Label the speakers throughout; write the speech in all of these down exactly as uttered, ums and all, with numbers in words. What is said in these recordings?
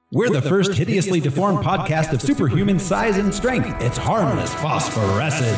Speaker 1: We're, We're the, the first, first hideously, hideously deformed, deformed podcast of superhuman size and strength. It's Harmless Phosphorescence.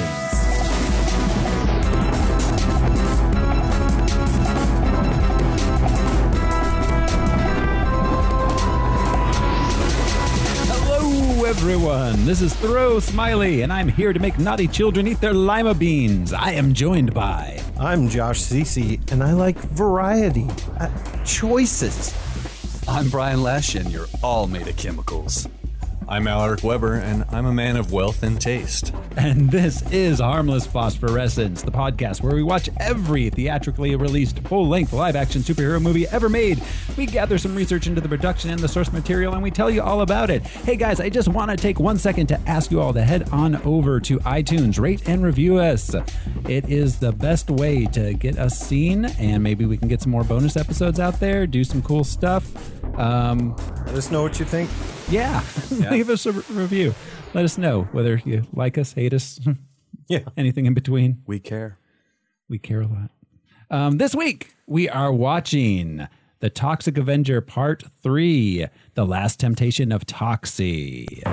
Speaker 1: Hello, everyone. This is Thoreau Smiley, and I'm here to make naughty children eat their lima beans. I am joined by...
Speaker 2: I'm Josh Cece, and I like variety. Uh, choices.
Speaker 3: I'm Brian Lesh, and you're all made of chemicals.
Speaker 4: I'm Alaric Weber, and I'm a man of wealth and taste.
Speaker 1: And this is Harmless Phosphorescence, the podcast where we watch every theatrically released full-length live-action superhero movie ever made. We gather some research into the production and the source material, and we tell you all about it. Hey guys, I just want to take one second to ask you all to head on over to iTunes, rate and review us. It is the best way to get us seen, and maybe we can get some more bonus episodes out there, do some cool stuff. Um,
Speaker 2: Let us know what you think.
Speaker 1: Yeah, yeah. Leave us a re- review. Let us know whether you like us, hate us,
Speaker 2: yeah,
Speaker 1: anything in between.
Speaker 3: We care.
Speaker 1: We care a lot. Um, this week, we are watching The Toxic Avenger Part three, The Last Temptation of Toxie.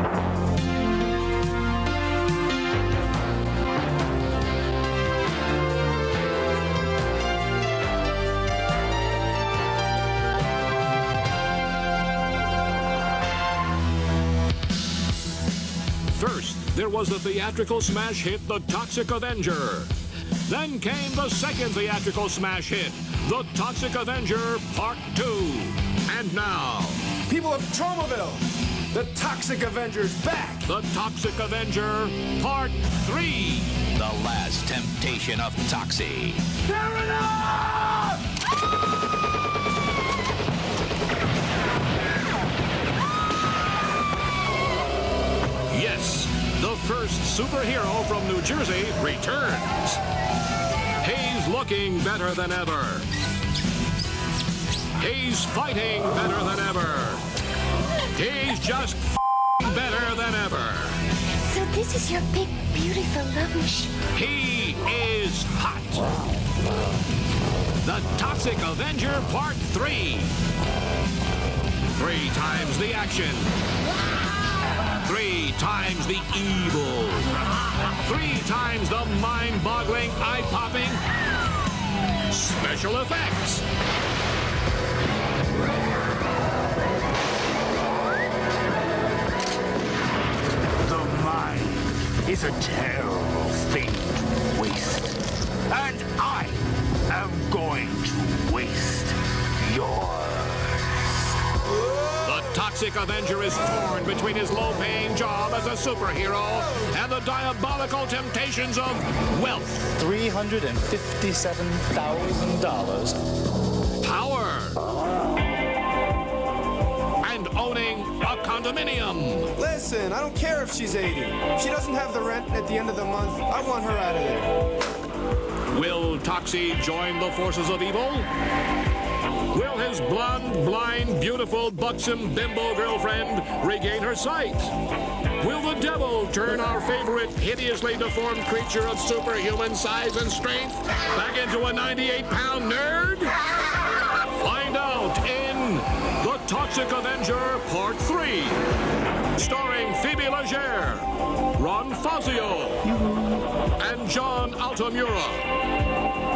Speaker 5: There was the theatrical smash hit, The Toxic Avenger. Then came the second theatrical smash hit, The Toxic Avenger Part two. And now...
Speaker 6: people of Tromaville, The Toxic Avenger's back.
Speaker 5: The Toxic Avenger Part three.
Speaker 7: The Last Temptation of Toxie.
Speaker 6: Fair enough!
Speaker 5: Yes, the first superhero from New Jersey returns. He's looking better than ever. He's fighting better than ever. He's just f***ing better than ever.
Speaker 8: So this is your big, beautiful love machine.
Speaker 5: He is hot. The Toxic Avenger Part three. Three times the action. Three times the evil. Three times the mind-boggling, eye-popping special effects.
Speaker 9: The mind is a terrible thing to waste. And I am going to waste yours.
Speaker 5: The Toxic Avenger is torn between his low-paying job as a superhero and the diabolical temptations of wealth.
Speaker 10: three hundred fifty-seven thousand dollars.
Speaker 5: Power. And owning a condominium.
Speaker 6: Listen, I don't care if she's eighty. If she doesn't have the rent at the end of the month, I want her out of there.
Speaker 5: Will Toxie join the forces of evil? Will his blonde, blind, beautiful, buxom, bimbo girlfriend regain her sight? Will the devil turn our favorite hideously deformed creature of superhuman size and strength back into a ninety-eight pound nerd? Find out in The Toxic Avenger Part three, starring Phoebe Legere, Ron Fazio, and John Altamura.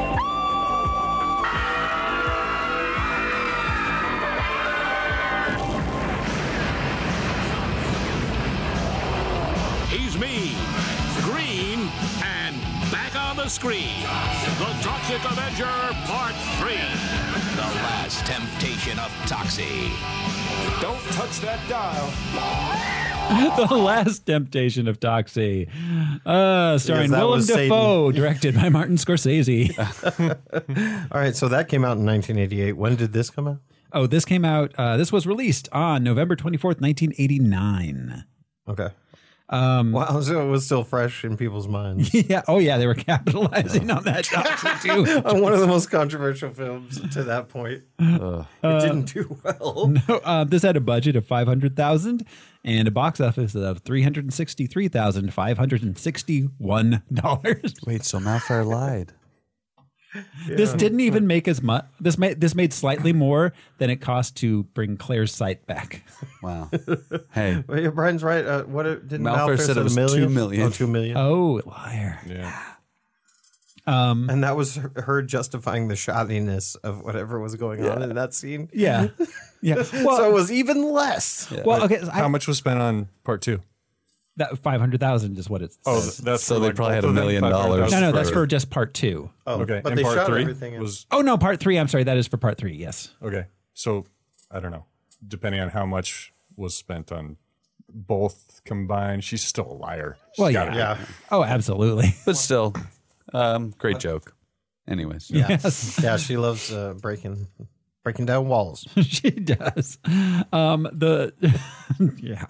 Speaker 5: He's mean, green, and back on the screen. The Toxic Avenger Part three.
Speaker 7: The Last Temptation of Toxie.
Speaker 6: Don't touch that dial.
Speaker 1: The Last Temptation of Toxie. Uh, starring Willem Dafoe, directed by Martin Scorsese.
Speaker 2: All right, so that came out in nineteen eighty-eight. When did this come out?
Speaker 1: Oh, this came out, uh, this was released on November twenty-fourth, nineteen eighty-nine.
Speaker 2: Okay. Um, wow, so it was still fresh in people's minds.
Speaker 1: Yeah. Oh, yeah. They were capitalizing on that too.
Speaker 2: On one of the most controversial films to that point. Uh, it didn't do well.
Speaker 1: No, uh, this had a budget of five hundred thousand dollars and a box office of three hundred sixty-three thousand five hundred sixty-one dollars.
Speaker 3: Wait, so Malfair lied.
Speaker 1: This didn't even make as much. This made this made slightly more than it cost to bring Claire's sight back.
Speaker 3: Wow. Hey,
Speaker 2: Well, yeah, Brian's right. Uh, what it- didn't
Speaker 3: Malfair
Speaker 2: Malfair
Speaker 3: said it
Speaker 2: say
Speaker 3: was
Speaker 2: a million?
Speaker 3: two million.
Speaker 2: Oh, two million.
Speaker 1: Oh, liar!
Speaker 4: Yeah.
Speaker 1: Um,
Speaker 2: And that was her, her justifying the shoddiness of whatever was going on in that scene.
Speaker 1: yeah, yeah. Well,
Speaker 2: so it was even less.
Speaker 1: well, okay. so
Speaker 4: How
Speaker 1: I,
Speaker 4: much was spent on part two?
Speaker 1: that five hundred thousand is what it's.
Speaker 4: Oh, that's
Speaker 3: So
Speaker 4: for
Speaker 3: they
Speaker 4: like
Speaker 3: probably
Speaker 4: both
Speaker 3: had a
Speaker 4: of them,
Speaker 3: million
Speaker 4: five hundred
Speaker 3: dollars.
Speaker 4: thousand
Speaker 1: no, no, that's
Speaker 3: for-
Speaker 1: for just part two.
Speaker 2: Oh,
Speaker 4: Okay,
Speaker 2: but
Speaker 4: and
Speaker 2: they
Speaker 4: part
Speaker 2: shot
Speaker 4: three
Speaker 2: everything. in-
Speaker 4: was
Speaker 1: Oh no, part three. I'm sorry, that is for part three. Yes.
Speaker 4: okay. So I don't know. Depending on how much was spent on both combined, she's still a liar. She's
Speaker 1: Well,
Speaker 4: gotta
Speaker 1: yeah.
Speaker 4: be.
Speaker 2: yeah.
Speaker 1: Oh, absolutely.
Speaker 3: but still, um, great joke. Anyways,
Speaker 2: Yeah.
Speaker 1: Yes.
Speaker 2: Yeah, she loves uh, breaking breaking down walls.
Speaker 1: She does. Um, the yeah.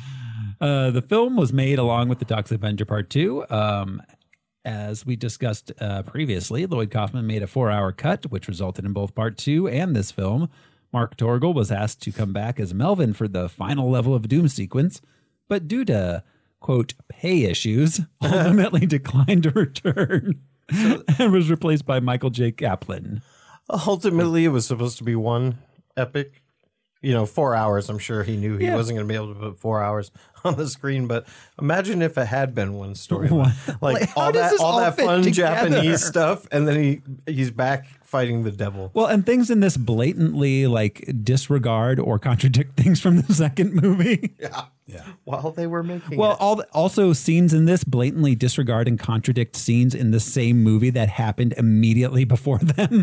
Speaker 1: Uh, the film was made along with the Toxic Avenger Part Two. Um, as we discussed uh, previously, Lloyd Kaufman made a four-hour cut, which resulted in both Part Two and this film. Mark Torgel was asked to come back as Melvin for the final level of Doom sequence, but due to quote pay issues, ultimately declined to return and was replaced by Michael J. Kaplan.
Speaker 2: Ultimately, it was supposed to be one epic. You know, four hours. I'm sure he knew he
Speaker 1: Yeah.
Speaker 2: wasn't going to be able to put four hours on the screen. But imagine if it had been one story,
Speaker 1: What?
Speaker 2: like,
Speaker 1: Like, how
Speaker 2: all
Speaker 1: does
Speaker 2: that,
Speaker 1: this
Speaker 2: all
Speaker 1: all
Speaker 2: that
Speaker 1: fit
Speaker 2: fun
Speaker 1: together?
Speaker 2: Japanese stuff, and then he he's back fighting the devil.
Speaker 1: Well, and things in this blatantly like disregard or contradict things from the second movie.
Speaker 2: Yeah, yeah. While they were making
Speaker 1: Well,
Speaker 2: it.
Speaker 1: all the, also scenes in this blatantly disregard and contradict scenes in the same movie that happened immediately before them.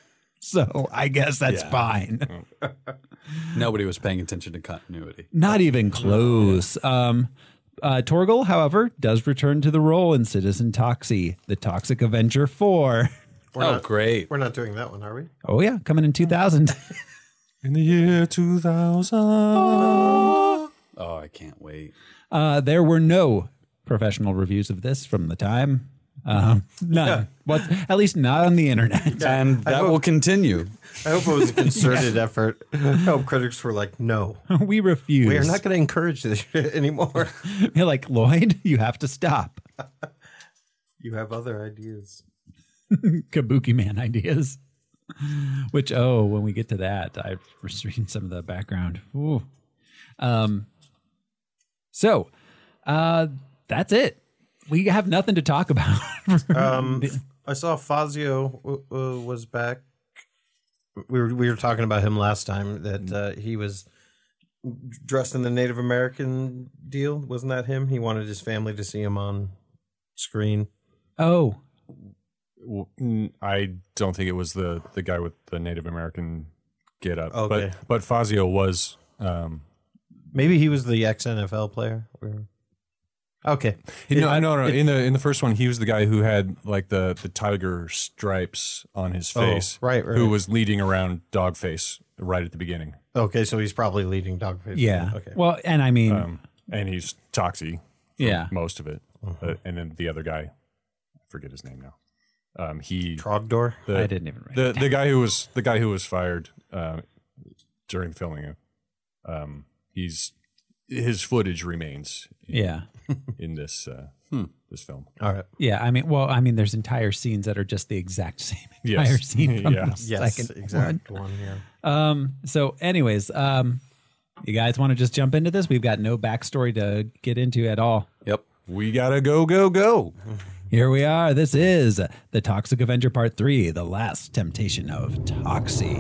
Speaker 1: So I guess that's
Speaker 3: Yeah.
Speaker 1: fine.
Speaker 3: nobody was paying attention to continuity.
Speaker 1: Not even close. Um, uh, Torgel, however, does return to the role in Citizen Toxie, The Toxic Avenger four.
Speaker 2: We're
Speaker 3: oh,
Speaker 2: not,
Speaker 3: great.
Speaker 2: We're not doing that one, are we?
Speaker 1: Oh yeah, coming in two thousand.
Speaker 4: In the year two thousand.
Speaker 3: Oh, I can't wait.
Speaker 1: Uh, there were no professional reviews of this from the time. Um, none. What? At least not on the internet.
Speaker 3: And that will continue.
Speaker 2: I hope it was a concerted effort. I hope critics were like, no,
Speaker 1: We refuse.
Speaker 2: we are not going to encourage this shit anymore.
Speaker 1: You're like, Lloyd, you have to stop.
Speaker 2: You have other ideas.
Speaker 1: Kabuki Man ideas. Which, oh, when we get to that, I was reading some of the background. Ooh. Um, so, uh, that's it. We have nothing to talk about.
Speaker 2: Um, I saw Fazio w- w- was back. We were we were talking about him last time. That uh, he was dressed in the Native American deal. Wasn't that him? He wanted his family to see him on screen.
Speaker 1: Oh,
Speaker 4: Well, mm, I don't think it was the the guy with the Native American get up.
Speaker 2: Okay.
Speaker 4: But but Fazio was um
Speaker 2: Maybe he was the ex N F L player. Or- Okay.
Speaker 4: you know,
Speaker 2: It-
Speaker 4: no, no.
Speaker 2: it-
Speaker 4: In the in the first one, he was the guy who had like the, the tiger stripes on his
Speaker 2: Oh,
Speaker 4: face,
Speaker 2: right, right.
Speaker 4: Who was leading around Dogface right at the beginning,
Speaker 2: Okay, so he's probably leading Dogface.
Speaker 1: yeah.
Speaker 2: Okay.
Speaker 1: Well, and I mean,
Speaker 4: um, and he's Toxie. for
Speaker 1: Yeah.
Speaker 4: most of it, uh, and then the other guy, I forget his name now. Um, he
Speaker 2: Trogdor.
Speaker 4: the,
Speaker 1: I didn't even write
Speaker 4: the
Speaker 1: it
Speaker 4: the guy who was the guy who was fired uh, during filming it. Um, he's his footage remains. In,
Speaker 1: yeah.
Speaker 4: in this uh, this film.
Speaker 2: All right.
Speaker 1: Yeah. I mean, well, I mean, there's entire scenes that are just the exact same
Speaker 4: Yes.
Speaker 1: entire scene from
Speaker 4: Yeah.
Speaker 1: the
Speaker 2: Yes,
Speaker 1: second
Speaker 2: exact
Speaker 1: one.
Speaker 2: one. Yeah.
Speaker 1: Um, so anyways, um, you guys want to just jump into this? We've got no backstory to get into at all.
Speaker 3: Yep.
Speaker 4: We gotta go, go, go.
Speaker 1: Here we are. This is The Toxic Avenger Part three, The Last Temptation of Toxie.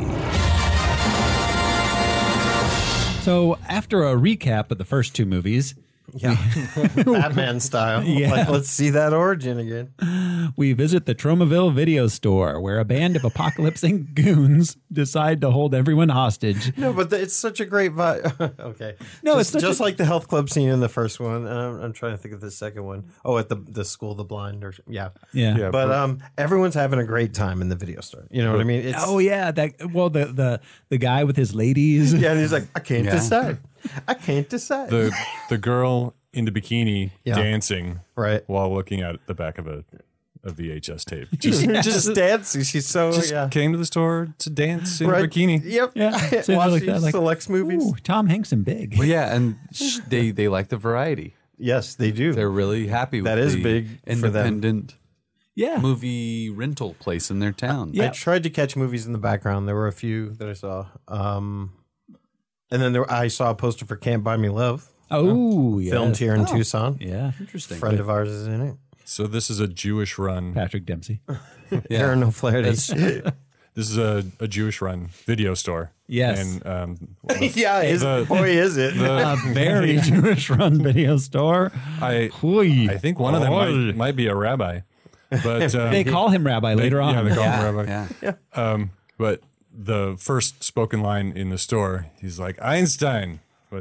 Speaker 1: So after a recap of the first two movies,
Speaker 2: Yeah. Batman style.
Speaker 1: Yeah.
Speaker 2: Like, let's see that origin again.
Speaker 1: we visit the Tromaville video store where a band of Apocalypse Incorporated goons decide to hold everyone hostage.
Speaker 2: No, but the, it's such a great vibe. Okay.
Speaker 1: No,
Speaker 2: just,
Speaker 1: it's such
Speaker 2: just
Speaker 1: a-
Speaker 2: like the health club scene in the first one. Um, I'm trying to think of the second one. Oh, at the the school, of the blind, or yeah,
Speaker 1: Yeah.
Speaker 4: Yeah.
Speaker 2: But um, everyone's having a great time in the video store. You know what I mean? It's,
Speaker 1: Oh yeah, that well the the the guy with his ladies.
Speaker 2: yeah. And he's like, I can't
Speaker 3: Yeah.
Speaker 2: decide. I can't decide.
Speaker 4: The the girl in the bikini
Speaker 2: Yeah.
Speaker 4: dancing
Speaker 2: right.
Speaker 4: while looking at the back of a, a V H S tape.
Speaker 2: Just,
Speaker 4: Just,
Speaker 2: just dancing. She's so
Speaker 4: just
Speaker 2: yeah.
Speaker 4: came to the store to dance in
Speaker 2: Right.
Speaker 4: a bikini.
Speaker 2: Yep.
Speaker 1: Yeah. So
Speaker 2: While
Speaker 1: like
Speaker 2: she
Speaker 1: that, like,
Speaker 2: selects movies.
Speaker 1: Ooh, Tom Hanks and Big.
Speaker 3: Well, yeah, and sh- they they like the variety.
Speaker 2: Yes, they do.
Speaker 3: They're really happy with
Speaker 2: That is
Speaker 3: the
Speaker 2: big for them.
Speaker 3: independent.
Speaker 1: Yeah.
Speaker 3: movie rental place in their town.
Speaker 2: I tried to catch movies in the background. There were a few that I saw. Um, and then there, I saw a poster for Can't Buy Me Love.
Speaker 1: Oh, yeah.
Speaker 2: Filmed here in
Speaker 1: Oh,
Speaker 2: Tucson.
Speaker 1: Yeah.
Speaker 3: Interesting.
Speaker 2: A friend of ours is in it.
Speaker 4: So this is a Jewish run.
Speaker 1: Patrick Dempsey.
Speaker 2: Aaron O'Flaherty.
Speaker 4: This is a, a Jewish run video store.
Speaker 1: Yes.
Speaker 4: And um, the,
Speaker 2: yeah, is,
Speaker 4: the-
Speaker 2: boy, is it.
Speaker 4: the-
Speaker 1: A very Jewish run video store.
Speaker 4: I
Speaker 1: Oy.
Speaker 4: I think one of them
Speaker 1: Oy.
Speaker 4: might, might be a rabbi, but um,
Speaker 1: They call him Rabbi later on.
Speaker 4: Yeah, they call
Speaker 3: Yeah,
Speaker 4: him rabbi.
Speaker 3: yeah.
Speaker 4: Um, but the first spoken line in the store, he's like, Einstein, but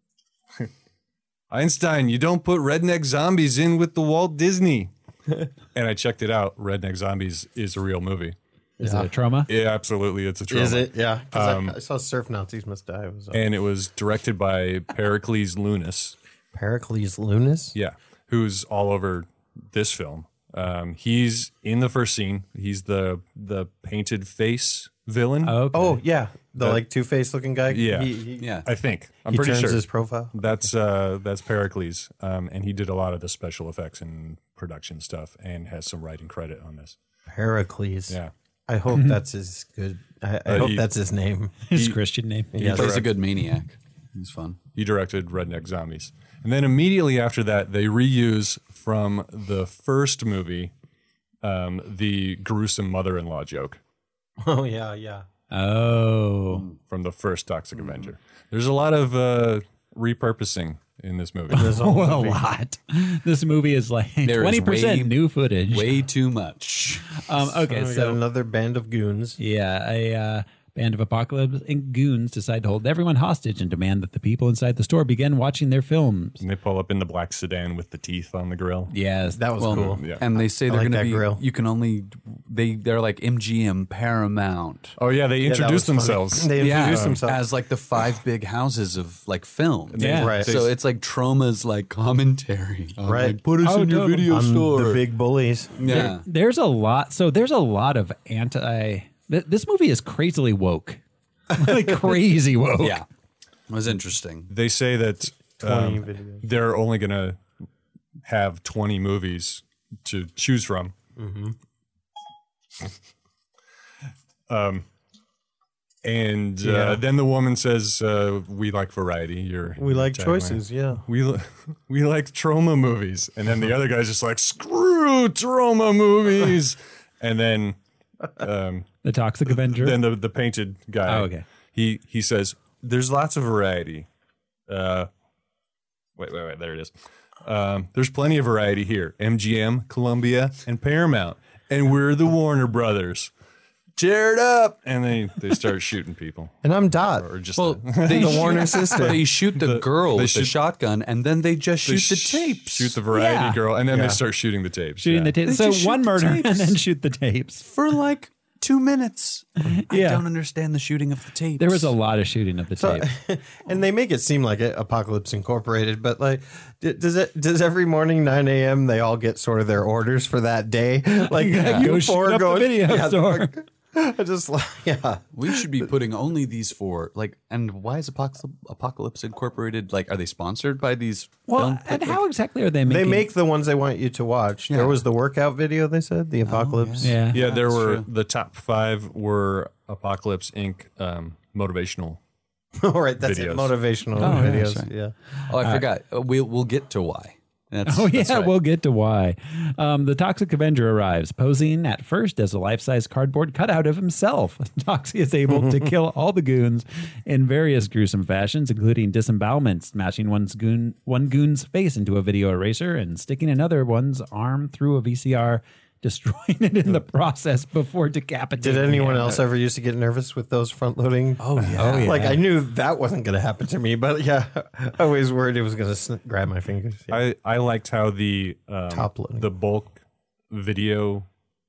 Speaker 4: Einstein, you don't put redneck zombies in with the Walt Disney. And I checked it out. Redneck Zombies is a real movie.
Speaker 1: Is it a trauma?
Speaker 4: Yeah, absolutely. It's a trauma.
Speaker 2: Is it? Yeah. 'Cause
Speaker 4: Um,
Speaker 2: I, I saw Surf Nazis Must Die. It was, uh,
Speaker 4: And it was directed by Pericles Lunas.
Speaker 2: Pericles Lunas?
Speaker 4: Yeah, who's all over this film. Um, he's in the first scene. He's the the painted face villain.
Speaker 1: Okay.
Speaker 2: Oh, yeah. The
Speaker 4: That-
Speaker 2: like Two-Face looking guy?
Speaker 4: Yeah.
Speaker 2: He, he,
Speaker 3: Yeah.
Speaker 4: I think. I'm
Speaker 2: he
Speaker 4: pretty
Speaker 2: turns
Speaker 4: sure.
Speaker 2: his profile.
Speaker 4: That's uh, that's Pericles, um, and he did a lot of the special effects and production stuff, and has some writing credit on this.
Speaker 2: Pericles.
Speaker 4: Yeah,
Speaker 2: I hope that's his good. I, I
Speaker 4: Uh,
Speaker 2: hope
Speaker 4: he-
Speaker 2: that's his name.
Speaker 1: His Christian name.
Speaker 3: He
Speaker 2: Yeah,
Speaker 3: plays a
Speaker 2: direct-
Speaker 3: good maniac. He's fun.
Speaker 4: he directed Redneck Zombies, and then immediately after that, they reuse from the first movie um, the gruesome mother-in-law joke
Speaker 2: Oh, yeah, yeah.
Speaker 1: Oh.
Speaker 4: from the first Toxic Avenger. There's a lot of uh, repurposing in this movie.
Speaker 1: Oh, a lot. This movie is like
Speaker 3: There is
Speaker 1: twenty percent
Speaker 3: way-
Speaker 1: new footage.
Speaker 3: Way too much.
Speaker 1: Um, okay,
Speaker 2: Oh, we got
Speaker 1: so
Speaker 2: another band of goons.
Speaker 1: yeah, a uh, band of apocalypse and goons decide to hold everyone hostage and demand that the people inside the store begin watching their films.
Speaker 4: And they pull up in the black sedan with the teeth on the grill.
Speaker 1: Yes,
Speaker 2: That was
Speaker 3: Well,
Speaker 2: cool.
Speaker 4: Yeah.
Speaker 3: And they say
Speaker 2: I
Speaker 3: they're
Speaker 2: like
Speaker 3: going to
Speaker 2: that
Speaker 3: be.
Speaker 2: grill.
Speaker 3: You can only. They they're like M G M, Paramount.
Speaker 4: Oh yeah, they
Speaker 2: Yeah, that
Speaker 4: introduced
Speaker 2: was funny.
Speaker 4: themselves.
Speaker 2: They introduced
Speaker 3: Yeah,
Speaker 2: themselves.
Speaker 3: as like the five big houses of like film.
Speaker 1: Yeah.
Speaker 2: Right.
Speaker 3: So it's like Trauma's like commentary. on,
Speaker 2: Right.
Speaker 3: like, Put us
Speaker 1: Oh,
Speaker 3: in your
Speaker 1: totally.
Speaker 3: video
Speaker 2: On
Speaker 3: store.
Speaker 2: the big bullies.
Speaker 3: yeah.
Speaker 1: there's a lot. So there's a lot of anti. th- This movie is crazily woke, like crazy woke.
Speaker 3: Yeah. It was interesting.
Speaker 4: They say that
Speaker 2: twenty
Speaker 4: um,
Speaker 2: videos.
Speaker 4: they're only going to have twenty movies to choose from.
Speaker 2: Mm-hmm.
Speaker 4: Um, and uh,
Speaker 2: Yeah.
Speaker 4: then the woman says, uh, "We like variety. You're
Speaker 2: We like
Speaker 4: tagline.
Speaker 2: choices, yeah.
Speaker 4: We li- we like trauma movies." And then the other guy's just like, "Screw trauma movies." And then um,
Speaker 1: The Toxic Avenger.
Speaker 4: then the the painted guy.
Speaker 1: Oh, okay.
Speaker 4: He he says, "There's lots of variety." Uh, wait, wait, wait. There it is. Um, there's plenty of variety here. M G M, Columbia, and Paramount, and we're the Warner Brothers. Tear it up, and they they start shooting people,
Speaker 2: And I'm Dot.
Speaker 4: or just
Speaker 3: Well, they
Speaker 2: The
Speaker 3: shoot-
Speaker 2: Warner sister.
Speaker 3: They shoot the, girl
Speaker 4: they
Speaker 3: with the
Speaker 4: shoot-
Speaker 3: shotgun, and then they just
Speaker 4: they
Speaker 3: shoot the
Speaker 4: sh-
Speaker 3: tapes.
Speaker 4: shoot the variety
Speaker 1: Yeah.
Speaker 4: girl, and then
Speaker 2: Yeah.
Speaker 4: they start shooting the tapes.
Speaker 1: shooting
Speaker 4: yeah.
Speaker 1: the tapes.
Speaker 3: They
Speaker 1: So
Speaker 3: just shoot
Speaker 1: one
Speaker 3: the
Speaker 1: murder
Speaker 3: tapes.
Speaker 1: and then shoot the tapes.
Speaker 3: for like two minutes. I
Speaker 1: Yeah.
Speaker 3: don't understand the shooting of the tapes.
Speaker 1: There was a lot of shooting of the
Speaker 2: So,
Speaker 1: tape.
Speaker 2: and they make it seem like it, Apocalypse Incorporated, but like, d- does it? Does every morning nine a.m. they all get sort of their orders for that day? Like
Speaker 1: Yeah.
Speaker 2: you
Speaker 1: Go
Speaker 2: four
Speaker 1: shoot up the
Speaker 2: going,
Speaker 1: video
Speaker 2: yeah,
Speaker 1: store.
Speaker 2: like, I just like, yeah.
Speaker 3: We should be putting only these four. Like, and why is Apocalypse, Apocalypse Incorporated? Like, are they sponsored by these?
Speaker 1: Well,
Speaker 3: film-
Speaker 1: and
Speaker 3: like-
Speaker 1: how exactly are they
Speaker 2: They
Speaker 1: making?
Speaker 2: make the ones they want you to watch.
Speaker 3: Yeah.
Speaker 2: There was the workout video. They said the Apocalypse.
Speaker 1: yeah.
Speaker 4: Yeah, there
Speaker 3: that's
Speaker 4: were
Speaker 3: true.
Speaker 4: the top five were Apocalypse Incorporated um, motivational.
Speaker 2: All right, that's it.
Speaker 4: Videos.
Speaker 2: Motivational
Speaker 1: Oh, yeah,
Speaker 2: videos.
Speaker 3: that's right.
Speaker 2: Yeah.
Speaker 3: Oh, I forgot. Uh, we'll we'll get to why. That's,
Speaker 1: Oh, yeah,
Speaker 3: that's right.
Speaker 1: we'll get to why. Um, the Toxic Avenger arrives, posing at first as a life-size cardboard cutout of himself. Toxie is able to kill all the goons in various gruesome fashions, including disembowelment, smashing one's goon, one goon's face into a video eraser and sticking another one's arm through a V C R, destroying it in the process before decapitating
Speaker 2: Did anyone
Speaker 1: it.
Speaker 2: else ever used to get nervous with those front loading?
Speaker 3: Oh yeah.
Speaker 1: Oh, yeah.
Speaker 2: Like I knew that wasn't going to happen to me, but yeah, I was worried it was going to sn- grab my fingers. Yeah.
Speaker 4: I, I liked how the um,
Speaker 2: Top loading.
Speaker 4: the bulk video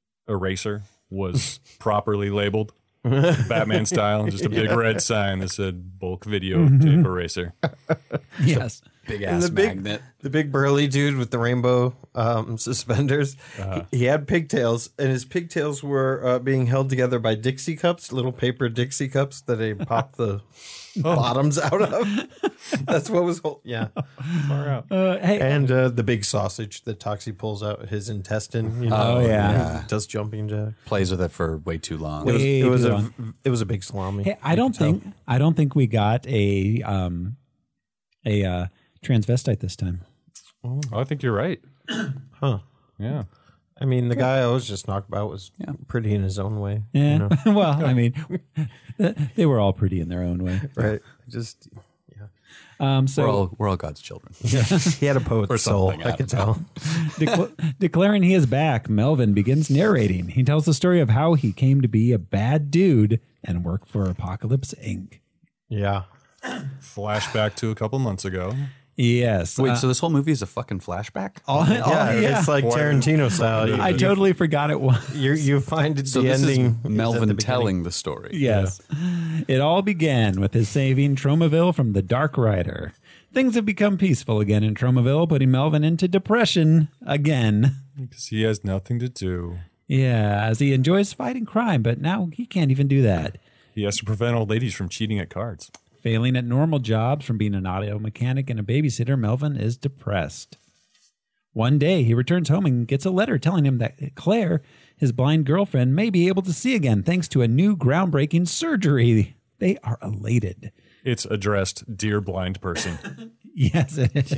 Speaker 4: eraser was properly labeled, Batman style, just a big red sign that said bulk video tape eraser.
Speaker 1: Yes.
Speaker 3: Big
Speaker 2: And
Speaker 3: ass
Speaker 2: the big,
Speaker 3: magnet.
Speaker 2: the big burly dude with the rainbow um, suspenders.
Speaker 4: Uh-huh.
Speaker 2: He, he had pigtails, and his pigtails were uh, being held together by Dixie cups, little paper Dixie cups that they pop the bottoms out of. That's what was. Hold- yeah,
Speaker 4: Far out.
Speaker 1: Uh, hey,
Speaker 2: and uh, the big sausage that Toxie pulls out his intestine. You know,
Speaker 1: Oh, yeah.
Speaker 2: and he does jumping jack.
Speaker 3: Plays with it for way too long.
Speaker 2: It was,
Speaker 1: Way
Speaker 2: it was
Speaker 1: too
Speaker 2: a
Speaker 1: long.
Speaker 2: it was a big salami.
Speaker 1: hey, I don't think I don't think we got a um a uh, transvestite this time.
Speaker 4: Oh, I think you're right.
Speaker 2: Huh.
Speaker 4: Yeah.
Speaker 2: I mean, the guy I was just talking about was
Speaker 3: Yeah.
Speaker 2: pretty in his own way.
Speaker 1: Yeah.
Speaker 2: You know?
Speaker 1: Well, I mean, they were all pretty in their own way.
Speaker 2: Right. Just
Speaker 1: Um, so
Speaker 3: we're all we're all God's children.
Speaker 2: he had a poet's soul.
Speaker 3: something,
Speaker 2: I
Speaker 3: I
Speaker 2: could
Speaker 3: don't know.
Speaker 2: tell.
Speaker 1: Decla- declaring he is back, Melvin begins narrating. He tells the story of how he came to be a bad dude and work for Apocalypse Incorporated.
Speaker 2: Yeah.
Speaker 4: Flashback to a couple months ago.
Speaker 1: Yes.
Speaker 3: Wait,
Speaker 1: uh,
Speaker 3: so this whole movie is a fucking flashback?
Speaker 1: oh, oh,
Speaker 2: Yeah,
Speaker 1: yeah.
Speaker 2: it's like Tarantino style. You,
Speaker 1: I
Speaker 2: you-
Speaker 1: totally forgot it was.
Speaker 2: you you find
Speaker 3: So
Speaker 2: the
Speaker 3: this
Speaker 2: ending
Speaker 3: is
Speaker 2: at the
Speaker 3: Melvin
Speaker 2: beginning.
Speaker 3: telling the story.
Speaker 1: Yes. It all began with his saving Tromaville from the Dark Rider. Things have become peaceful again in Tromaville, putting Melvin into depression again.
Speaker 4: Because he has nothing to do.
Speaker 1: Yeah, as he enjoys fighting crime, but now he can't even do that.
Speaker 4: He has to prevent old ladies from cheating at cards.
Speaker 1: Failing at normal jobs from being an audio mechanic and a babysitter, Melvin is depressed. One day, he returns home and gets a letter telling him that Claire, his blind girlfriend, may be able to see again thanks to a new groundbreaking surgery. They are elated.
Speaker 4: It's addressed, dear blind person.
Speaker 1: Yes, it is.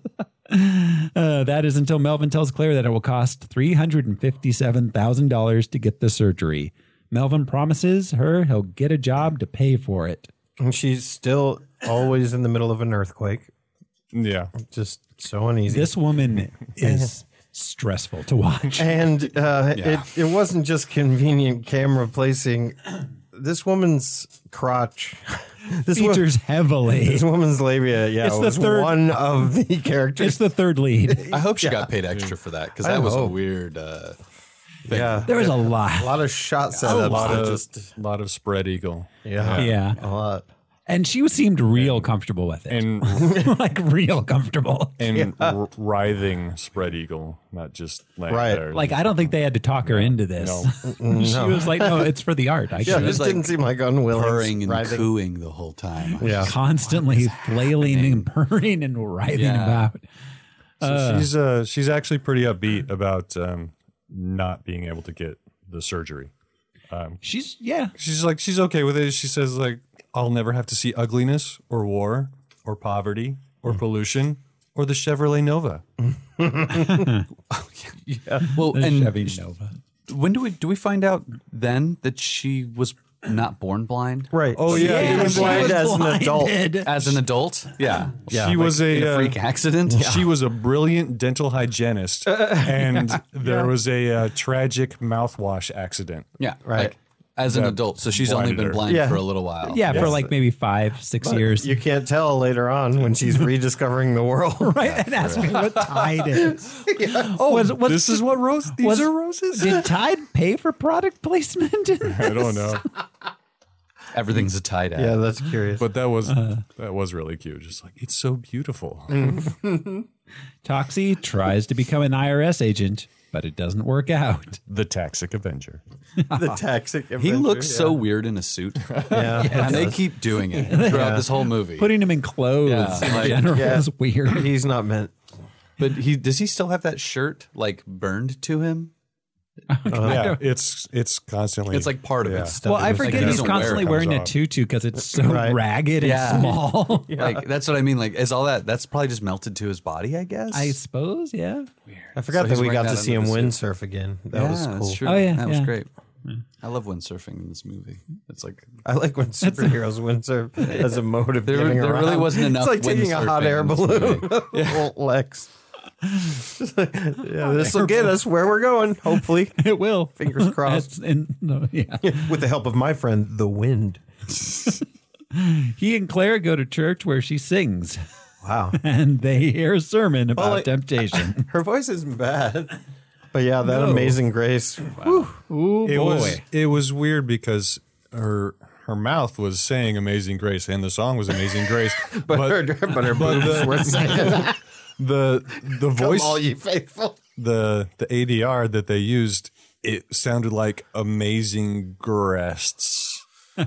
Speaker 1: uh, that is until Melvin tells Claire that it will cost three hundred fifty-seven thousand dollars to get the surgery. Melvin promises her he'll get a job to pay for it.
Speaker 2: And she's still always in the middle of an earthquake.
Speaker 4: Yeah.
Speaker 2: Just so uneasy.
Speaker 1: This woman is stressful to watch.
Speaker 2: And uh,
Speaker 3: Yeah.
Speaker 2: it, it wasn't just convenient camera placing. This woman's crotch. This wo-
Speaker 1: Features heavily.
Speaker 2: This woman's labia, yeah,
Speaker 1: It's the
Speaker 2: was
Speaker 1: third-
Speaker 2: one of the characters.
Speaker 1: It's the third lead.
Speaker 3: I hope she got paid extra for that because
Speaker 2: I
Speaker 3: that was a
Speaker 2: hope.
Speaker 3: weird. Uh,
Speaker 2: Yeah,
Speaker 1: There was a lot.
Speaker 2: a lot of shot
Speaker 4: A
Speaker 2: setups.
Speaker 4: lot
Speaker 2: that
Speaker 4: of,
Speaker 2: just
Speaker 4: lot of spread eagle.
Speaker 2: yeah,
Speaker 1: Yeah.
Speaker 2: a lot.
Speaker 1: And she seemed real comfortable with it.
Speaker 4: And
Speaker 1: like real comfortable.
Speaker 4: and r- writhing spread eagle, not just laying
Speaker 2: Right.
Speaker 4: there.
Speaker 1: Like, I don't think they had to talk her into this.
Speaker 4: No.
Speaker 1: She was like, no, it's for the art. I
Speaker 2: Yeah,
Speaker 1: get it.
Speaker 2: this
Speaker 3: like
Speaker 2: didn't seem like unwilling.
Speaker 3: purring and
Speaker 2: writhing.
Speaker 3: cooing the whole time.
Speaker 2: Yeah,
Speaker 1: Constantly flailing and purring and writhing
Speaker 3: Yeah.
Speaker 1: about.
Speaker 4: So she's uh she's actually pretty upbeat about um not being able to get the surgery.
Speaker 1: She's, yeah.
Speaker 4: She's like she's okay with it. She says like I'll never have to see ugliness or war or poverty or pollution or the Chevrolet Nova.
Speaker 3: Well,
Speaker 1: The
Speaker 3: and
Speaker 1: Chevy Nova.
Speaker 3: when do we do we find out then that she was not born blind?
Speaker 2: right.
Speaker 4: Oh, yeah,
Speaker 2: she
Speaker 4: he
Speaker 2: was
Speaker 4: was
Speaker 2: blind as an adult.
Speaker 1: blinded.
Speaker 3: As an adult? Yeah.
Speaker 2: Yeah.
Speaker 4: She was
Speaker 3: In
Speaker 4: a,
Speaker 3: a
Speaker 4: uh,
Speaker 3: freak accident?
Speaker 4: She was a brilliant dental hygienist, and there was a uh, tragic mouthwash accident.
Speaker 3: Yeah.
Speaker 2: Right.
Speaker 3: Like, as an
Speaker 4: That
Speaker 3: adult. So she's only
Speaker 4: blinded
Speaker 3: been
Speaker 4: her.
Speaker 3: blind
Speaker 2: Yeah.
Speaker 3: for a little while.
Speaker 1: Yeah, for
Speaker 4: Yes.
Speaker 1: like maybe five, six years.
Speaker 2: You can't tell later on when she's rediscovering the world.
Speaker 1: Right, and ask me what Tide is. Oh, was, what's
Speaker 4: This is what rose. These
Speaker 1: was-
Speaker 4: are roses.
Speaker 1: Did Tide pay for product placement?
Speaker 4: I don't know,
Speaker 3: Everything's a tie dye.
Speaker 2: Yeah, that's curious.
Speaker 4: but that was that was really cute. Just like it's so beautiful.
Speaker 1: Toxie tries to become an I R S agent, but it doesn't work out.
Speaker 4: The Taxic Avenger.
Speaker 2: the taxic.
Speaker 3: He
Speaker 2: adventure,
Speaker 3: looks
Speaker 2: yeah.
Speaker 3: so weird in a suit.
Speaker 2: Yeah,
Speaker 3: And they keep doing it throughout this whole movie.
Speaker 1: Putting him in clothes
Speaker 3: Yeah,
Speaker 1: in
Speaker 3: like-
Speaker 1: general
Speaker 2: yeah.
Speaker 1: is weird.
Speaker 2: he's not meant.
Speaker 3: But he does he still have that shirt like burned to him?
Speaker 4: Yeah, it's it's constantly.
Speaker 3: It's like part of
Speaker 4: yeah.
Speaker 3: it.
Speaker 1: Well, I
Speaker 3: Like,
Speaker 1: forget
Speaker 3: he
Speaker 1: he's
Speaker 3: doesn't wear it,
Speaker 1: constantly
Speaker 4: comes
Speaker 1: wearing a
Speaker 4: off.
Speaker 1: tutu because it's so
Speaker 2: Right.
Speaker 1: ragged and
Speaker 3: Yeah.
Speaker 1: small.
Speaker 3: Like that's what I mean. Like is all that that's probably just melted to his body, I guess.
Speaker 1: I suppose, yeah.
Speaker 2: I forgot
Speaker 3: So
Speaker 2: that
Speaker 3: he's
Speaker 2: we
Speaker 3: wearing
Speaker 2: got to
Speaker 3: that
Speaker 2: see him
Speaker 3: under the
Speaker 2: windsurf again. That
Speaker 3: yeah,
Speaker 2: was cool.
Speaker 3: that's true.
Speaker 1: Oh, yeah,
Speaker 3: that was
Speaker 1: yeah.
Speaker 3: great. I love windsurfing in this movie. It's like
Speaker 2: I like when superheroes windsurf as a mode of
Speaker 3: There-
Speaker 2: getting
Speaker 3: there
Speaker 2: around.
Speaker 3: really wasn't enough
Speaker 2: It's like taking a hot
Speaker 3: windsurfing
Speaker 2: air
Speaker 3: in this
Speaker 2: balloon. Well, Lex. Yeah, this will get us where we're going. Hopefully,
Speaker 1: It will.
Speaker 2: Fingers crossed.
Speaker 1: That's in, no, yeah.
Speaker 2: with the help of my friend, the wind.
Speaker 1: He and Claire go to church where she sings,
Speaker 2: Wow,
Speaker 1: and they hear a sermon about
Speaker 2: like-
Speaker 1: temptation.
Speaker 2: her voice isn't bad, but yeah, that
Speaker 1: No.
Speaker 2: Amazing Grace.
Speaker 1: Ooh,
Speaker 4: It
Speaker 1: boy.
Speaker 4: was it was weird because her her mouth was saying Amazing Grace and the song was Amazing Grace.
Speaker 2: but, but her, but her
Speaker 4: but
Speaker 2: boobs
Speaker 4: the-
Speaker 2: were saying,
Speaker 4: the the voice,
Speaker 2: "Come all ye faithful."
Speaker 4: the the A D R that they used, it sounded like Amazing Breasts.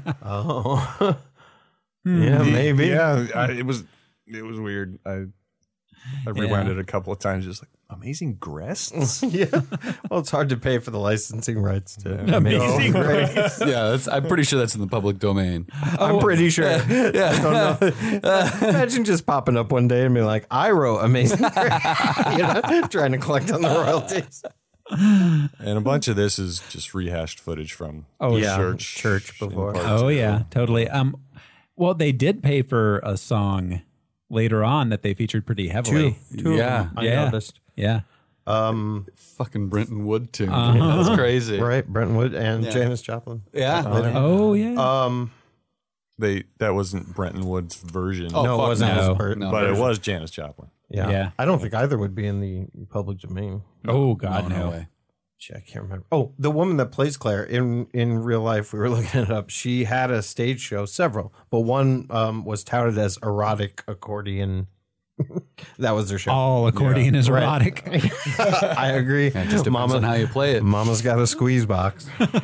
Speaker 2: Oh, yeah, maybe.
Speaker 4: Yeah, I, it was it was weird. I I rewound
Speaker 1: Yeah.
Speaker 4: it a couple of times, just like Amazing Breasts.
Speaker 2: Yeah. Well, it's hard to pay for the licensing rights to
Speaker 1: Amazing Grace.
Speaker 3: Yeah, that's, I'm pretty sure that's in the public domain.
Speaker 2: I'm pretty sure. Yeah. I don't know. Imagine just popping up one day and being like, I wrote Amazing Grace. You know, trying to collect on the royalties.
Speaker 4: And a bunch of this is just rehashed footage from
Speaker 1: Oh,
Speaker 2: yeah.
Speaker 4: church
Speaker 2: Church before.
Speaker 4: in part
Speaker 1: Oh
Speaker 4: two.
Speaker 1: yeah, totally. Um, well, they did pay for a song later on that they featured pretty heavily.
Speaker 2: Two. Two
Speaker 3: Yeah.
Speaker 2: of them, I
Speaker 1: Yeah.
Speaker 2: noticed.
Speaker 1: Yeah.
Speaker 2: Um,
Speaker 3: Fucking Brenton Wood tune.
Speaker 1: Uh-huh.
Speaker 3: That's crazy.
Speaker 2: right. Brentwood and
Speaker 3: Yeah.
Speaker 2: Janis Joplin.
Speaker 3: Yeah.
Speaker 1: Oh yeah.
Speaker 2: Um,
Speaker 4: They that wasn't Brenton Wood's version,
Speaker 3: Oh,
Speaker 2: no,
Speaker 3: fuck
Speaker 2: it wasn't.
Speaker 1: no.
Speaker 2: his part.
Speaker 3: No.
Speaker 4: but it
Speaker 3: version.
Speaker 4: was Janis Joplin.
Speaker 2: Yeah.
Speaker 1: Yeah.
Speaker 2: I don't think either would be in the public domain.
Speaker 1: oh God,
Speaker 3: no,
Speaker 1: no.
Speaker 3: no way.
Speaker 2: Gee, I can't remember. Oh, the woman that plays Claire in in real life, we were looking it up. She had a stage show, several, but one um, was touted as erotic accordion. That was their show.
Speaker 1: All accordion is
Speaker 2: Right.
Speaker 1: erotic.
Speaker 2: I agree.
Speaker 3: It just depends on how you play it.
Speaker 2: Mama's got a squeeze box.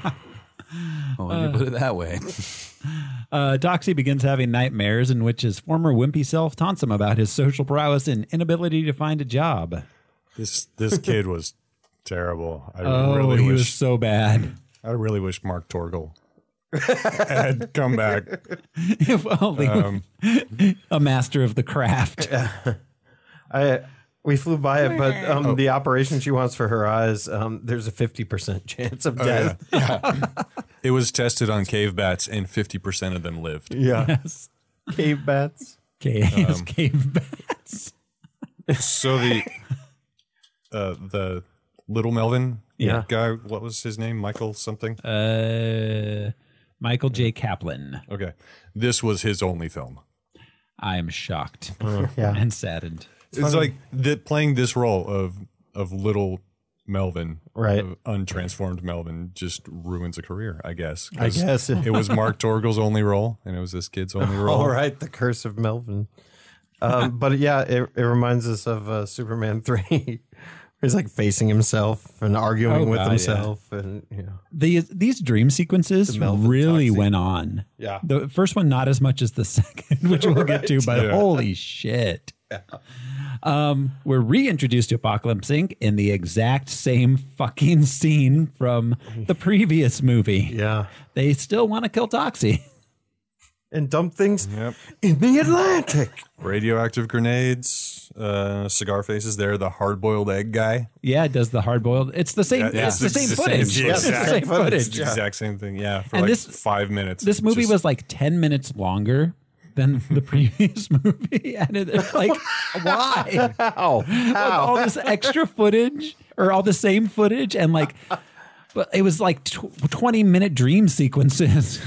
Speaker 3: Oh, when you put it that way.
Speaker 1: Uh, Doxy begins having nightmares in which his former wimpy self taunts him about his social prowess and inability to find a job.
Speaker 4: This this kid was terrible. I
Speaker 1: Oh,
Speaker 4: really
Speaker 1: he
Speaker 4: wish
Speaker 1: was so bad.
Speaker 4: I really wish Mark Torgel had come back.
Speaker 1: If only
Speaker 4: Um,
Speaker 1: a master of the craft.
Speaker 2: I we flew by it, but um, the operation she wants for her eyes, um, there's a fifty percent chance of death.
Speaker 4: It was tested on cave bats, and fifty percent of them lived.
Speaker 2: Yeah,
Speaker 1: Yes.
Speaker 2: cave bats.
Speaker 1: Cave, cave bats.
Speaker 4: So the uh, the little Melvin
Speaker 1: Yeah.
Speaker 4: guy, what was his name? Michael something.
Speaker 1: Uh, Michael J. Kaplan.
Speaker 4: Okay, this was his only film.
Speaker 1: I am shocked
Speaker 2: Yeah.
Speaker 1: and saddened.
Speaker 4: It's like that playing this role of of little Melvin,
Speaker 2: Right.
Speaker 4: of untransformed Melvin, just ruins a career. I guess.
Speaker 2: I
Speaker 4: 'Cause
Speaker 2: guess.
Speaker 4: it was Mark Torgel's only role, and it was this kid's only role.
Speaker 2: All right, the curse of Melvin. Um, but yeah, it, it reminds us of uh, Superman three. He's like facing himself and arguing
Speaker 1: Oh,
Speaker 2: with
Speaker 1: God,
Speaker 2: himself, and you know,
Speaker 1: These these dream sequences
Speaker 2: The Melvin
Speaker 1: really
Speaker 2: Toxie.
Speaker 1: went on.
Speaker 2: Yeah.
Speaker 1: The first one not as much as the second, which we'll get to, but
Speaker 4: Yeah.
Speaker 1: holy shit. Um, we're reintroduced to Apocalypse Incorporated in the exact same fucking scene from the previous movie.
Speaker 2: yeah,
Speaker 1: They still want to kill Toxie.
Speaker 2: and dump things
Speaker 4: Yep.
Speaker 2: in the Atlantic.
Speaker 4: Radioactive grenades, uh, cigar faces. They're the hard boiled egg guy.
Speaker 1: Yeah, it does the hard boiled. It's the same.
Speaker 4: Yeah,
Speaker 1: it's the same
Speaker 4: it's the
Speaker 1: footage.
Speaker 4: same-
Speaker 1: It's the
Speaker 4: exact
Speaker 1: same
Speaker 2: footage.
Speaker 1: footage.
Speaker 4: It's the exact same thing. Yeah, for
Speaker 1: And
Speaker 4: like
Speaker 1: this-
Speaker 4: five minutes.
Speaker 1: This movie
Speaker 4: Just-
Speaker 1: was like ten minutes longer than the previous movie, and it, it's like, why?
Speaker 2: How?
Speaker 1: With all this extra footage or all the same footage, and like, but it was like tw- twenty minute dream sequences.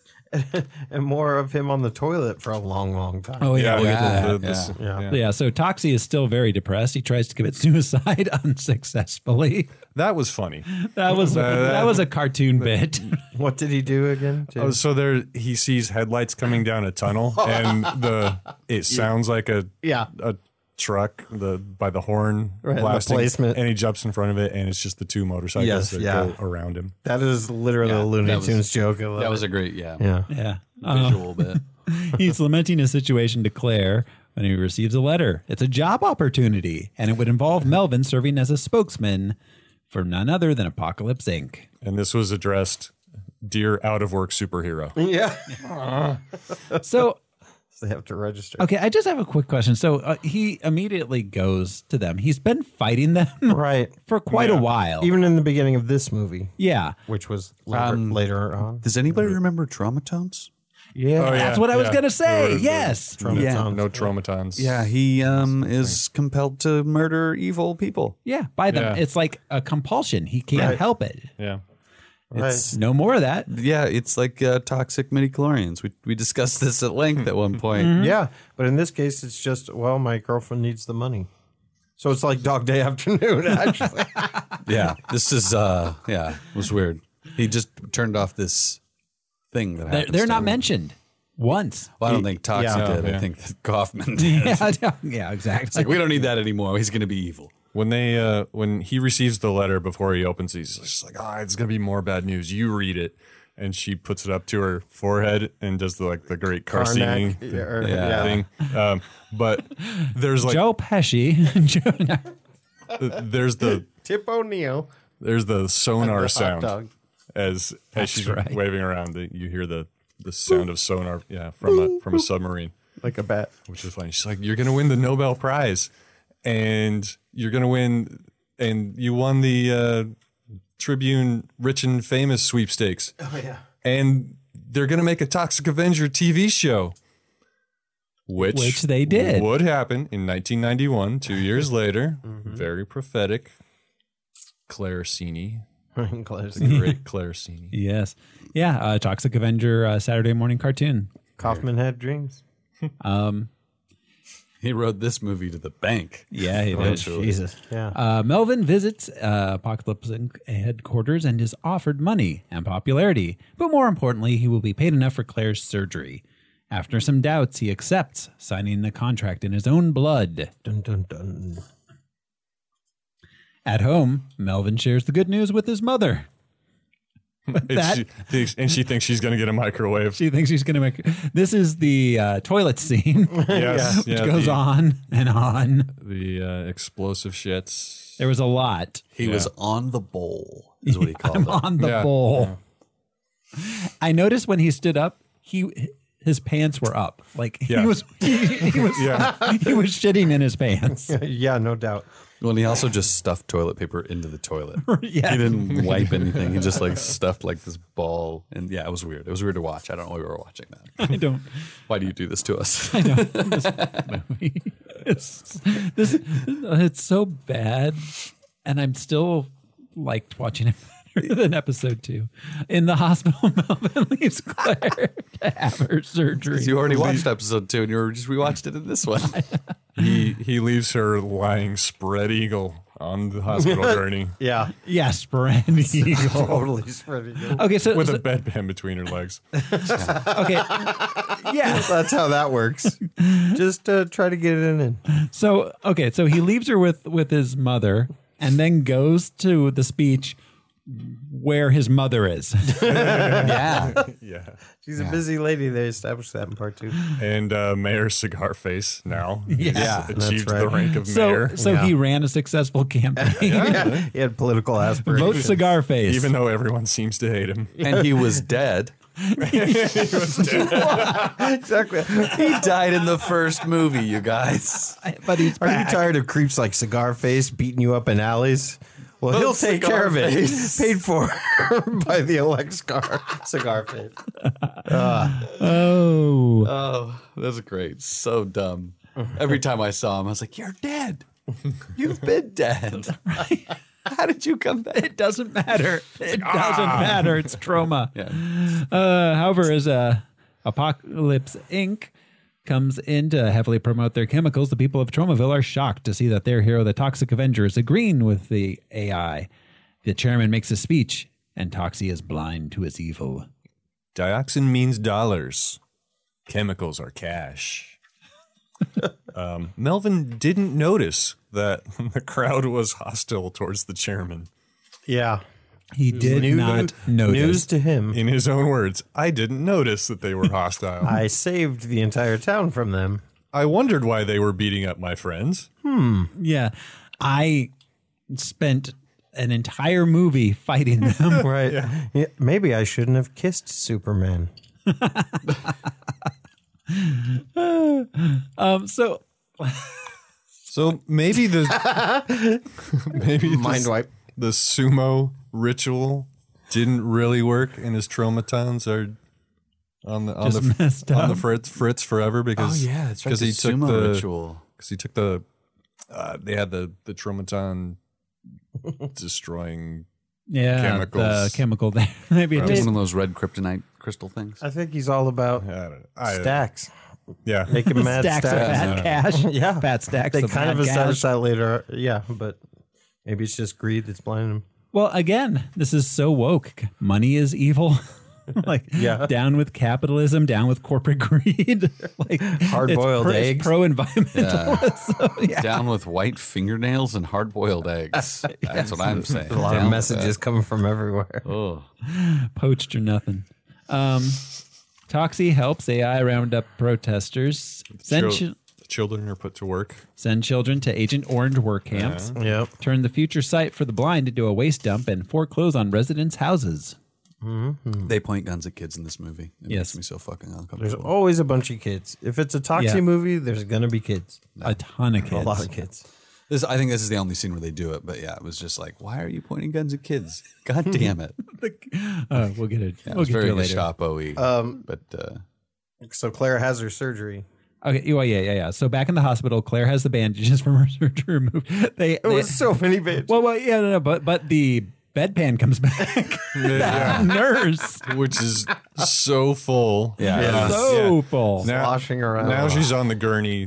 Speaker 2: And more of him on the toilet for a long, long time.
Speaker 1: Oh yeah,
Speaker 4: Yeah,
Speaker 1: we'll get to
Speaker 3: yeah.
Speaker 1: that.
Speaker 4: the- this-
Speaker 2: Yeah.
Speaker 4: yeah.
Speaker 1: Yeah, so Toxie is still very depressed. He tries to commit suicide unsuccessfully.
Speaker 4: That was funny.
Speaker 1: That was that was a cartoon bit.
Speaker 2: What did he do again? Jay?
Speaker 4: Oh, so there he sees headlights coming down a tunnel, and the it sounds like a
Speaker 2: Yeah.
Speaker 4: a truck the by the horn
Speaker 2: Right, the
Speaker 4: blasting,
Speaker 2: placement.
Speaker 4: and he jumps in front of it, and it's just the two motorcycles
Speaker 2: Yes,
Speaker 4: that
Speaker 2: yeah.
Speaker 4: go around him.
Speaker 2: That is literally
Speaker 3: Yeah,
Speaker 2: a Looney
Speaker 3: that was-
Speaker 2: Tunes joke. I love
Speaker 3: That was
Speaker 2: it.
Speaker 3: a great, yeah,
Speaker 2: yeah.
Speaker 1: Yeah. Uh,
Speaker 3: visual bit.
Speaker 1: he's lamenting his situation to Claire when he receives a letter. It's a job opportunity, and it would involve Melvin serving as a spokesman for none other than Apocalypse Incorporated.
Speaker 4: And this was addressed, "Dear out of work superhero."
Speaker 2: Yeah.
Speaker 1: So,
Speaker 2: They have to register.
Speaker 1: okay, I just have a quick question. So uh, he immediately goes to them. He's been fighting them
Speaker 2: Right.
Speaker 1: for quite a
Speaker 4: Yeah.
Speaker 1: while.
Speaker 2: Even in the beginning of this movie,
Speaker 1: yeah.
Speaker 2: which was later,
Speaker 3: Um,
Speaker 2: later on.
Speaker 3: Does anybody remember Traumatones?
Speaker 2: Yeah.
Speaker 4: Oh, yeah.
Speaker 1: That's what I was
Speaker 4: yeah.
Speaker 1: going to say.
Speaker 4: The- the
Speaker 1: Yes.
Speaker 2: Traumatons.
Speaker 4: No traumatons.
Speaker 3: Yeah, he um is compelled to murder evil people.
Speaker 1: Yeah, by them.
Speaker 4: Yeah.
Speaker 1: It's like a compulsion. He can't
Speaker 2: Right.
Speaker 1: help it.
Speaker 4: Yeah.
Speaker 3: It's
Speaker 1: No more of that.
Speaker 3: yeah, it's like uh, toxic midichlorians. We we discussed this at length at one point.
Speaker 2: Yeah. But in this case, it's just, well, my girlfriend needs the money. So it's like Dog Day Afternoon, actually.
Speaker 3: Yeah, this is uh yeah, it was weird. He just turned off this thing that
Speaker 1: They're,
Speaker 3: happens.
Speaker 1: they're
Speaker 3: to
Speaker 1: not
Speaker 3: him.
Speaker 1: mentioned once.
Speaker 3: Well, I don't think Toxie
Speaker 2: Yeah.
Speaker 3: did.
Speaker 4: Yeah.
Speaker 3: I think that Kaufman did.
Speaker 1: yeah, yeah, exactly.
Speaker 3: It's like, we don't need that anymore. He's going to be evil.
Speaker 4: When they uh, when he receives the letter before he opens it, he's just like, ah, it's gonna be more bad news. You read it, and she puts it up to her forehead and does the like the great Carsini
Speaker 2: Karnak, yeah, or-
Speaker 3: Yeah.
Speaker 2: yeah.
Speaker 4: thing. Um, but there's like
Speaker 1: Joe Pesci.
Speaker 4: there's the
Speaker 2: Tip O'Neill.
Speaker 4: there's the sonar
Speaker 2: Hot
Speaker 4: sound
Speaker 2: dog.
Speaker 4: as as she's
Speaker 1: right.
Speaker 4: waving around. The, you hear the the sound of sonar, yeah, from a from a submarine,
Speaker 2: Like a bat.
Speaker 4: which is funny. She's like, you're gonna win the Nobel Prize, and you're gonna win, and you won the uh, Tribune Rich and Famous sweepstakes.
Speaker 2: Oh, yeah.
Speaker 4: And they're going to make a Toxic Avenger T V show, which,
Speaker 1: Which they did.
Speaker 4: would happen in nineteen ninety-one, two years later. Very prophetic. Claire Cini,
Speaker 2: Close.
Speaker 4: the great Claire Cini.
Speaker 1: Yes. Yeah, uh, Toxic Avenger uh, Saturday morning cartoon.
Speaker 2: Kaufman had dreams.
Speaker 1: Um,
Speaker 3: He rode this movie to the bank.
Speaker 1: yeah, he did.
Speaker 3: Eventually.
Speaker 2: Jesus. Yeah.
Speaker 1: Uh, Melvin visits uh, Apocalypse Incorporated headquarters and is offered money and popularity, but more importantly, he will be paid enough for Claire's surgery. After some doubts, he accepts, signing the contract in his own blood.
Speaker 2: Dun, dun, dun.
Speaker 1: At home, Melvin shares the good news with his mother.
Speaker 4: And
Speaker 1: That-
Speaker 4: she, thinks, and she thinks she's going to get a microwave.
Speaker 1: She thinks she's going to make. This is the uh, toilet scene,
Speaker 4: Yes,
Speaker 1: which
Speaker 4: yeah,
Speaker 1: goes
Speaker 4: the,
Speaker 1: on and on.
Speaker 4: The uh, explosive shits.
Speaker 1: There was a lot.
Speaker 3: He
Speaker 4: Yeah.
Speaker 3: was on the bowl, is what he called
Speaker 1: I'm
Speaker 3: it.
Speaker 1: on the
Speaker 4: Yeah.
Speaker 1: bowl. I noticed when he stood up, he his pants were up. Like
Speaker 4: Yeah.
Speaker 1: he was, he, he was,
Speaker 4: Yeah.
Speaker 1: he was shitting in his pants.
Speaker 2: Yeah, no doubt.
Speaker 3: Well, and he also just stuffed toilet paper into the toilet.
Speaker 1: Yeah.
Speaker 3: He didn't wipe anything. He just like stuffed like this ball. And yeah, it was weird. It was weird to watch. I don't know why we were watching that.
Speaker 1: I don't.
Speaker 3: Why do you do this to us?
Speaker 1: I know this movie. It's, this it's so bad, and I'm still liked watching it better than episode two. In the hospital, Melvin leaves Claire to have her surgery.
Speaker 3: You already watched episode two and you were just rewatched it in this one.
Speaker 4: He, he leaves her lying spread eagle on the hospital gurney
Speaker 2: Yeah.
Speaker 1: Yeah, spread eagle.
Speaker 2: Totally spreading it.
Speaker 1: Okay, so,
Speaker 4: with
Speaker 1: so
Speaker 4: a bedpan between her legs.
Speaker 1: okay, yeah.
Speaker 2: That's how that works. Just uh, try to get it in.
Speaker 1: So okay, so he leaves her with with his mother, and then goes to the speech where his mother is.
Speaker 3: Yeah.
Speaker 4: Yeah.
Speaker 2: She's a busy lady. They established that in part two.
Speaker 4: And uh, Mayor Cigar Face now
Speaker 1: Yeah.
Speaker 4: has achieved
Speaker 2: That's right.
Speaker 4: the rank of
Speaker 1: So
Speaker 4: mayor.
Speaker 1: so
Speaker 2: Yeah.
Speaker 1: he ran a successful campagn.
Speaker 2: Yeah. He had political
Speaker 1: Vote
Speaker 2: aspirations.
Speaker 1: Cigar Face.
Speaker 4: Even though everyone seems to hate him.
Speaker 3: And he was dead.
Speaker 2: Exactly.
Speaker 3: He died in the first movie, you guys.
Speaker 1: but he's
Speaker 2: Are you
Speaker 1: back.
Speaker 2: tired of creeps like Cigar Face beating you up in alleys? Well, he'll take
Speaker 3: Cigar
Speaker 2: care of it.
Speaker 3: Face.
Speaker 2: Paid for by the elect scar Cigar Face.
Speaker 1: Oh.
Speaker 3: Oh, that's great. So dumb. Every time I saw him, I was like, you're dead. You've been dead. How did you come back?
Speaker 1: It doesn't matter. It doesn't matter. It's trauma.
Speaker 3: Yeah.
Speaker 1: Uh, however, as uh, Apocalypse Incorporated comes in to heavily promote their chemicals, the people of Tromaville are shocked to see that their hero, the Toxic Avenger, is agreeing with the A I. The chairman makes a speech, and Toxie is blind to his evil.
Speaker 4: Dioxin means dollars. Chemicals are cash. um, Melvin didn't notice that the crowd was hostile towards the chairman.
Speaker 2: Yeah.
Speaker 1: He did
Speaker 2: New-
Speaker 1: not notice.
Speaker 2: News to him.
Speaker 4: In his own words, I didn't notice that they were hostile.
Speaker 2: I saved the entire town from them.
Speaker 4: I wondered why they were beating up my friends.
Speaker 1: Yeah. I spent an entire movie fighting them.
Speaker 2: Right. Yeah, maybe I shouldn't have kissed Superman.
Speaker 1: um, so
Speaker 4: So maybe the maybe
Speaker 2: Mind
Speaker 4: the,
Speaker 2: wipe.
Speaker 4: the sumo ritual didn't really work, and his traumatons are on the on
Speaker 1: Just
Speaker 4: the
Speaker 1: messed
Speaker 4: on the
Speaker 1: up.
Speaker 4: fritz fritz forever because
Speaker 3: Oh, yeah, that's right,
Speaker 4: because
Speaker 3: the
Speaker 4: he took
Speaker 3: sumo
Speaker 4: the
Speaker 3: ritual.
Speaker 4: because he took the uh, they had the the traumaton destroying
Speaker 1: yeah,
Speaker 4: Chemicals.
Speaker 1: the chemical there. Maybe it
Speaker 3: Just
Speaker 1: just
Speaker 3: one of those red kryptonite crystal things.
Speaker 2: I think he's all about
Speaker 4: I don't know. I,
Speaker 2: stacks.
Speaker 4: yeah
Speaker 2: Making mad
Speaker 1: stacks of
Speaker 2: stacks.
Speaker 1: fat cash.
Speaker 2: Yeah.
Speaker 1: Fat stacks
Speaker 2: They
Speaker 1: of
Speaker 2: kind
Speaker 1: fat
Speaker 2: of
Speaker 1: cash.
Speaker 2: established that later. Yeah, but maybe it's just greed that's blinding him.
Speaker 1: Well, again, this is so woke. Money is evil. like
Speaker 2: Yeah.
Speaker 1: down with capitalism, down with corporate greed. Like
Speaker 2: Hard-boiled
Speaker 1: it's pro,
Speaker 2: eggs.
Speaker 1: pro environmental. Yeah.
Speaker 3: Down with white fingernails and hard-boiled eggs. That's what I'm saying.
Speaker 2: A lot
Speaker 3: Down
Speaker 2: of
Speaker 3: with
Speaker 2: messages coming from everywhere.
Speaker 3: that. Oh.
Speaker 1: Poached or nothing. Um, Toxie helps A I round up protesters. Send,
Speaker 4: Chil-
Speaker 1: chi-
Speaker 4: children are put to work.
Speaker 1: send children to Agent Orange work camps.
Speaker 2: Yep.
Speaker 1: Turn the future site for the blind into a waste dump and foreclose on residents' houses.
Speaker 3: They point guns at kids in this movie. It
Speaker 1: Yes.
Speaker 3: makes me so fucking
Speaker 2: There's
Speaker 3: uncomfortable.
Speaker 2: always a bunch of kids. If it's a Toxie
Speaker 1: Yeah.
Speaker 2: movie, there's gonna be kids.
Speaker 1: A ton of kids.
Speaker 2: A lot of kids.
Speaker 3: This, I think this is the only scene where they do it, but yeah, it was just like, why are you pointing guns at kids? God damn it.
Speaker 1: Uh, we'll get it.
Speaker 3: Yeah, it
Speaker 1: we'll
Speaker 3: was
Speaker 1: get
Speaker 3: very
Speaker 1: to it later.
Speaker 3: Gestapo-y.
Speaker 2: Um,
Speaker 3: but uh,
Speaker 2: So Claire has her surgery.
Speaker 1: Okay, well, yeah, yeah, yeah. So back in the hospital, Claire has the bandages from her surgery removed. They,
Speaker 2: It was so many bitches.
Speaker 1: well, well, yeah, no, no, but but the bedpan comes back. That nurse,
Speaker 4: Which is so full.
Speaker 3: yeah,
Speaker 1: so full.
Speaker 4: Now,
Speaker 2: Sloshing around.
Speaker 4: now she's on the gurney.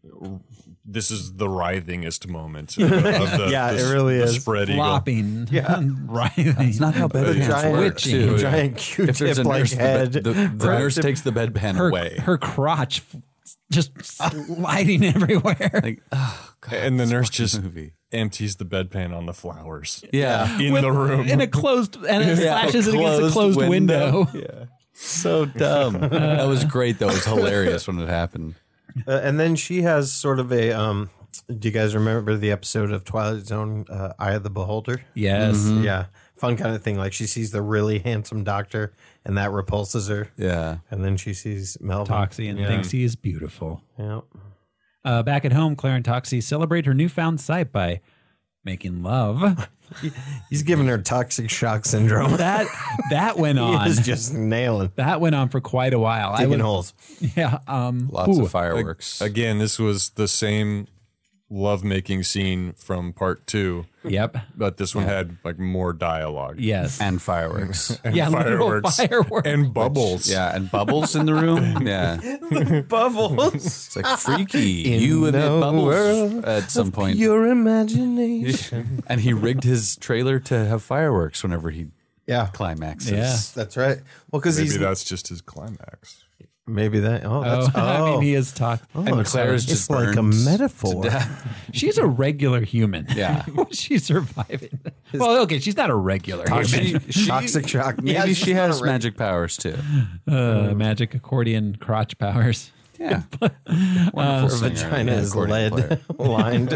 Speaker 4: This is the writhingest moment. Of the,
Speaker 2: Yeah,
Speaker 4: the,
Speaker 2: it really
Speaker 4: the
Speaker 2: is.
Speaker 4: spread eagle.
Speaker 1: Flopping,
Speaker 2: Yeah.
Speaker 1: writing.
Speaker 3: It's not how bedpans
Speaker 2: giant,
Speaker 3: work,
Speaker 1: Twitching.
Speaker 3: too.
Speaker 2: giant
Speaker 3: If there's
Speaker 2: Q-tip
Speaker 3: a
Speaker 2: like
Speaker 3: nurse, the,
Speaker 2: head.
Speaker 3: bed- the, the
Speaker 2: Her-
Speaker 3: nurse takes the bedpan
Speaker 1: her
Speaker 3: away.
Speaker 1: her crotch f- just sliding everywhere.
Speaker 3: like, oh, God,
Speaker 4: And the
Speaker 3: this
Speaker 4: nurse
Speaker 3: fucking
Speaker 4: just
Speaker 3: movie.
Speaker 4: empties the bedpan on the flowers.
Speaker 3: Yeah.
Speaker 4: In
Speaker 1: With-
Speaker 4: the room.
Speaker 1: in a closed, and it
Speaker 3: Yeah,
Speaker 1: flashes it against a closed window.
Speaker 3: Yeah. So dumb. that was great, though. It was hilarious when it happened.
Speaker 2: Uh, and then she has sort of a. Um, do you guys remember the episode of Twilight Zone, uh, Eye of the Beholder?
Speaker 1: Yes.
Speaker 2: Yeah, fun kind of thing. Like she sees the really handsome doctor, and that repulses her.
Speaker 3: Yeah.
Speaker 2: And then she sees Melvin.
Speaker 1: Toxie and
Speaker 2: yeah.
Speaker 1: thinks he is beautiful.
Speaker 2: Yeah.
Speaker 1: Uh, back at home, Claire and Toxie celebrate her newfound sight by making love.
Speaker 2: He's giving her toxic shock syndrome.
Speaker 1: That that went
Speaker 2: He
Speaker 1: on.
Speaker 2: is just nailing,
Speaker 1: That went on for quite a while. I
Speaker 2: digging
Speaker 1: would-
Speaker 2: holes.
Speaker 1: Yeah. Um,
Speaker 3: Lots
Speaker 1: ooh,
Speaker 3: of fireworks.
Speaker 4: Again, this was the same lovemaking scene from part two,
Speaker 1: Yep.
Speaker 4: but this one had like more dialogue.
Speaker 1: Yes.
Speaker 3: and fireworks.
Speaker 4: And
Speaker 1: Yeah, literal
Speaker 4: fireworks.
Speaker 1: fireworks.
Speaker 4: And bubbles.
Speaker 3: Yeah, and bubbles in the room. Yeah.
Speaker 2: Bubbles.
Speaker 3: It's like freaky.
Speaker 2: In
Speaker 3: you emit
Speaker 2: the
Speaker 3: bubbles
Speaker 2: world
Speaker 3: at some point.
Speaker 2: Your imagination.
Speaker 3: And he rigged his trailer to have fireworks whenever he
Speaker 2: Yeah,
Speaker 3: climaxes.
Speaker 1: Yeah.
Speaker 2: that's right. Well, because
Speaker 4: Maybe
Speaker 2: he's
Speaker 4: that's just his climax.
Speaker 2: maybe that. Oh,
Speaker 1: Oh,
Speaker 2: that's. Oh,
Speaker 1: I mean, he is talk.
Speaker 2: Oh,
Speaker 3: And
Speaker 2: it's
Speaker 3: Claire's
Speaker 2: like,
Speaker 3: just
Speaker 2: it's like a
Speaker 3: burned to
Speaker 2: metaphor.
Speaker 1: She's a regular human.
Speaker 3: Yeah.
Speaker 1: She's surviving. Well, okay, she's not a regular human.
Speaker 3: She, she,
Speaker 2: Toxic shock.
Speaker 3: maybe
Speaker 2: Yeah,
Speaker 3: she
Speaker 2: she's
Speaker 3: has
Speaker 2: not a reg-
Speaker 3: magic powers too.
Speaker 1: Uh, magic accordion crotch powers.
Speaker 3: Yeah.
Speaker 2: Her
Speaker 3: Wonderful singer
Speaker 2: vagina
Speaker 3: and
Speaker 2: is
Speaker 3: accordion player.
Speaker 2: lead lined.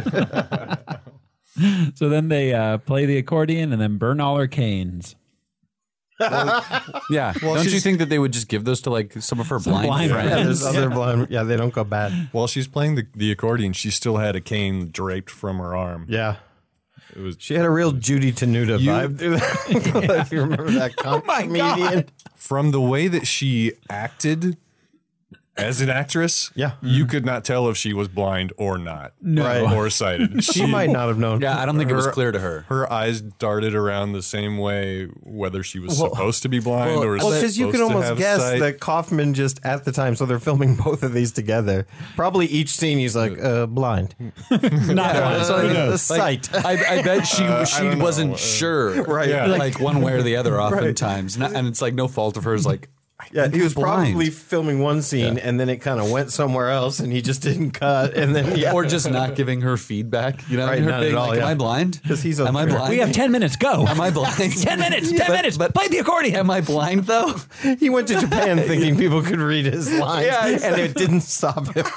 Speaker 1: So then they uh, play the accordion and then burn all her canes.
Speaker 3: Yeah. Don't you
Speaker 4: she's-
Speaker 3: think that they would just give those to like some of her blind,
Speaker 1: blind
Speaker 3: friends?
Speaker 2: Yeah, there's other blind. Yeah, they don't go bad.
Speaker 4: While she's playing the, the accordion, she still had a cane draped from her arm.
Speaker 2: Yeah.
Speaker 4: It was
Speaker 2: She had a real Judy Tenuta vibe to that. If you remember that com-
Speaker 1: my
Speaker 2: comedian.
Speaker 1: God.
Speaker 4: from the way that she acted as an actress.
Speaker 2: Yeah.
Speaker 4: You could not tell if she was blind or not.
Speaker 1: No.
Speaker 2: Right.
Speaker 4: Or sighted.
Speaker 2: She might not have known.
Speaker 3: Yeah, I don't think it was
Speaker 4: Her-
Speaker 3: clear to her.
Speaker 4: Her eyes darted around the same way, whether she was
Speaker 2: Well-
Speaker 4: supposed to be blind
Speaker 3: well,
Speaker 4: or
Speaker 2: Well, because you
Speaker 4: supposed
Speaker 2: can
Speaker 4: to
Speaker 2: almost
Speaker 4: have
Speaker 2: guess
Speaker 4: sight.
Speaker 2: that Kaufman just at the time, so they're filming both of these together. Probably each scene he's like, uh, blind.
Speaker 1: Not
Speaker 2: Uh,
Speaker 3: So, like,
Speaker 2: the
Speaker 3: like,
Speaker 2: sight.
Speaker 3: I, I bet she
Speaker 4: Uh, I
Speaker 3: she
Speaker 4: don't know.
Speaker 3: wasn't
Speaker 4: Uh,
Speaker 3: sure,
Speaker 2: Right.
Speaker 4: Yeah.
Speaker 3: Like, one way or the other, oftentimes, Not- and it's like no fault of hers. Like, I
Speaker 2: Yeah,
Speaker 3: think
Speaker 2: he
Speaker 3: I'm
Speaker 2: was
Speaker 3: blind.
Speaker 2: probably filming one scene and then it kind of went somewhere else and he just didn't cut. And then, yeah.
Speaker 3: or just not giving her feedback. You know,
Speaker 2: Right,
Speaker 3: her
Speaker 2: not at
Speaker 3: being
Speaker 2: all,
Speaker 3: like,
Speaker 2: yeah.
Speaker 3: am I blind?
Speaker 2: 'Cause he's a
Speaker 3: am I
Speaker 2: jerk.
Speaker 3: blind?
Speaker 1: We have ten minutes. Go.
Speaker 3: Am I blind?
Speaker 1: ten minutes. Ten
Speaker 3: But-
Speaker 1: minutes.
Speaker 3: but-
Speaker 1: Play the accordion.
Speaker 3: Am I blind though?
Speaker 2: He went to Japan thinking people could read his lines
Speaker 3: Yeah,
Speaker 2: and it didn't stop him.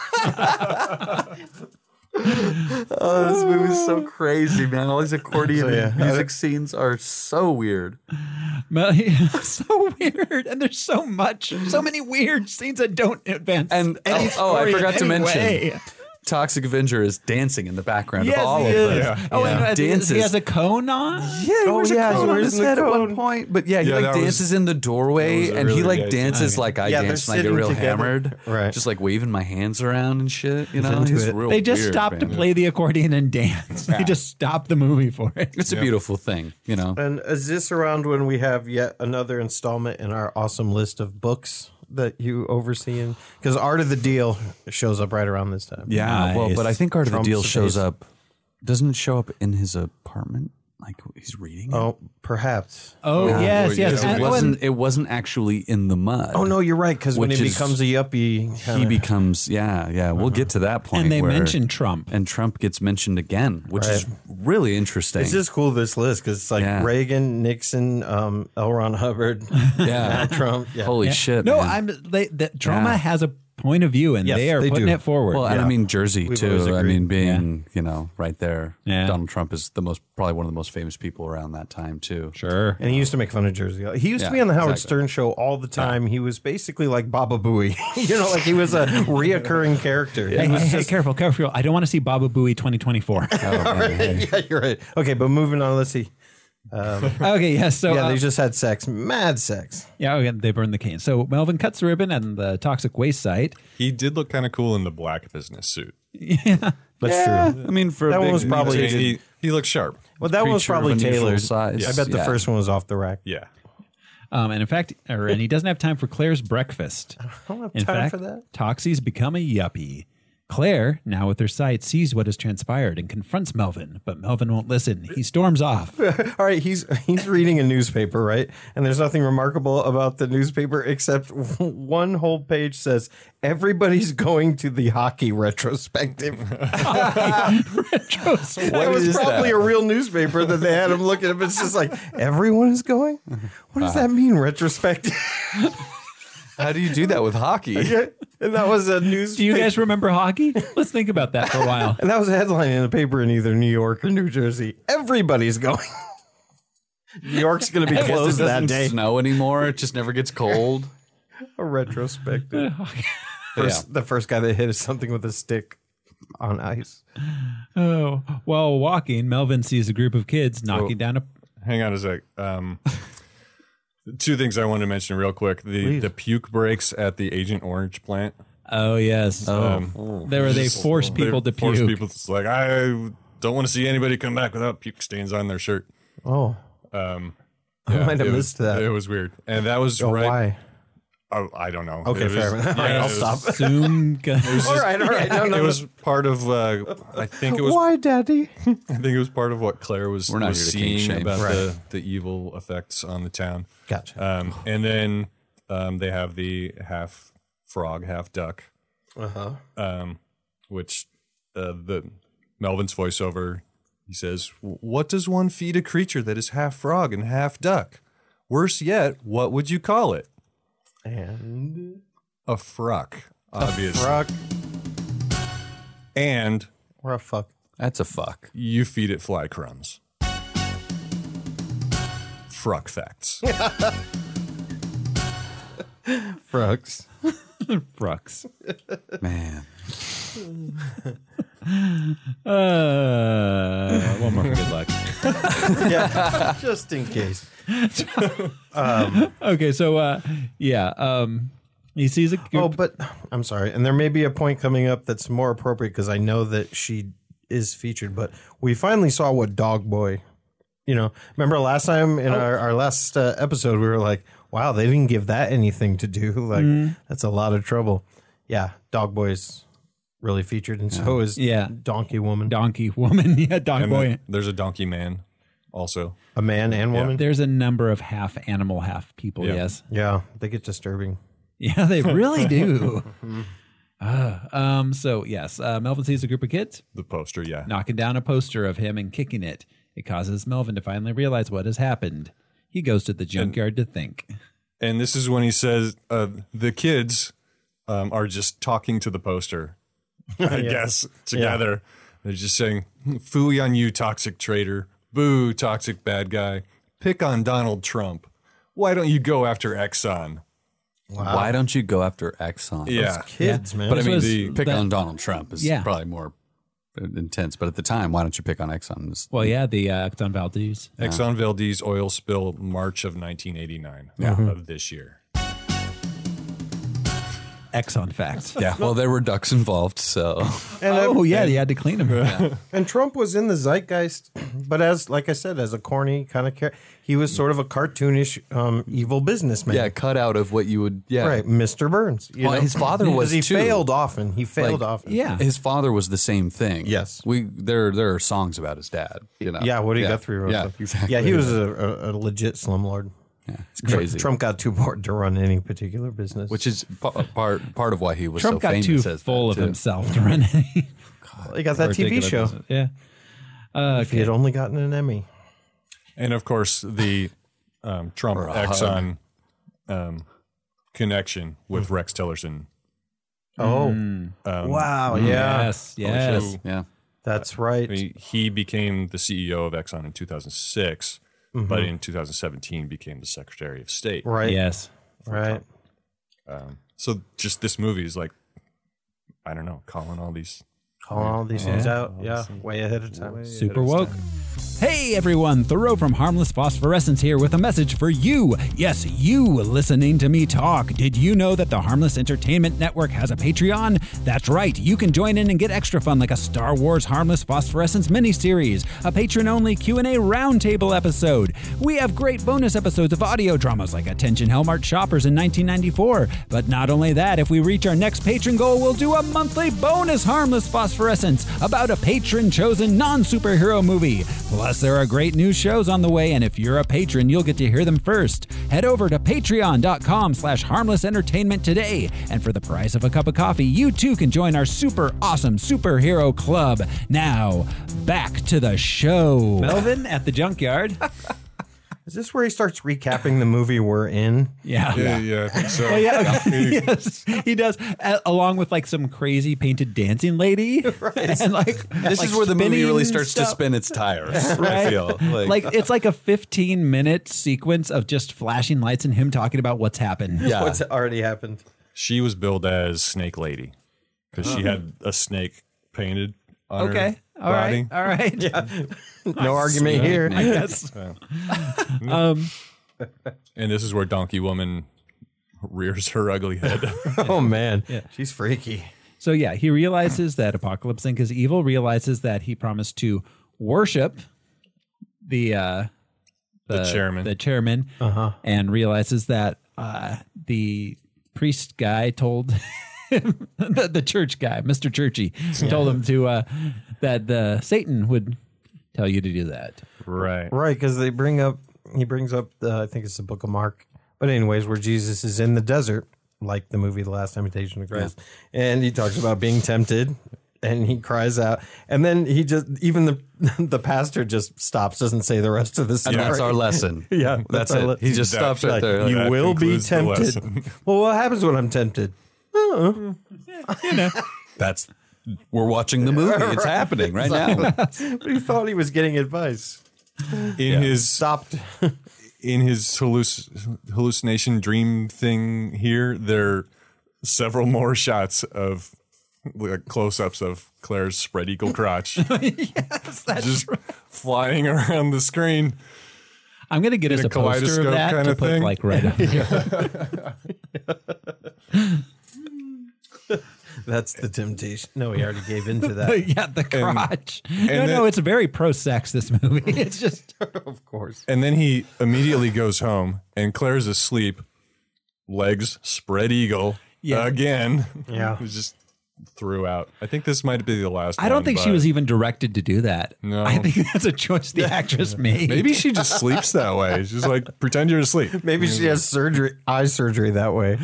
Speaker 3: Oh, this movie's so crazy, man. All these accordion
Speaker 2: So, yeah.
Speaker 3: music scenes are so weird.
Speaker 1: Mel- so weird, and there's so much, so many weird scenes that don't advance.
Speaker 3: And
Speaker 1: any
Speaker 3: oh, oh, I
Speaker 1: story in
Speaker 3: forgot to
Speaker 1: any
Speaker 3: mention,
Speaker 1: way.
Speaker 3: Toxic Avenger is dancing in the background
Speaker 1: Yes,
Speaker 3: of all
Speaker 1: he
Speaker 3: of
Speaker 1: is.
Speaker 3: them.
Speaker 1: Oh, and uh,
Speaker 3: dances.
Speaker 1: he has a cone on.
Speaker 3: Yeah, he
Speaker 2: Oh,
Speaker 3: wears
Speaker 2: yeah,
Speaker 3: a
Speaker 2: he
Speaker 3: cone on
Speaker 2: wears
Speaker 3: his
Speaker 2: the
Speaker 3: head at one
Speaker 2: cone.
Speaker 3: point. But yeah, he
Speaker 4: Yeah,
Speaker 3: like
Speaker 4: that was-
Speaker 3: dances in the doorway,
Speaker 4: that was a
Speaker 3: and he
Speaker 4: really
Speaker 3: like
Speaker 4: good
Speaker 3: dances
Speaker 1: scene.
Speaker 3: like I
Speaker 2: Yeah, they're
Speaker 3: dance, and I get
Speaker 2: sitting
Speaker 3: real
Speaker 2: together.
Speaker 3: hammered.
Speaker 2: Right.
Speaker 3: Just like waving my hands around and shit. You know,
Speaker 2: into
Speaker 3: It's
Speaker 2: it.
Speaker 3: real
Speaker 1: They just
Speaker 3: weird,
Speaker 1: stopped to
Speaker 3: man.
Speaker 1: play the accordion and dance. They just stopped the movie for it.
Speaker 3: It's a beautiful thing, you know.
Speaker 2: And is this around when we have yet another installment in our awesome list of books that you oversee? Because Art of the Deal shows up right around this time.
Speaker 3: Yeah, well,
Speaker 1: Nice.
Speaker 3: but I think Art of the
Speaker 2: Trump's
Speaker 3: Deal shows
Speaker 2: face.
Speaker 3: up. Doesn't it show up in his apartment? Like he's reading.
Speaker 2: Oh, perhaps.
Speaker 1: Oh,
Speaker 3: Yeah.
Speaker 1: yes,
Speaker 3: Yeah,
Speaker 1: yes.
Speaker 3: It
Speaker 1: And-
Speaker 3: wasn't. It wasn't actually in the mud.
Speaker 2: Oh no, you're right. Because when
Speaker 3: Which
Speaker 2: he
Speaker 3: is-
Speaker 2: becomes a yuppie,
Speaker 3: he
Speaker 2: kinda-
Speaker 3: becomes. Yeah, yeah. We'll get to that point.
Speaker 1: and they
Speaker 3: where-
Speaker 1: mentioned Trump.
Speaker 3: and Trump gets mentioned again, which is
Speaker 2: Right.
Speaker 3: really interesting.
Speaker 2: It's just cool, this list, because it's like
Speaker 3: Yeah.
Speaker 2: Reagan, Nixon, um, L. Ron Hubbard,
Speaker 3: yeah.
Speaker 2: Trump. Yeah.
Speaker 3: Holy
Speaker 1: Yeah.
Speaker 3: shit!
Speaker 1: No,
Speaker 3: man.
Speaker 1: I'm. They, the, Trauma
Speaker 3: Yeah.
Speaker 1: has a point of view, and
Speaker 2: Yes,
Speaker 1: they are
Speaker 2: they
Speaker 1: putting
Speaker 2: do.
Speaker 1: it forward.
Speaker 3: Well, and
Speaker 2: Yeah.
Speaker 3: I mean Jersey
Speaker 2: We've always
Speaker 3: too. I
Speaker 2: agreed.
Speaker 3: mean, being you know right there,
Speaker 1: Yeah.
Speaker 3: Donald Trump is the most probably one of the most famous people around that time too.
Speaker 1: sure.
Speaker 2: And he used to make fun of Jersey. He used
Speaker 3: Yeah,
Speaker 2: to be on the Howard
Speaker 3: exactly.
Speaker 2: Stern show all the time. He was basically like Baba Booey. you know, like he was a reoccurring character.
Speaker 1: Hey,
Speaker 2: He was
Speaker 1: hey, hey,
Speaker 2: just-
Speaker 1: careful, careful. I don't want to see Baba Booey twenty twenty-four.
Speaker 3: Oh, man, hey.
Speaker 2: yeah, you're right. Okay, but moving on. Let's see. Um,
Speaker 1: Okay, yes. So
Speaker 2: yeah,
Speaker 1: uh,
Speaker 2: they just had sex, mad sex.
Speaker 1: yeah, okay, they burned the cane. So Melvin cuts the ribbon at the toxic waste site.
Speaker 4: He did look kind of cool in the black business suit.
Speaker 1: Yeah,
Speaker 2: That's
Speaker 3: Yeah,
Speaker 2: true.
Speaker 3: I mean, for a
Speaker 2: That one
Speaker 3: big
Speaker 2: was probably-
Speaker 3: he-
Speaker 4: He, he looked sharp.
Speaker 2: Well, that one was
Speaker 3: creature of
Speaker 2: probably
Speaker 3: unusual
Speaker 2: Taylor's.
Speaker 3: size.
Speaker 2: I bet the
Speaker 3: Yeah.
Speaker 2: first one was off the rack.
Speaker 4: Yeah.
Speaker 1: um, and in fact, or, and he doesn't have time for Claire's breakfast.
Speaker 2: I don't have
Speaker 1: In
Speaker 2: time
Speaker 1: fact,
Speaker 2: for that.
Speaker 1: Toxie's become a yuppie. Claire, now with her sight, sees what has transpired and confronts Melvin, but Melvin won't listen. He storms off.
Speaker 2: All right, he's he's reading a newspaper, right? And there's nothing remarkable about the newspaper except one whole page says everybody's going to the hockey retrospective.
Speaker 1: Retrospect.
Speaker 2: That was
Speaker 3: is
Speaker 2: probably
Speaker 3: that?
Speaker 2: a real newspaper that they had him looking at. It's just like everyone is going. What does that mean, retrospective?
Speaker 3: How do you do that with hockey?
Speaker 2: And that was a news.
Speaker 1: Do you guys remember hockey? Let's think about that for a while.
Speaker 2: And that was a headline in a paper in either New York or New Jersey. Everybody's going. New York's going to be
Speaker 3: I guess
Speaker 2: closed
Speaker 3: it
Speaker 2: that
Speaker 3: doesn't
Speaker 2: day.
Speaker 3: snow anymore. It just never gets cold.
Speaker 2: A retrospective. First, The first guy that hit something with a stick on ice.
Speaker 1: Oh, while walking, Melvin sees a group of kids knocking
Speaker 4: Oh.
Speaker 1: down a.
Speaker 4: Hang on a sec. Um, two things I wanted to mention real quick. The
Speaker 2: Please.
Speaker 4: the puke breaks at the Agent Orange plant.
Speaker 1: Oh yes.
Speaker 4: Um,
Speaker 1: There were they force people to
Speaker 4: they force
Speaker 1: puke.
Speaker 4: people. It's like I don't want to see anybody come back without puke stains on their shirt.
Speaker 2: Oh,
Speaker 4: Um,
Speaker 2: I might have
Speaker 4: it was-
Speaker 2: missed that.
Speaker 4: It was weird, and that was
Speaker 2: Oh,
Speaker 4: right.
Speaker 2: why?
Speaker 4: Oh, I don't know.
Speaker 2: Okay,
Speaker 4: It was-
Speaker 2: fair enough.
Speaker 4: yeah,
Speaker 2: All right, I'll
Speaker 4: it was-
Speaker 2: stop.
Speaker 1: Soon. go-
Speaker 2: All right, all right. No, no,
Speaker 4: It
Speaker 2: no.
Speaker 4: was part of. Uh, I think it was.
Speaker 2: Why, Daddy?
Speaker 4: I think it was part of what Claire was,
Speaker 3: We're not
Speaker 4: was
Speaker 3: here to kink
Speaker 4: seeing
Speaker 3: shame.
Speaker 4: about
Speaker 2: Right.
Speaker 4: the, the evil effects on the town.
Speaker 2: Gotcha.
Speaker 4: Um, and then um, they have the half frog, half duck,
Speaker 2: Uh huh.
Speaker 4: um, which uh, the Melvin's voiceover. He says, "What does one feed a creature that is half frog and half duck? Worse yet, what would you call it?
Speaker 2: And
Speaker 4: A fruck, obviously.
Speaker 2: rock
Speaker 4: And
Speaker 2: or a fuck.
Speaker 3: That's a fuck.
Speaker 4: you feed it fly crumbs. Fruck facts."
Speaker 2: Frogs.
Speaker 1: Brooks.
Speaker 3: Man.
Speaker 1: Uh, one more for good luck.
Speaker 2: Yeah, just in case.
Speaker 1: Okay, so uh, yeah, um, he sees a group.
Speaker 2: Oh, but I'm sorry. And there may be a point coming up that's more appropriate because I know that she is featured, but we finally saw what Dog Boy, you know, remember last time in our, our last uh, episode, we were like, wow, they didn't give that anything to do. Like, that's a lot of trouble. Yeah, Dog Boy's really featured, and so is
Speaker 1: Yeah.
Speaker 2: Donkey Woman.
Speaker 1: Donkey woman, yeah, dog
Speaker 4: And
Speaker 1: boy.
Speaker 4: then there's a donkey man also.
Speaker 2: A man and woman.
Speaker 1: There's a number of half animal, half people.
Speaker 4: Yeah.
Speaker 1: Yes,
Speaker 2: Yeah, they get disturbing.
Speaker 1: yeah, they really do. Uh, um. So yes, uh, Melvin sees a group of kids
Speaker 4: The poster, yeah.
Speaker 1: knocking down a poster of him and kicking it. It causes Melvin to finally realize what has happened. He goes to the junkyard to think.
Speaker 4: And this is when he says uh, the kids um, are just talking to the poster, I guess, together. They're just saying, "Phooey on you, toxic traitor. Boo, toxic bad guy. Pick on Donald Trump. Why don't you go after Exxon?"
Speaker 3: Why don't you go after Exxon?
Speaker 4: Yeah.
Speaker 2: Kids, man.
Speaker 3: But I
Speaker 1: This
Speaker 3: mean,
Speaker 1: was
Speaker 3: the pick
Speaker 1: the-
Speaker 3: on Donald Trump is
Speaker 1: Yeah.
Speaker 3: probably more intense. But at the time, why don't you pick on Exxon? It's-
Speaker 1: Well, yeah, the uh, Exxon Valdez.
Speaker 4: Exxon Valdez oil spill, March of nineteen eighty-nine
Speaker 3: Yeah.
Speaker 4: of this year.
Speaker 1: Exxon facts.
Speaker 3: Yeah, well, there were ducks involved, so.
Speaker 2: And
Speaker 1: oh,
Speaker 2: I-
Speaker 1: yeah,
Speaker 2: and-
Speaker 1: you had to clean them. Yeah.
Speaker 2: And Trump was in the zeitgeist, but as like I said, as a corny kind of character, he was sort of a cartoonish um, evil businessman.
Speaker 3: Yeah, cut out of what you would. Yeah,
Speaker 2: Right, Mister Burns. You
Speaker 3: Well,
Speaker 2: know?
Speaker 3: his father was
Speaker 2: Because he
Speaker 3: too.
Speaker 2: failed often. He failed
Speaker 3: Like,
Speaker 2: often.
Speaker 1: Yeah.
Speaker 3: His father was the same thing.
Speaker 2: Yes.
Speaker 3: we there there are songs about his dad. You know.
Speaker 2: Yeah, what he
Speaker 3: yeah.
Speaker 2: got through.
Speaker 3: Yeah, exactly.
Speaker 2: Yeah, he was a, a, a legit slumlord.
Speaker 3: Yeah, it's crazy.
Speaker 2: Trump got too bored to run any particular business.
Speaker 3: Which is pa- part part of why he was
Speaker 1: Trump
Speaker 3: so
Speaker 1: got
Speaker 3: famous.
Speaker 1: too
Speaker 3: as
Speaker 1: full
Speaker 3: that,
Speaker 1: of
Speaker 3: too.
Speaker 1: himself to run any
Speaker 2: he got that T V
Speaker 1: particular
Speaker 2: show.
Speaker 1: business. Yeah. Uh,
Speaker 2: If he had only gotten an Emmy.
Speaker 4: And of course, the um, Trump
Speaker 3: Or a
Speaker 4: Exxon um, connection with Rex Tillerson.
Speaker 2: Oh,
Speaker 4: Um,
Speaker 2: wow. Yeah.
Speaker 1: Yes. Yes.
Speaker 3: Oh, Yeah.
Speaker 2: That's right.
Speaker 4: He, he became the C E O of Exxon in two thousand six, but in two thousand seventeen became the Secretary of State.
Speaker 2: Right.
Speaker 1: Yes.
Speaker 2: Right.
Speaker 4: Um, so just this movie is like, I don't know, calling all these.
Speaker 2: Calling all these things out. Yeah. Way ahead of time.
Speaker 1: Super woke. Hey everyone, Thoreau from Harmless Phosphorescence here with a message for you. Yes, you listening to me talk. Did you know that the Harmless Entertainment Network has a Patreon? That's right, you can join in and get extra fun like a Star Wars Harmless Phosphorescence miniseries, a patron-only Q and A roundtable episode. We have great bonus episodes of audio dramas like Attention Hellmart Shoppers in nineteen ninety-four. But not only that, if we reach our next patron goal, we'll do a monthly bonus Harmless Phosphorescence about a patron-chosen non-superhero movie. Plus, there are great new shows on the way, and if you're a patron, you'll get to hear them first. Head over to patreon.com slash harmless entertainment today, and for the price of a cup of coffee, you too can join our super awesome superhero club. Now, back to the show. Melvin at the junkyard.
Speaker 2: Is this where he starts recapping the movie we're in?
Speaker 1: Yeah.
Speaker 4: Yeah, yeah, I think so.
Speaker 1: Oh, yeah. Yes, he does, a- along with like some crazy painted dancing lady. Right. And like
Speaker 3: This
Speaker 1: like
Speaker 3: is where the movie really
Speaker 1: spinning
Speaker 3: starts to
Speaker 1: stuff.
Speaker 3: spin its tires.
Speaker 1: Right?
Speaker 3: I feel like,
Speaker 1: Like it's like a fifteen minute sequence of just flashing lights and him talking about what's happened.
Speaker 3: yeah.
Speaker 2: What's already happened?
Speaker 4: She was billed as Snake Lady because she had a snake painted on
Speaker 1: Okay.
Speaker 4: her
Speaker 1: All
Speaker 4: body.
Speaker 1: right. All right.
Speaker 2: Yeah. No argument here.
Speaker 1: I guess. um,
Speaker 4: And this is where Donkey Woman rears her ugly head.
Speaker 2: Oh, man. She's freaky.
Speaker 1: so yeah, he realizes that Apocalypse Inc is evil. Realizes that he promised to worship the uh,
Speaker 4: The chairman.
Speaker 1: the chairman,
Speaker 2: Uh-huh.
Speaker 1: and realizes that uh, the priest guy told him, the, the church guy, Mister Churchy, told him to uh, that uh, Satan would tell you to do that.
Speaker 4: Right.
Speaker 2: Right, because they bring up, he brings up, uh, I think it's the book of Mark. But anyways, where Jesus is in the desert, like the movie The Last Temptation of Christ. And he talks about being tempted. And he cries out. And then he just, even the the pastor just stops, doesn't say the rest of the story.
Speaker 3: and that's our lesson.
Speaker 2: Yeah,
Speaker 3: That's
Speaker 2: our
Speaker 3: it.
Speaker 2: le-
Speaker 3: He just
Speaker 4: That-
Speaker 3: stops right
Speaker 2: Like,
Speaker 3: there.
Speaker 2: you
Speaker 4: That
Speaker 2: will be
Speaker 4: concludes the
Speaker 2: tempted.
Speaker 4: lesson.
Speaker 2: Well, what happens when I'm tempted?
Speaker 3: That's we're watching the movie. It's happening right now.
Speaker 2: But he thought he was getting advice.
Speaker 4: In his
Speaker 2: Stopped.
Speaker 4: in his halluc- hallucination dream thing here, there are several more shots of like close-ups of Claire's spread eagle crotch.
Speaker 1: Yes, that's
Speaker 4: just flying around the screen.
Speaker 1: I'm gonna get us
Speaker 4: a
Speaker 1: a poster of
Speaker 4: kaleidoscope
Speaker 1: that
Speaker 4: kind
Speaker 1: to
Speaker 4: of
Speaker 1: put
Speaker 4: thing.
Speaker 1: like right up.
Speaker 2: That's the temptation. No, he already gave into that.
Speaker 1: Yeah, the crotch. no,
Speaker 4: and
Speaker 1: no,
Speaker 4: then-
Speaker 1: it's very pro-sex. This movie. It's just
Speaker 2: Of course.
Speaker 4: And then he immediately goes home, and Claire's asleep, legs spread eagle
Speaker 1: Yeah.
Speaker 4: again.
Speaker 2: Yeah.
Speaker 4: It was just threw out. I think this might be the last.
Speaker 1: I don't
Speaker 4: one,
Speaker 1: think she
Speaker 4: but
Speaker 1: was even directed to do that.
Speaker 4: No.
Speaker 1: I think that's a choice the actress made.
Speaker 4: Maybe she just sleeps that way. She's like, pretend you're asleep.
Speaker 2: Maybe she has surgery, eye surgery that way.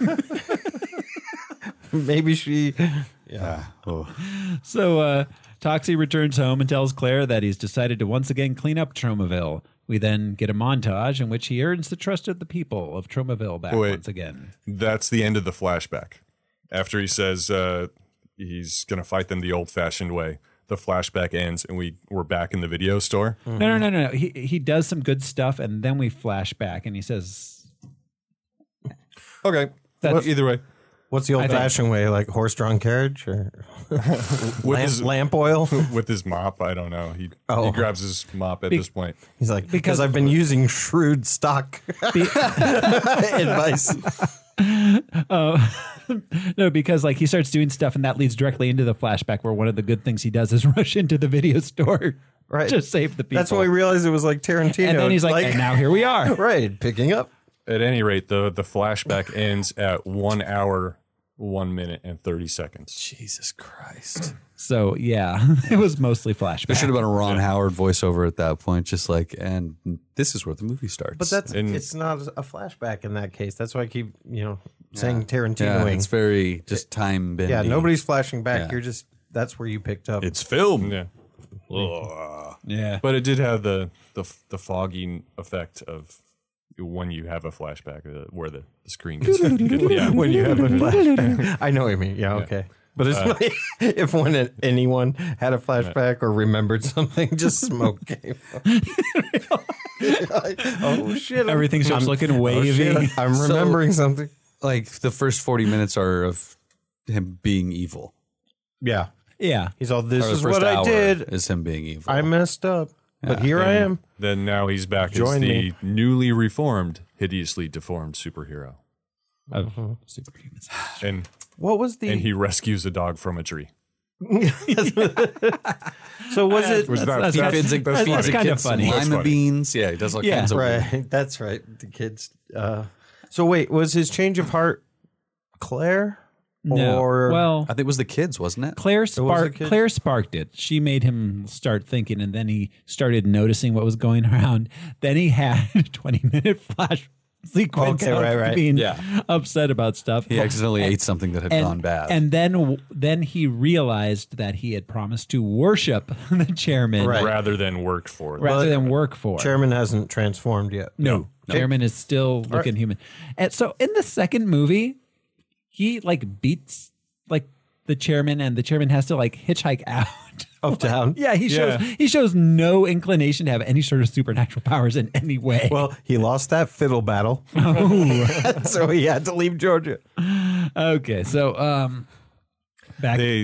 Speaker 2: Maybe she.
Speaker 3: Yeah. Oh.
Speaker 1: So uh, Toxie returns home and tells Claire that he's decided to once again clean up Tromaville. We then get a montage in which he earns the trust of the people of Tromaville back
Speaker 4: Wait.
Speaker 1: once again.
Speaker 4: That's the end of the flashback. After he says uh, he's going to fight them the old-fashioned way, the flashback ends, and we we're back in the video store.
Speaker 1: No, no, no, no, no. He he does some good stuff, and then we flash back, and he says,
Speaker 4: Okay,
Speaker 1: That's-
Speaker 4: either way,
Speaker 2: What's the old fashioned way? Like horse drawn carriage or
Speaker 4: with
Speaker 2: lamp,
Speaker 4: his
Speaker 2: lamp oil?
Speaker 4: with his mop, I don't know. He
Speaker 2: Oh.
Speaker 4: he grabs his mop at
Speaker 1: Be-
Speaker 4: this point.
Speaker 2: He's like,
Speaker 1: Because-
Speaker 2: because I've been using shrewd stock advice.
Speaker 1: Uh, no, because like he starts doing stuff and that leads directly into the flashback where one of the good things he does is rush into the video store
Speaker 2: Right.
Speaker 1: to save the people.
Speaker 2: That's when we realized it was like Tarantino.
Speaker 1: And then he's like, and now here we are.
Speaker 2: Right, picking up.
Speaker 4: At any rate, the the flashback ends at one hour, one minute, and thirty seconds.
Speaker 3: Jesus Christ.
Speaker 1: So yeah, it was mostly flashback.
Speaker 3: There should have been a Ron Howard voiceover at that point, just like, and this is where the movie starts.
Speaker 2: But that's
Speaker 4: And-
Speaker 2: it's not a flashback in that case. That's why I keep, you know, saying
Speaker 3: yeah,
Speaker 2: Tarantinoing.
Speaker 3: it's very just time bending.
Speaker 2: Yeah, nobody's flashing back.
Speaker 3: Yeah.
Speaker 2: You're just that's where you picked up.
Speaker 3: It's film.
Speaker 4: Yeah.
Speaker 1: Yeah.
Speaker 4: But it did have the the, the fogging effect of when you have a flashback uh, where the, the screen gets, gets yeah.
Speaker 2: when you have a flashback. I know what you mean. Yeah, okay. But it's
Speaker 4: Uh,
Speaker 2: like if when anyone had a flashback or remembered something, just smoke came up. Like, oh shit!
Speaker 1: Everything's just
Speaker 2: I'm-
Speaker 1: looking
Speaker 2: oh,
Speaker 1: wavy.
Speaker 2: shit, I'm
Speaker 3: So-
Speaker 2: remembering something.
Speaker 3: Like the first forty minutes are of him being evil.
Speaker 2: Yeah,
Speaker 1: Yeah.
Speaker 2: he's all. This
Speaker 3: Or the
Speaker 2: is
Speaker 3: first
Speaker 2: what I
Speaker 3: hour
Speaker 2: did.
Speaker 3: is him being evil.
Speaker 2: I messed up, but
Speaker 3: Yeah.
Speaker 2: here I am.
Speaker 4: Then now he's back
Speaker 2: Join
Speaker 4: as the
Speaker 2: me.
Speaker 4: newly reformed, hideously deformed superhero.
Speaker 1: Of
Speaker 2: Mm-hmm.
Speaker 1: superhumans.
Speaker 4: And
Speaker 2: What was the?
Speaker 4: and he rescues a dog from a tree.
Speaker 2: so was it?
Speaker 4: Was that-
Speaker 1: that's-
Speaker 3: he
Speaker 1: that's-
Speaker 3: feeds, a,
Speaker 1: that's-
Speaker 3: feeds
Speaker 1: that's
Speaker 3: a
Speaker 1: kinda
Speaker 3: kid some
Speaker 1: funny.
Speaker 4: That's
Speaker 3: lima
Speaker 4: funny.
Speaker 3: beans. Yeah, he does all
Speaker 1: Yeah.
Speaker 3: kinds of
Speaker 2: Right, that's right. The kids. Uh, so wait, was his change of heart Claire?
Speaker 1: No.
Speaker 2: Or
Speaker 1: well,
Speaker 3: I think it was the kids, wasn't it?
Speaker 1: Claire
Speaker 2: was the
Speaker 1: sparked.
Speaker 2: kid?
Speaker 1: Claire sparked it. She made him start thinking, and then he started noticing what was going around. Then he had a twenty-minute flash sequence
Speaker 2: Okay,
Speaker 1: of
Speaker 2: right, right.
Speaker 1: being
Speaker 3: Yeah.
Speaker 1: upset about stuff.
Speaker 3: He accidentally ate something that had
Speaker 1: and,
Speaker 3: gone bad.
Speaker 1: and then then he realized that he had promised to worship the chairman
Speaker 2: Right.
Speaker 4: Rather than worked for.
Speaker 1: rather
Speaker 2: But
Speaker 1: than work for.
Speaker 2: Chairman hasn't transformed yet.
Speaker 1: No, chairman is still looking human. And so in the second movie, he like beats like the chairman, and the chairman has to like hitchhike out
Speaker 2: Of town.
Speaker 1: Yeah, he shows
Speaker 4: Yeah.
Speaker 1: he shows no inclination to have any sort of supernatural powers in any way.
Speaker 2: Well, he lost that fiddle battle, so he had to leave Georgia.
Speaker 1: Okay, so um, back
Speaker 4: They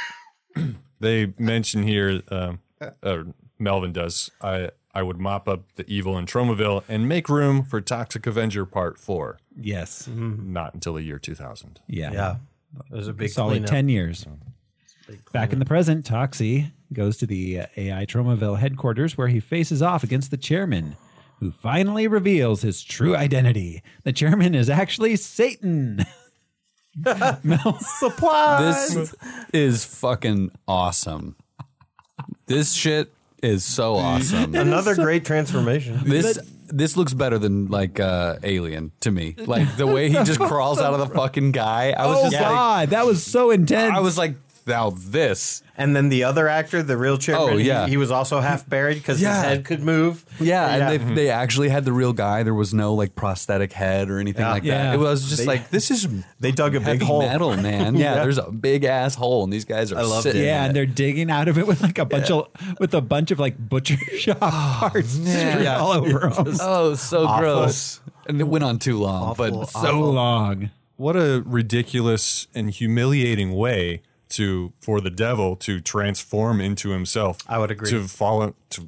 Speaker 4: they mention here, um, or Melvin does. I I would mop up the evil in Tromaville and make room for Toxic Avenger Part Four.
Speaker 1: yes,
Speaker 4: Not until the year two thousand.
Speaker 1: yeah,
Speaker 2: Yeah, there's a big
Speaker 1: solid
Speaker 2: cleanup.
Speaker 1: ten years. Back in the present, Toxie goes to the uh, A I Tromaville headquarters where he faces off against the chairman, who finally reveals his true identity. The chairman is actually Satan. Mel-
Speaker 2: Supplies.
Speaker 3: This is fucking awesome. This shit is so awesome.
Speaker 2: Another great transformation.
Speaker 3: This this looks better than like uh, Alien to me. Like the way he just crawls out of the fucking guy. I was
Speaker 1: oh
Speaker 3: just like,
Speaker 1: God, that was so intense.
Speaker 3: I was like, now this.
Speaker 2: And then the other actor, the real chairman,
Speaker 3: Oh, yeah.
Speaker 2: he, he was also half buried because
Speaker 3: Yeah.
Speaker 2: his head could move.
Speaker 3: Yeah, and they they actually had the real guy. There was no like prosthetic head or anything
Speaker 2: Yeah.
Speaker 3: like
Speaker 1: Yeah.
Speaker 3: that. It was just
Speaker 2: They-
Speaker 3: like this is
Speaker 2: they dug a big
Speaker 3: heavy
Speaker 2: hole.
Speaker 3: metal, man. Yeah,
Speaker 2: Yeah.
Speaker 3: there's a big ass hole, and these guys are
Speaker 2: I loved
Speaker 3: sitting
Speaker 2: it.
Speaker 1: yeah,
Speaker 3: in
Speaker 1: and
Speaker 3: it.
Speaker 1: they're digging out of it with like a bunch of with a bunch of like butcher shop parts strewn
Speaker 3: Yeah.
Speaker 1: all over them.
Speaker 3: Oh, so
Speaker 2: Awful.
Speaker 3: gross. And it went on too long,
Speaker 2: Awful.
Speaker 3: but
Speaker 1: So long.
Speaker 4: What a ridiculous and humiliating way to for the devil to transform into himself.
Speaker 2: I would agree.
Speaker 4: To fall to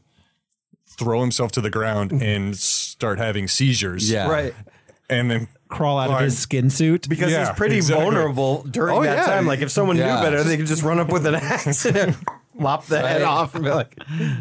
Speaker 4: throw himself to the ground and start having seizures.
Speaker 3: yeah.
Speaker 2: Right.
Speaker 4: And then
Speaker 1: Crawl out of
Speaker 4: Fine.
Speaker 1: his skin suit.
Speaker 2: Because
Speaker 4: Yeah,
Speaker 2: he's pretty
Speaker 4: exactly.
Speaker 2: vulnerable during
Speaker 3: Oh,
Speaker 2: that
Speaker 3: yeah.
Speaker 2: time. Like if someone
Speaker 3: Yeah.
Speaker 2: knew better, they could just run up with an axe and lop the head
Speaker 3: Right.
Speaker 2: off and be like,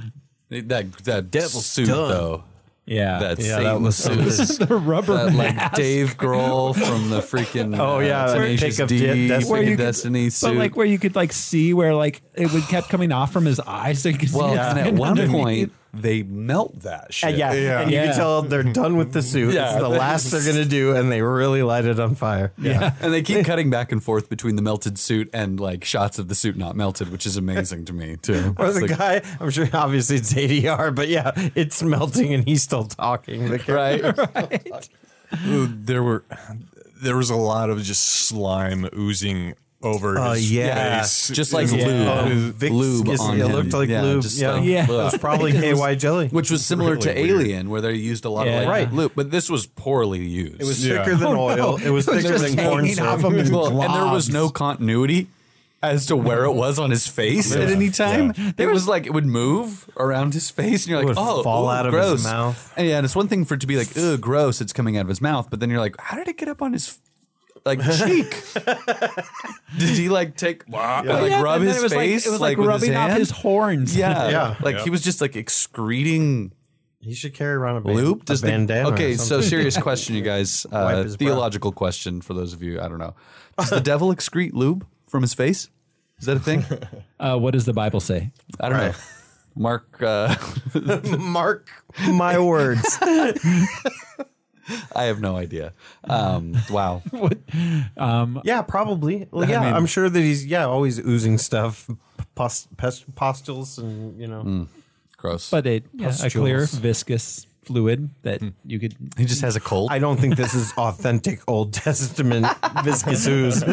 Speaker 3: That that devil suit
Speaker 2: done.
Speaker 3: though.
Speaker 1: Yeah.
Speaker 3: That
Speaker 2: Yeah,
Speaker 3: Satan
Speaker 2: that was
Speaker 3: suit.
Speaker 1: the rubber
Speaker 3: That like
Speaker 1: mask.
Speaker 3: Dave Grohl from the freaking
Speaker 2: Oh, yeah,
Speaker 3: uh,
Speaker 2: where-
Speaker 3: Tenacious
Speaker 2: Pick of
Speaker 3: D,
Speaker 2: De- Destiny.
Speaker 3: Pick
Speaker 1: Where
Speaker 3: of
Speaker 1: you could-
Speaker 3: Destiny
Speaker 1: But
Speaker 3: suit.
Speaker 1: like where you could like see where like it would kept coming off from his eyes, so you could
Speaker 3: well,
Speaker 1: see.
Speaker 3: and
Speaker 1: his
Speaker 3: at
Speaker 1: hand
Speaker 3: one
Speaker 1: underneath.
Speaker 3: point they melt that shit.
Speaker 2: and yeah,
Speaker 4: Yeah.
Speaker 2: and you
Speaker 1: Yeah.
Speaker 2: can tell they're done with the suit.
Speaker 3: Yeah.
Speaker 2: It's the last they're going to do, and they really light it on fire.
Speaker 1: Yeah.
Speaker 3: And they keep cutting back and forth between the melted suit and like shots of the suit not melted, which is amazing to me too.
Speaker 2: Or
Speaker 3: It's
Speaker 2: the
Speaker 3: like-
Speaker 2: guy, I'm sure obviously it's A D R, but yeah, it's melting and he's still talking. The character.
Speaker 3: right?
Speaker 4: Ooh, there were there was a lot of just slime oozing over
Speaker 2: Oh,
Speaker 4: his
Speaker 2: yeah.
Speaker 4: face.
Speaker 3: Just like
Speaker 4: His-
Speaker 3: lube.
Speaker 2: Oh,
Speaker 4: his-
Speaker 2: Vicks
Speaker 3: lube
Speaker 2: is-
Speaker 3: on
Speaker 2: it
Speaker 3: him.
Speaker 2: looked like
Speaker 3: Yeah,
Speaker 2: lube.
Speaker 3: just
Speaker 2: yeah.
Speaker 3: like-
Speaker 1: Yeah.
Speaker 2: It was probably K Y jelly.
Speaker 3: Which was similar to
Speaker 4: Really weird.
Speaker 3: Alien, where they used a lot
Speaker 1: Yeah.
Speaker 3: of like
Speaker 2: Right.
Speaker 3: lube, but this was poorly used.
Speaker 2: It was
Speaker 4: Yeah.
Speaker 2: thicker than oil. It was thicker
Speaker 1: just
Speaker 2: than corn
Speaker 1: hanging off
Speaker 2: syrup.
Speaker 1: him in
Speaker 3: Well, and there was
Speaker 1: globs.
Speaker 3: no continuity as to where it was on his face at any time. It was like it would move around his face, and you're
Speaker 2: It
Speaker 3: like,
Speaker 2: would
Speaker 3: "Oh,
Speaker 2: fall
Speaker 3: ooh,
Speaker 2: out of
Speaker 3: gross.
Speaker 2: his mouth.
Speaker 3: And yeah, and it's one thing for it to be like, "Ugh, gross," it's coming out of his mouth, but then you're like, "How did it get up on his like cheek. Did he like take like
Speaker 1: Yeah,
Speaker 3: rub
Speaker 1: and then
Speaker 3: his
Speaker 1: it was
Speaker 3: face
Speaker 1: Like, it was
Speaker 3: like,
Speaker 1: like,
Speaker 3: with his
Speaker 1: rubbing off
Speaker 3: hand?
Speaker 1: his horns.
Speaker 3: Yeah,
Speaker 2: Yeah.
Speaker 3: Like
Speaker 4: Yep.
Speaker 3: he was just like excreting
Speaker 2: He should carry around a, ban-
Speaker 3: lube.
Speaker 2: a
Speaker 3: Does the-
Speaker 2: bandana. or
Speaker 3: okay, so
Speaker 2: something.
Speaker 3: serious question, you guys.
Speaker 2: Wipe
Speaker 3: Uh,
Speaker 2: his brow.
Speaker 3: theological question for those of you. I don't know. Does the devil excrete lube from his face? Is that a thing?
Speaker 1: Uh, what does the Bible say?
Speaker 3: I don't know. Mark. Uh,
Speaker 2: Mark my words.
Speaker 3: I have no idea. Um, wow.
Speaker 2: Yeah, probably. Well, yeah,
Speaker 3: mean-
Speaker 2: I'm sure that he's yeah always oozing stuff, pus, pest, pustules, and you know.
Speaker 3: Gross.
Speaker 1: But it, yeah, a
Speaker 2: Pustules.
Speaker 1: clear viscous fluid that you could.
Speaker 3: he just has a cold.
Speaker 2: I don't think this is authentic Old Testament viscous ooze.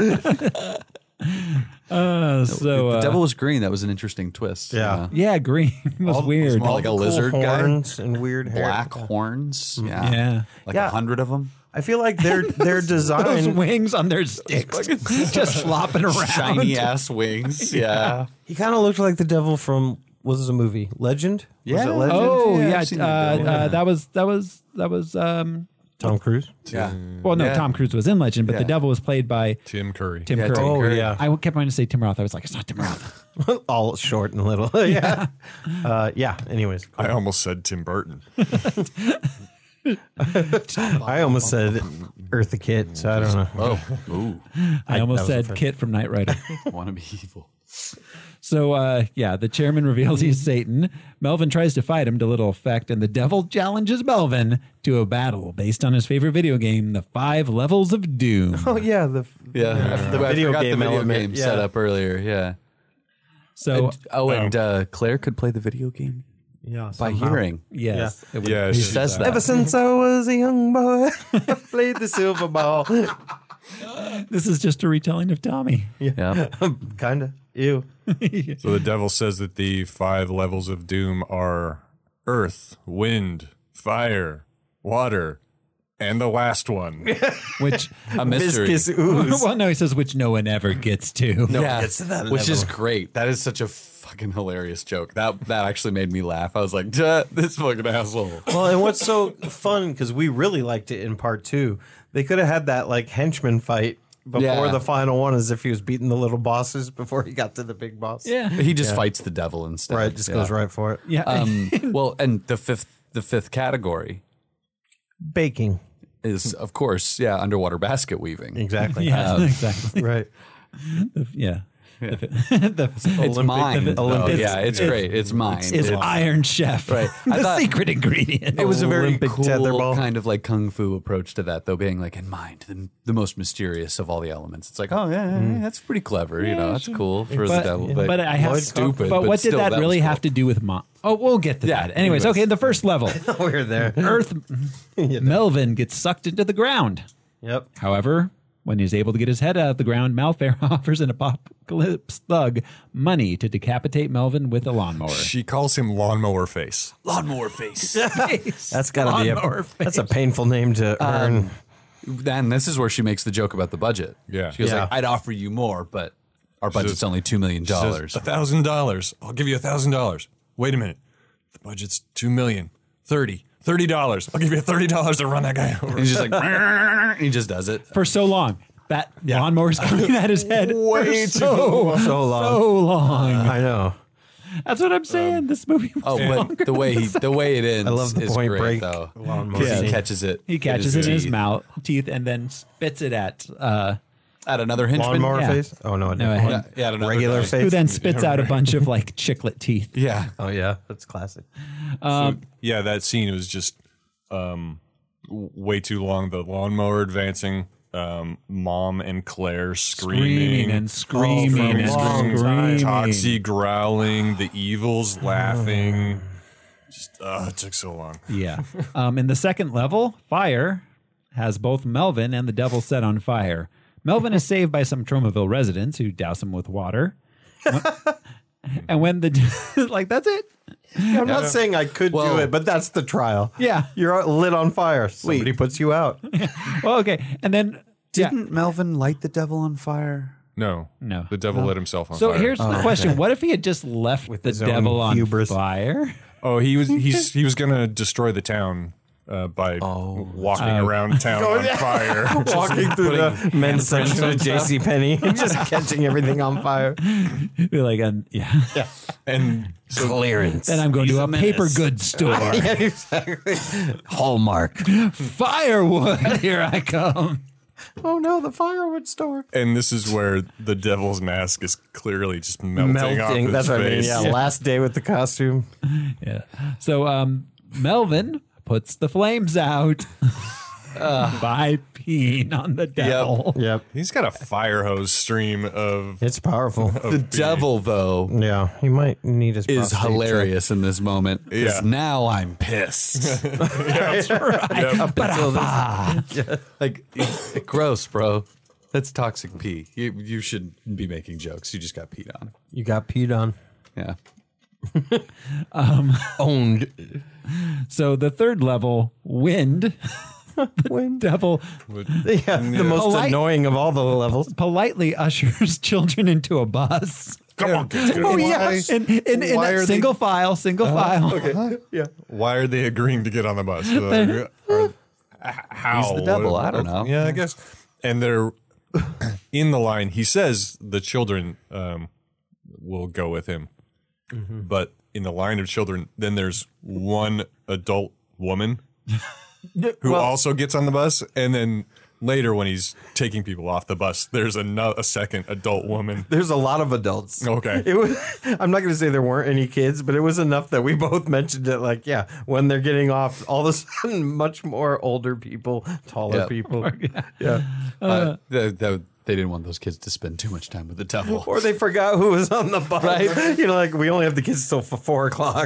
Speaker 1: Uh, so
Speaker 3: the
Speaker 1: uh,
Speaker 3: devil was green. That was an interesting twist.
Speaker 2: Yeah.
Speaker 1: yeah, green was
Speaker 2: All-
Speaker 1: weird.
Speaker 3: more like a
Speaker 2: Cool
Speaker 3: lizard guy.
Speaker 2: horns and weird hair.
Speaker 3: Black horns. Yeah.
Speaker 1: Yeah.
Speaker 3: Like a
Speaker 2: Yeah.
Speaker 3: hundred of them.
Speaker 2: I feel like their their
Speaker 1: Those
Speaker 2: design.
Speaker 1: wings on their sticks, just flopping around.
Speaker 3: Shiny ass wings. Yeah.
Speaker 2: He kind of looked like the devil from what was the movie Legend? Was
Speaker 3: Yeah.
Speaker 2: it Legend?
Speaker 1: Oh
Speaker 3: Yeah,
Speaker 1: yeah,
Speaker 3: I've seen
Speaker 1: uh,
Speaker 3: the devil.
Speaker 1: uh, that was that was that was. Um,
Speaker 2: Tom Cruise.
Speaker 3: Yeah.
Speaker 1: well, no,
Speaker 3: Yeah.
Speaker 1: Tom Cruise was in Legend, but the
Speaker 3: Yeah.
Speaker 1: devil was played by
Speaker 4: Tim Curry.
Speaker 1: Tim
Speaker 3: Yeah,
Speaker 1: Curry.
Speaker 3: Tim
Speaker 2: Oh
Speaker 3: Curry.
Speaker 2: yeah,
Speaker 1: I kept wanting to say Tim Roth. I was like, it's not Tim Roth.
Speaker 2: all short and little. yeah, uh, yeah. Anyways,
Speaker 4: I almost said Tim Burton.
Speaker 2: I almost said Eartha Kitt, so I don't know.
Speaker 3: Oh. Ooh.
Speaker 1: I almost
Speaker 2: that was
Speaker 1: said
Speaker 2: offensive.
Speaker 1: Kit from Knight Rider.
Speaker 3: Want to be evil.
Speaker 1: So, uh, yeah, the chairman reveals he's Satan. Melvin tries to fight him to little effect, and the devil challenges Melvin to a battle based on his favorite video game, The Five Levels of Doom.
Speaker 2: Oh yeah, the
Speaker 3: Yeah.
Speaker 2: the
Speaker 3: I
Speaker 2: video
Speaker 3: forgot
Speaker 2: game
Speaker 3: the video
Speaker 2: element,
Speaker 3: game
Speaker 2: yeah.
Speaker 3: set up earlier. Yeah.
Speaker 1: So,
Speaker 3: And- oh, and uh, Claire could play the video game
Speaker 2: yeah
Speaker 3: by
Speaker 2: somehow.
Speaker 3: hearing.
Speaker 1: yes. it would-
Speaker 4: Yeah,
Speaker 3: He
Speaker 4: she-
Speaker 3: says that.
Speaker 2: Ever since I was a young boy, I played the silver ball.
Speaker 1: This is just a retelling of Tommy.
Speaker 3: Yeah.
Speaker 2: Kinda. Ew.
Speaker 4: So the devil says that the five levels of doom are earth, wind, fire, water, and the last one.
Speaker 1: Which,
Speaker 3: A mystery.
Speaker 2: Viscous ooze.
Speaker 1: well, no, he says, which no one ever gets to.
Speaker 2: No
Speaker 3: Yeah,
Speaker 2: one gets to that
Speaker 3: which is
Speaker 2: level.
Speaker 3: great. That is such a fucking hilarious joke. That that actually made me laugh. I was like, "Duh, this fucking asshole."
Speaker 2: Well, and what's so fun because we really liked it in part two. They could have had that like henchman fight before
Speaker 3: Yeah.
Speaker 2: the final one, as if he was beating the little bosses before he got to the big boss.
Speaker 1: Yeah.
Speaker 3: He just fights the devil instead.
Speaker 2: Right. Just
Speaker 3: Yeah.
Speaker 2: goes right for it.
Speaker 1: Yeah.
Speaker 3: Um, well, and the fifth the fifth category
Speaker 2: Baking.
Speaker 3: is, of course, yeah, underwater basket weaving.
Speaker 2: Exactly.
Speaker 1: yeah, exactly.
Speaker 2: Right.
Speaker 1: Yeah. The,
Speaker 3: It's
Speaker 2: Olympic-
Speaker 3: mine.
Speaker 2: the
Speaker 3: though.
Speaker 2: Olympics.
Speaker 3: Yeah, it's,
Speaker 1: It's-
Speaker 3: great. It's mine.
Speaker 1: it's
Speaker 3: It's-
Speaker 1: Iron Chef.
Speaker 3: Right. I
Speaker 1: The
Speaker 3: thought-
Speaker 1: secret ingredient.
Speaker 3: It was a very
Speaker 2: Olympic
Speaker 3: cool
Speaker 2: tetherball.
Speaker 3: kind of like kung fu approach to that, though, being like in mind, the, the most mysterious of all the elements. It's like, oh yeah, yeah, yeah, that's pretty clever. You know, that's cool for
Speaker 1: but,
Speaker 3: the devil. But,
Speaker 1: but I have
Speaker 3: Lloyd stupid.
Speaker 1: But, what did
Speaker 3: still,
Speaker 1: that,
Speaker 3: was
Speaker 1: really
Speaker 3: cool.
Speaker 1: have to do with mom? Oh, we'll get to
Speaker 3: Yeah,
Speaker 1: that. Anyways,
Speaker 3: anyways.
Speaker 1: okay, the first level,
Speaker 2: We're there.
Speaker 1: Earth. Melvin gets sucked into the ground.
Speaker 2: Yep.
Speaker 1: However, when he's able to get his head out of the ground, Malfair offers an apocalypse thug money to decapitate Melvin with a lawnmower.
Speaker 4: She calls him Lawnmower Face.
Speaker 3: Lawnmower face.
Speaker 2: That's got to be
Speaker 1: Lawnmower
Speaker 2: a.
Speaker 1: face.
Speaker 2: That's a painful name to earn.
Speaker 3: Then this is where she makes the joke about the budget.
Speaker 4: Yeah.
Speaker 3: she goes
Speaker 2: Yeah.
Speaker 3: like, "I'd offer you more, but our budget's
Speaker 4: says-
Speaker 3: only two million dollars."
Speaker 4: A thousand dollars. I'll give you a thousand dollars. Wait a minute. The budget's two million. Thirty. Thirty dollars. I'll give you thirty dollars to run that guy over.
Speaker 3: He's just like, he just does it.
Speaker 1: For so long. That lawnmower's coming at his head
Speaker 2: Way
Speaker 1: for so,
Speaker 2: so long.
Speaker 1: so long.
Speaker 2: I know.
Speaker 1: That's what I'm saying. This movie was
Speaker 3: Oh,
Speaker 1: longer
Speaker 3: but the way he, the way it ends,
Speaker 2: I love the
Speaker 3: is
Speaker 2: Point
Speaker 3: great,
Speaker 2: Break
Speaker 3: though.
Speaker 2: lawnmower
Speaker 3: 'Cause
Speaker 2: scene.
Speaker 3: He catches it.
Speaker 1: He catches it in his
Speaker 3: teeth.
Speaker 1: mouth, teeth, and then spits it at uh,
Speaker 3: At another henchman.
Speaker 2: Lawnmower
Speaker 1: Yeah.
Speaker 2: face? Oh, no. a
Speaker 1: No,
Speaker 2: different
Speaker 1: a
Speaker 2: one.
Speaker 1: hen-
Speaker 3: Yeah, at another
Speaker 2: Regular
Speaker 3: guy.
Speaker 2: face?
Speaker 1: who then spits out a bunch of like chiclet teeth.
Speaker 3: Yeah.
Speaker 2: Oh, yeah. That's classic.
Speaker 4: Yeah, that scene was just um, w- way too long. The lawnmower advancing, um, Mom and Claire screaming,
Speaker 1: Screaming and screaming
Speaker 2: for a
Speaker 1: and
Speaker 2: long time.
Speaker 1: screaming.
Speaker 4: Toxie growling, the evils laughing. Just, oh, it took so long.
Speaker 1: Yeah. Um, in the second level, Fire has both Melvin and the devil set on fire. Melvin is saved by some Tromaville residents who douse him with water. And when the like, that's it.
Speaker 2: I'm not saying I could
Speaker 3: Well-
Speaker 2: do it, but that's the trial.
Speaker 1: Yeah.
Speaker 2: You're lit on fire. Somebody puts you out.
Speaker 1: Well, okay. And then yeah.
Speaker 3: Didn't Melvin light the devil on fire?
Speaker 4: No,
Speaker 1: No.
Speaker 4: The devil lit himself on
Speaker 1: So
Speaker 4: fire.
Speaker 1: here's the question: what if he had just left the
Speaker 2: his own
Speaker 1: devil on
Speaker 2: hubris.
Speaker 1: fire?
Speaker 4: Oh, he was he's he was gonna destroy the town uh, by
Speaker 3: Oh.
Speaker 4: walking
Speaker 1: Oh.
Speaker 4: around town on fire.
Speaker 2: Walking through the men's section of
Speaker 3: on
Speaker 2: J C Penney, just catching everything on fire.
Speaker 1: Be like, um, yeah.
Speaker 2: Yeah.
Speaker 4: And so
Speaker 2: Clearance.
Speaker 1: Then I'm going
Speaker 3: He's
Speaker 1: to
Speaker 3: a
Speaker 1: a paper
Speaker 3: menace.
Speaker 1: goods store.
Speaker 2: Yeah, exactly. Hallmark.
Speaker 1: Firewood. Here I come.
Speaker 2: Oh no, the firewood store.
Speaker 4: and this is where the devil's mask is clearly just melting, off
Speaker 2: Melting.
Speaker 4: his
Speaker 2: That's what I mean.
Speaker 4: face.
Speaker 2: Yeah, last day with the costume.
Speaker 1: Yeah. So um, Melvin puts the flames out by peeing on the devil.
Speaker 2: Yep.
Speaker 4: He's got a fire hose stream of
Speaker 2: It's powerful.
Speaker 4: of
Speaker 3: The
Speaker 4: beer.
Speaker 3: devil, though,
Speaker 2: Yeah, he might need his
Speaker 3: is
Speaker 2: prostate
Speaker 3: hilarious in this moment. Because
Speaker 4: Yeah.
Speaker 3: now I'm pissed.
Speaker 1: That's right. Ba-da-ba.
Speaker 3: like, gross, bro. That's toxic pee. You, you should be making jokes. You just got peed on.
Speaker 2: check. You got peed on.
Speaker 3: Yeah.
Speaker 2: Owned.
Speaker 1: So the third level, wind. The devil
Speaker 2: Yeah, the most
Speaker 1: Polite-
Speaker 2: annoying of all the levels.
Speaker 1: politely ushers children into a bus.
Speaker 4: Come on, kids.
Speaker 2: Oh, yeah.
Speaker 1: In, in, in
Speaker 4: Why
Speaker 1: a
Speaker 4: are
Speaker 1: single file, single file.
Speaker 2: Okay. Yeah.
Speaker 4: Why are they agreeing to get on the bus? Are- are- how?
Speaker 3: He's the devil. I don't know.
Speaker 4: Yeah, I guess. And they're in the line. He says the children um, will go with him. But in the line of children, then there's one adult woman who
Speaker 2: Well-
Speaker 4: also gets on the bus. And then later, when he's taking people off the bus, there's a, a second adult woman.
Speaker 2: There's a lot of adults.
Speaker 4: Okay.
Speaker 2: It was. I'm not going to say there weren't any kids, but it was enough that we both mentioned it. Like, yeah, when they're getting off, all of a sudden, much more older people, taller
Speaker 3: Yeah.
Speaker 2: people. Yeah.
Speaker 3: Uh, they, they, they didn't want those kids to spend too much time with the devil.
Speaker 2: Or they forgot who was on the bus.
Speaker 3: Right.
Speaker 2: You know, like we only have the kids till f- four o'clock.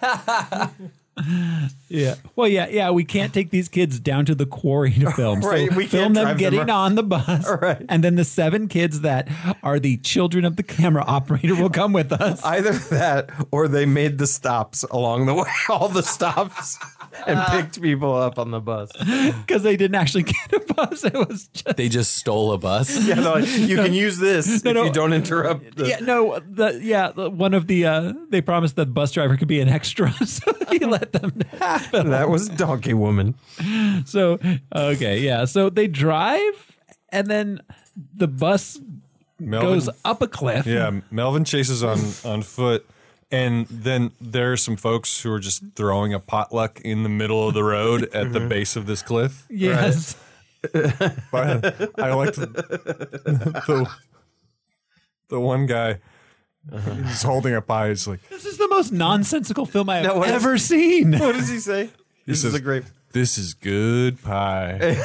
Speaker 1: Yeah. Well, yeah, yeah. We can't take these kids down to the quarry to film.
Speaker 2: Right,
Speaker 1: So
Speaker 2: we
Speaker 1: film
Speaker 2: can't
Speaker 1: them
Speaker 2: drive them
Speaker 1: getting
Speaker 2: ar-
Speaker 1: on the bus.
Speaker 2: Right.
Speaker 1: And then the seven kids that are the children of the camera operator will come with us.
Speaker 2: Either that, or they made the stops along the way, all the stops, and picked people up on the bus.
Speaker 1: Because they didn't actually get a bus. It was just.
Speaker 3: They just stole a bus.
Speaker 2: Yeah, they're like, you can use this
Speaker 1: No,
Speaker 2: if
Speaker 1: no.
Speaker 2: you don't interrupt. The,
Speaker 1: Yeah, no, the yeah, the, one of the uh they promised the bus driver could be an extra, so he let them film.
Speaker 2: That was Donkey Woman.
Speaker 1: So okay, yeah. So they drive and then the bus
Speaker 4: Melvin,
Speaker 1: goes up a cliff.
Speaker 4: Yeah, Melvin chases on, on foot. And then there are some folks who are just throwing a potluck in the middle of the road at the base of this cliff.
Speaker 1: Yes.
Speaker 4: But I like the, the, the one guy who's holding a pie. He's like,
Speaker 1: This is the most nonsensical film I have
Speaker 2: No, what is-
Speaker 1: ever seen.
Speaker 2: What does he say? This
Speaker 4: says-
Speaker 2: is a great.
Speaker 4: this is good pie.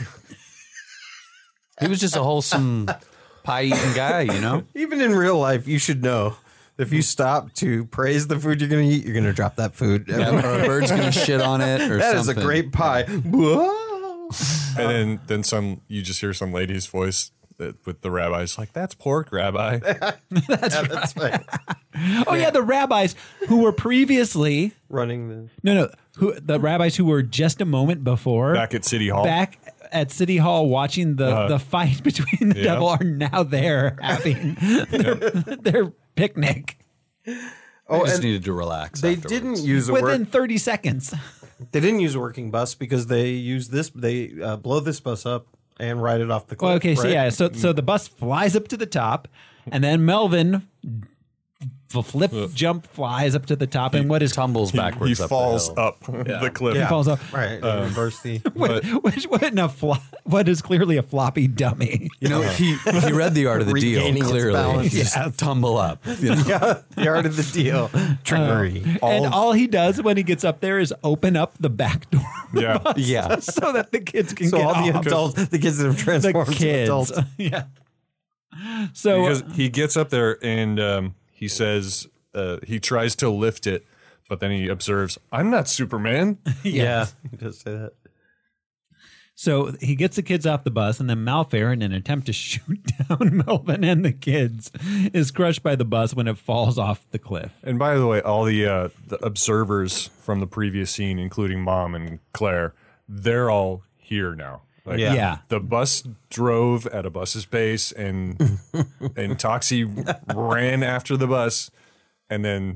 Speaker 3: He was just a wholesome pie eating guy, you know?
Speaker 2: Even in real life, you should know if you stop to praise the food you're going to eat, you're going to drop that food.
Speaker 3: Yeah, or a bird's gonna shit on it or
Speaker 2: That is
Speaker 3: something.
Speaker 2: a great pie. Whoa.
Speaker 4: And then, then some, you just hear some lady's voice that, with the rabbi's like, that's pork, rabbi.
Speaker 2: That's right.
Speaker 1: Oh yeah, the rabbis who were previously
Speaker 2: Running the.
Speaker 1: no no who the rabbis who were just a moment before
Speaker 4: Back at City Hall.
Speaker 1: back at City Hall watching the,
Speaker 4: Uh,
Speaker 1: the fight between the
Speaker 4: yeah.
Speaker 1: devil are now there having their, their picnic
Speaker 2: Oh,
Speaker 3: I just
Speaker 2: and
Speaker 3: needed to relax.
Speaker 2: they
Speaker 3: afterwards.
Speaker 2: didn't use a
Speaker 1: within
Speaker 2: work.
Speaker 1: thirty seconds.
Speaker 2: They didn't use a working bus because they use this. They uh, blow this bus up and ride it off the cliff.
Speaker 1: Well, okay, so
Speaker 2: right?
Speaker 1: yeah, so so the bus flies up to the top, and then Melvin f- flip jump flies up to the top, and what is
Speaker 3: tumbles
Speaker 4: He,
Speaker 3: backwards.
Speaker 4: he
Speaker 3: up
Speaker 4: falls
Speaker 3: the hill.
Speaker 4: up the cliff.
Speaker 1: he falls off.
Speaker 2: Right. Uh, reverse the.
Speaker 1: What, which, what, in a flo- what is clearly a floppy dummy.
Speaker 3: You know, he he read the art of the deal
Speaker 2: Regaining its
Speaker 3: clearly.
Speaker 2: balance.
Speaker 3: Just
Speaker 1: Yeah.
Speaker 3: tumble up. You know?
Speaker 2: Yeah, the art of the deal. Trickery.
Speaker 1: and all he does when he gets up there is open up the back door
Speaker 4: Yeah.
Speaker 3: Yeah.
Speaker 1: so that the kids can
Speaker 2: so
Speaker 1: get
Speaker 2: all the
Speaker 1: off.
Speaker 2: adults, the kids that have
Speaker 1: The
Speaker 2: transformed to
Speaker 1: kids.
Speaker 2: adults.
Speaker 1: Yeah. So
Speaker 4: Because he gets up there and um, he says, uh, he tries to lift it, but then he observes, I'm not Superman.
Speaker 2: Yeah, he does say that.
Speaker 1: So he gets the kids off the bus, and then Malfair, in an attempt to shoot down Melvin and the kids, is crushed by the bus when it falls off the cliff.
Speaker 4: And by the way, all the uh, the observers from the previous scene, including Mom and Claire, they're all here now. Like,
Speaker 2: Yeah.
Speaker 1: Yeah.
Speaker 4: The bus drove at a bus's pace, and and Toxie ran after the bus, and then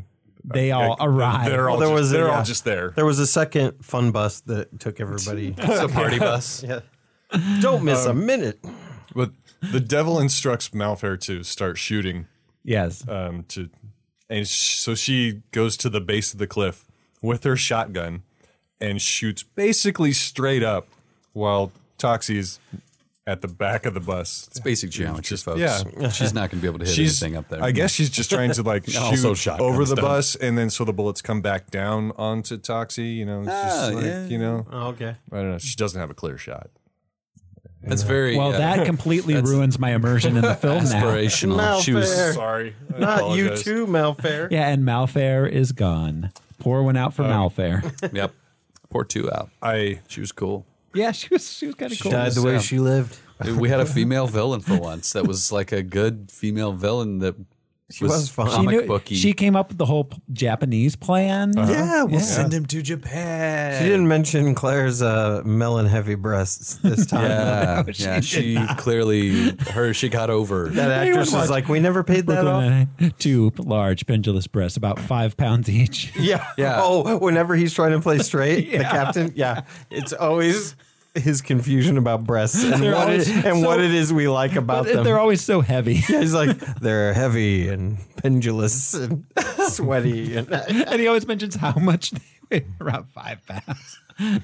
Speaker 1: they all
Speaker 4: Yeah,
Speaker 1: arrive.
Speaker 4: They're all
Speaker 2: Well, there
Speaker 4: just,
Speaker 2: was a-
Speaker 4: they're
Speaker 2: yeah.
Speaker 4: all just there.
Speaker 2: There was a second fun bus that took everybody.
Speaker 3: It's a party bus.
Speaker 2: Yeah. Don't miss a minute.
Speaker 4: But the devil instructs Malfair to start shooting.
Speaker 1: Yes.
Speaker 4: Um, to and sh- so she goes to the base of the cliff with her shotgun and shoots basically straight up while Toxie's at the back of the bus.
Speaker 3: It's basic geometry, folks.
Speaker 4: Yeah.
Speaker 3: She's not going to be able to hit
Speaker 4: She's,
Speaker 3: anything up there.
Speaker 4: I guess she's just trying to like
Speaker 3: Also
Speaker 4: shoot
Speaker 3: shotgun
Speaker 4: over the
Speaker 3: stuff.
Speaker 4: bus, and then so the bullets come back down onto Toxie. You know, it's
Speaker 3: Ah,
Speaker 4: just like,
Speaker 3: yeah.
Speaker 4: you know,
Speaker 2: Oh, okay.
Speaker 4: I don't know. She doesn't have a clear shot.
Speaker 3: That's very
Speaker 1: Well,
Speaker 3: uh,
Speaker 1: that completely ruins my immersion in the film now.
Speaker 3: aspirational. She was
Speaker 2: Malfair.
Speaker 4: Sorry, I
Speaker 2: Not you
Speaker 4: apologize.
Speaker 2: too, Malfair.
Speaker 1: Yeah, and Malfair is gone. Pour one out for Malfair.
Speaker 3: Yep. Pour two out.
Speaker 4: I
Speaker 3: She was cool.
Speaker 1: Yeah, she was she was kind of cool.
Speaker 2: Died the way
Speaker 3: Yeah.
Speaker 2: she lived.
Speaker 3: Dude, we had a female villain for once. That was like a good female villain that
Speaker 2: She was fun.
Speaker 1: She,
Speaker 3: comic
Speaker 1: knew,
Speaker 3: booky.
Speaker 1: she came up with the whole p- Japanese plan.
Speaker 2: Yeah, we'll
Speaker 1: Yeah.
Speaker 2: send
Speaker 3: him to Japan.
Speaker 2: She didn't mention Claire's uh, melon heavy breasts this time.
Speaker 3: Yeah,
Speaker 1: No, she
Speaker 3: yeah.
Speaker 1: did
Speaker 3: She
Speaker 1: not.
Speaker 3: clearly her. She got over.
Speaker 2: That actress was like, we never paid that off.
Speaker 1: Brooklyn, two large pendulous breasts, about five pounds each.
Speaker 2: Yeah.
Speaker 3: Yeah.
Speaker 2: Oh, whenever he's trying to play straight, the
Speaker 1: Yeah.
Speaker 2: captain. Yeah. It's always his confusion about breasts and
Speaker 1: They're
Speaker 2: what it,
Speaker 1: always
Speaker 2: and
Speaker 1: so-
Speaker 2: what it is we like about
Speaker 1: But
Speaker 2: them.
Speaker 1: they're always so heavy.
Speaker 2: Yeah, he's like, they're heavy and pendulous and sweaty. And
Speaker 1: And he always mentions how much they weigh, around five pounds.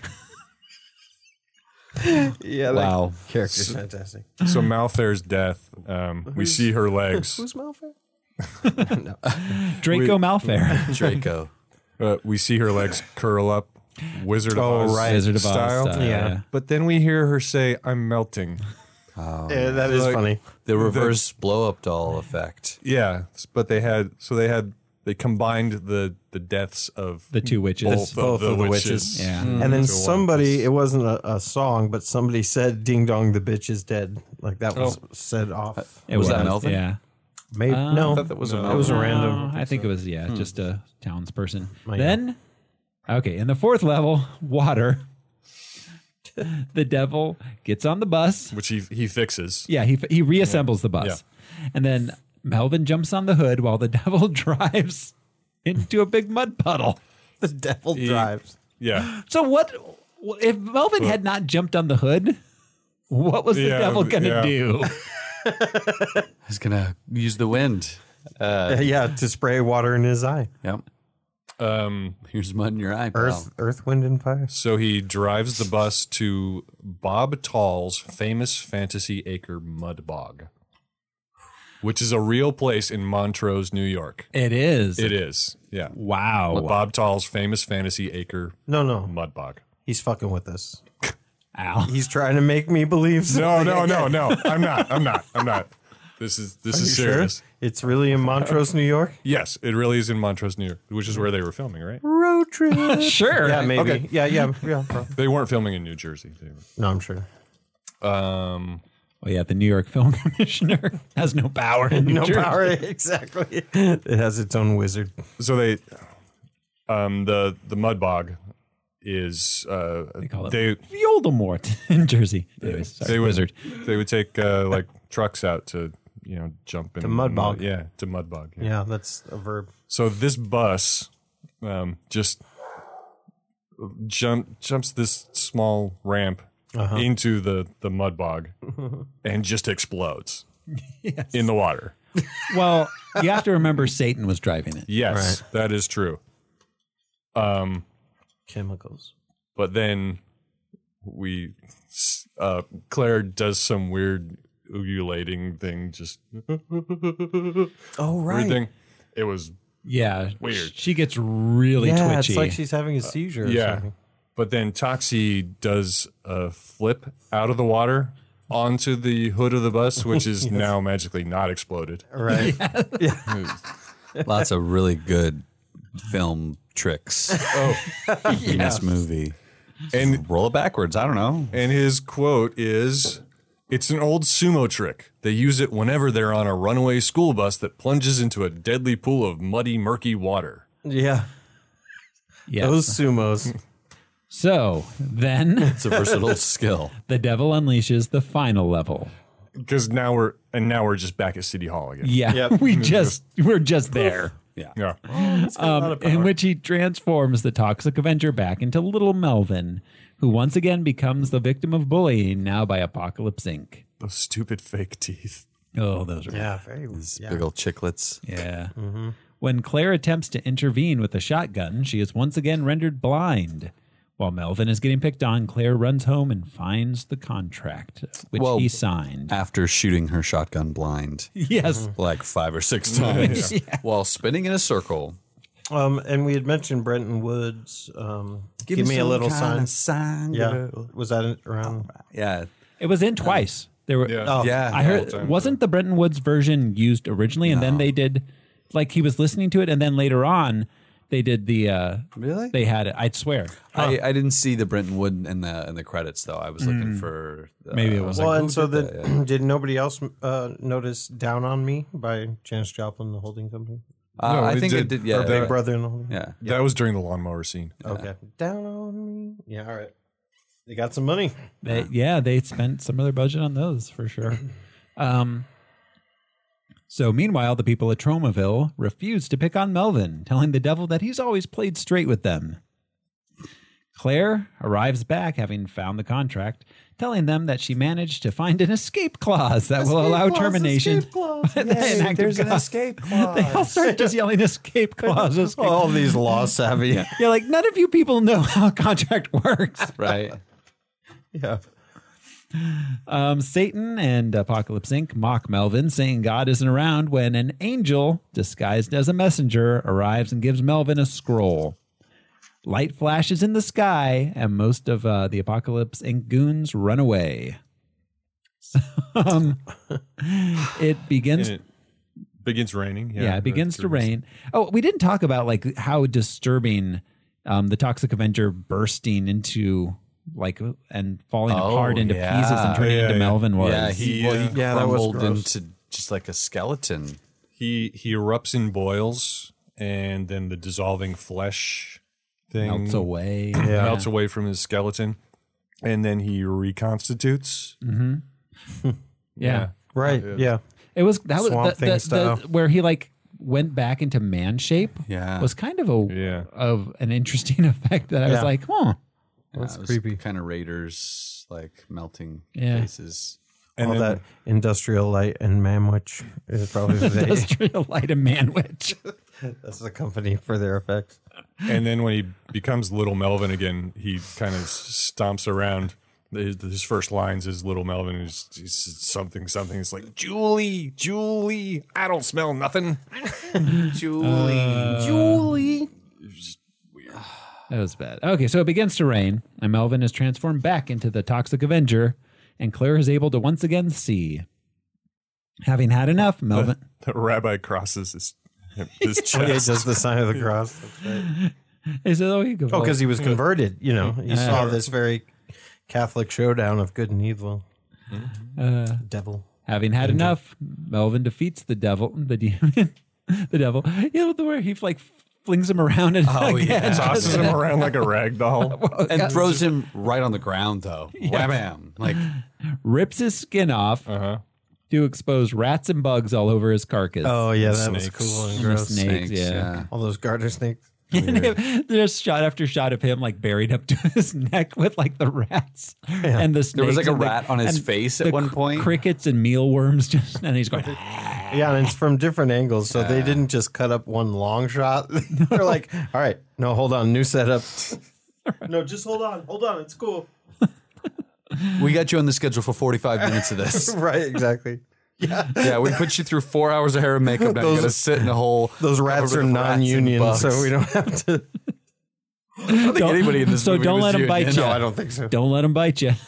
Speaker 2: yeah, that
Speaker 3: Wow.
Speaker 2: character's fantastic.
Speaker 4: so Malfair's death. Um, we see her legs.
Speaker 2: Who's Malfair?
Speaker 1: Draco Malfair.
Speaker 3: Draco.
Speaker 4: Uh, we see her legs curl up, Wizard of
Speaker 2: Oh,
Speaker 4: Oz
Speaker 2: right.
Speaker 1: Wizard of Oz
Speaker 4: style.
Speaker 1: style,
Speaker 2: Yeah.
Speaker 1: yeah.
Speaker 4: But then we hear her say, "I'm melting."
Speaker 2: Yeah, that is
Speaker 4: Like-
Speaker 2: funny.
Speaker 3: The reverse blow up doll effect.
Speaker 4: Yeah, but they had so they had they combined the the deaths of
Speaker 1: The two witches.
Speaker 4: both,
Speaker 2: Both
Speaker 4: of the
Speaker 2: of the
Speaker 4: witches.
Speaker 2: witches.
Speaker 1: Yeah.
Speaker 2: And then
Speaker 4: into one.
Speaker 2: somebody, it wasn't a, a song, but somebody said, "Ding dong, the bitch is dead." Like that was said off.
Speaker 1: It
Speaker 3: Was that Melvin?
Speaker 1: Yeah.
Speaker 2: Maybe
Speaker 1: Uh,
Speaker 2: no,
Speaker 1: I
Speaker 3: thought that was a
Speaker 2: it was a
Speaker 1: Uh,
Speaker 2: random.
Speaker 1: I think it was, yeah, just a townsperson.
Speaker 2: yeah.
Speaker 1: Then, okay, in the fourth level, water. The devil gets on the bus.
Speaker 4: which he he fixes.
Speaker 1: Yeah, he he reassembles the bus. And then Melvin jumps on the hood while the devil drives into a big mud puddle.
Speaker 2: The devil
Speaker 4: He-
Speaker 2: drives.
Speaker 4: Yeah,
Speaker 1: So what if Melvin had not jumped on the hood? What was the
Speaker 4: Yeah,
Speaker 1: devil going to
Speaker 4: yeah.
Speaker 1: do?
Speaker 3: He's gonna use the wind. Uh,
Speaker 2: Yeah, to spray water in his eye.
Speaker 3: yep.
Speaker 4: um,
Speaker 3: Here's mud in your eye, pal.
Speaker 2: Earth, earth, wind, and fire.
Speaker 4: so he drives the bus to Bob Tall's famous Fantasy Acre Mud Bog, which is a real place in Montrose, New York.
Speaker 1: It is.
Speaker 4: It is, yeah.
Speaker 1: Wow.
Speaker 4: Bob Tall's famous Fantasy Acre
Speaker 2: No, no,
Speaker 4: Mud Bog.
Speaker 2: he's fucking with us.
Speaker 1: Al.
Speaker 2: He's trying to make me believe.
Speaker 4: No,
Speaker 2: something
Speaker 4: no, no,
Speaker 2: again.
Speaker 4: no. I'm not. I'm not. I'm not. This is this
Speaker 2: Are
Speaker 4: is
Speaker 2: you
Speaker 4: serious.
Speaker 2: sure? It's really in Montrose, New York.
Speaker 4: Yes, it really is in Montrose, New York, which is where they were filming, right?
Speaker 2: Road trip.
Speaker 1: Sure.
Speaker 2: Yeah, maybe.
Speaker 4: Okay.
Speaker 2: Yeah, yeah, yeah. bro.
Speaker 4: They weren't filming in New Jersey. They
Speaker 2: No, I'm sure.
Speaker 4: were- Um,
Speaker 1: Well, yeah, the New York Film Commissioner has no power in New
Speaker 2: No
Speaker 1: Jersey.
Speaker 2: power. Exactly. It has its own wizard.
Speaker 4: so they, um, the the mud bog is uh,
Speaker 1: They call it
Speaker 4: they
Speaker 1: Voldemort in Jersey. Anyways, sorry,
Speaker 4: they would
Speaker 1: wizard.
Speaker 4: they would take uh, like trucks out to you know jump in
Speaker 2: To mud bog.
Speaker 4: Yeah, to mud bog. Yeah.
Speaker 2: Yeah, that's a verb.
Speaker 4: So this bus um, just jump jumps this small ramp
Speaker 2: Uh-huh.
Speaker 4: into the the mud bog and just explodes in the water.
Speaker 1: Well, you have to remember Satan was driving it.
Speaker 4: Yes, that is true. Um,
Speaker 2: Chemicals.
Speaker 4: but then we uh, Claire does some weird ulating thing, just
Speaker 2: Oh, right.
Speaker 4: weird thing. It was
Speaker 1: Yeah.
Speaker 4: Weird.
Speaker 1: She gets really
Speaker 2: Yeah,
Speaker 1: twitchy.
Speaker 2: it's like she's having a seizure. Or
Speaker 4: yeah.
Speaker 2: something.
Speaker 4: But then Toxie does a flip out of the water onto the hood of the bus, which is
Speaker 2: Yes.
Speaker 4: now magically not exploded.
Speaker 2: Right.
Speaker 3: Lots of really good film tricks
Speaker 4: Oh,
Speaker 3: in this movie.
Speaker 4: and
Speaker 3: Roll it backwards. I don't know.
Speaker 4: and his quote is, "It's an old sumo trick. They use it whenever they're on a runaway school bus that plunges into a deadly pool of muddy, murky water."
Speaker 2: Yeah.
Speaker 1: Yes.
Speaker 2: Those sumos.
Speaker 1: So then
Speaker 3: It's a versatile skill.
Speaker 1: the devil unleashes the final level.
Speaker 4: Because now we're and now we're just back at City Hall again.
Speaker 1: Yeah.
Speaker 2: Yep.
Speaker 1: We just we're just there.
Speaker 3: Yeah.
Speaker 4: Yeah.
Speaker 1: um, in which he transforms the Toxic Avenger back into Little Melvin, who once again becomes the victim of bullying, now by Apocalypse Incorporated.
Speaker 4: Those stupid fake teeth.
Speaker 1: Oh, those are
Speaker 2: Yeah, very
Speaker 3: These
Speaker 2: yeah.
Speaker 3: big old chiclets.
Speaker 1: Yeah. When Claire attempts to intervene with a shotgun, she is once again rendered blind. While Melvin is getting picked on, Claire runs home and finds the contract, which
Speaker 3: Well,
Speaker 1: he signed.
Speaker 3: After shooting her shotgun blind.
Speaker 1: Yes.
Speaker 3: Like five or six times.
Speaker 1: Yeah.
Speaker 3: While spinning in a circle.
Speaker 2: Um, and we had mentioned Brenton Woods. Um, give, me a
Speaker 3: some
Speaker 2: little
Speaker 3: kind
Speaker 2: sign.
Speaker 3: of sign,
Speaker 2: Yeah,
Speaker 3: girl.
Speaker 2: was that it around?
Speaker 3: Yeah.
Speaker 1: It was in twice. There were.
Speaker 4: Yeah.
Speaker 2: Oh,
Speaker 3: Yeah.
Speaker 1: I heard. Wasn't the Brenton Woods version used originally, and then they did, like he was listening to it, and then later on, they did the. Uh,
Speaker 3: Really?
Speaker 1: They had it. I'd swear.
Speaker 3: I, I didn't see the Brenton Wood in the in the credits though. I was looking for uh,
Speaker 1: Maybe it was
Speaker 2: Well,
Speaker 1: like,
Speaker 2: and so
Speaker 3: did
Speaker 2: the,
Speaker 3: that? Yeah.
Speaker 2: did nobody else uh, notice "Down on Me" by Janis Joplin, the holding company,
Speaker 3: Uh,
Speaker 4: No,
Speaker 3: I
Speaker 4: it
Speaker 3: think it
Speaker 4: did.
Speaker 3: did. Yeah.
Speaker 2: or Big
Speaker 3: yeah.
Speaker 2: Brother in the holding?
Speaker 3: Yeah.
Speaker 4: That was during the lawnmower scene.
Speaker 2: Okay, "Down on Me." Yeah, all right. They got some money.
Speaker 1: they, yeah, they spent some of their budget on those for sure. Um, so meanwhile, the people at Tromaville refuse to pick on Melvin, telling the devil that he's always played straight with them. Claire arrives back, having found the contract, telling them that she managed to find an escape clause that will allow termination. But then act of God,
Speaker 3: escape
Speaker 1: They all start just yelling escape clauses.
Speaker 2: All these law savvy.
Speaker 1: Yeah, like none of you people know how a contract works.
Speaker 3: Right.
Speaker 2: Yeah.
Speaker 1: Um, Satan and Apocalypse Incorporated mock Melvin, saying God isn't around, when an angel disguised as a messenger arrives and gives Melvin a scroll. Light flashes in the sky, and most of uh, the Apocalypse Incorporated goons run away. um, it begins.
Speaker 4: And it begins raining. Yeah,
Speaker 1: Yeah, it begins to
Speaker 4: that's-
Speaker 1: rain. Oh, we didn't talk about like how disturbing um, the Toxic Avenger bursting into like and falling
Speaker 3: Oh,
Speaker 1: apart into
Speaker 3: yeah.
Speaker 1: pieces and turning
Speaker 4: Yeah,
Speaker 1: into
Speaker 4: yeah.
Speaker 1: Melvin was.
Speaker 3: Yeah, he, well, he
Speaker 2: Yeah, that was
Speaker 3: crumbled
Speaker 2: gross.
Speaker 3: into just like a skeleton.
Speaker 4: He he erupts in boils, and then the dissolving flesh thing
Speaker 1: melts away.
Speaker 2: Yeah.
Speaker 4: melts away from his skeleton, and then he reconstitutes.
Speaker 1: Yeah.
Speaker 2: Right. Yeah.
Speaker 1: It was that was
Speaker 2: Swamp
Speaker 1: the,
Speaker 2: Thing
Speaker 1: the,
Speaker 2: style.
Speaker 1: the, where he like went back into man shape.
Speaker 3: Yeah.
Speaker 1: Was kind of a
Speaker 4: Yeah.
Speaker 1: of an interesting effect that I was
Speaker 2: Yeah.
Speaker 1: like, huh.
Speaker 2: That's creepy.
Speaker 3: Kind of Raiders like melting
Speaker 1: Yeah.
Speaker 3: faces.
Speaker 4: And
Speaker 2: All
Speaker 4: then
Speaker 2: that industrial light and Manwich is probably the
Speaker 1: Industrial Light and Manwich.
Speaker 2: that's the company for their effects.
Speaker 4: And then when he becomes Little Melvin again, he kind of stomps around. His, his first lines is Little Melvin is he's something something. It's like Julie, Julie, I don't smell nothing. Julie, Julie.
Speaker 1: That was bad. Okay, so it begins to rain, and Melvin is transformed back into the Toxic Avenger, and Claire is able to once again see. Having had enough, Melvin.
Speaker 4: The rabbi crosses his his chest.
Speaker 2: Oh, yeah, just the sign of the cross. That's right.
Speaker 1: He said, "Oh, you go."
Speaker 2: Oh, because he was converted. You know, he
Speaker 1: Uh,
Speaker 2: saw this very Catholic showdown of good and evil.
Speaker 1: Uh,
Speaker 2: Devil.
Speaker 1: having had enough, Melvin defeats the devil, the demon, the devil. You know the where he like flings him around and
Speaker 3: Oh, yeah.
Speaker 4: tosses him around like a rag doll.
Speaker 3: And throws him right on the ground though. Wham bam. Like
Speaker 1: rips his skin off
Speaker 4: Uh-huh.
Speaker 1: to expose rats and bugs all over his carcass.
Speaker 2: Oh yeah, that
Speaker 4: Snakes.
Speaker 2: was cool and
Speaker 1: And the
Speaker 2: gross.
Speaker 1: snakes,
Speaker 3: snakes,
Speaker 1: yeah.
Speaker 3: yeah.
Speaker 2: All those garter snakes.
Speaker 1: And him- there's shot after shot of him like buried up to his neck with like the rats and the snakes.
Speaker 3: There was like a
Speaker 1: and the-
Speaker 3: rat on his
Speaker 1: and
Speaker 3: face at
Speaker 1: the
Speaker 3: one
Speaker 1: cr-
Speaker 3: point.
Speaker 1: Crickets and mealworms just, and he's going.
Speaker 2: Yeah, and it's from different angles, so they didn't just cut up one long shot. They're like, all right, no, hold on, new setup. No, just hold on, hold on, it's cool.
Speaker 3: we got you on the schedule for forty-five minutes of this.
Speaker 2: Right, exactly. Yeah,
Speaker 3: Yeah, we put you through four hours of hair and makeup. Now you
Speaker 2: Those-
Speaker 3: gotta sit in a hole.
Speaker 2: those rats
Speaker 3: covered
Speaker 2: are
Speaker 3: with rats and
Speaker 2: non-union,
Speaker 3: bugs.
Speaker 2: so we don't have to.
Speaker 3: I don't think anybody in this
Speaker 1: so
Speaker 3: movie
Speaker 1: don't
Speaker 3: was
Speaker 1: let him
Speaker 3: union.
Speaker 1: bite you.
Speaker 2: No, I don't think so.
Speaker 1: Don't let him bite you.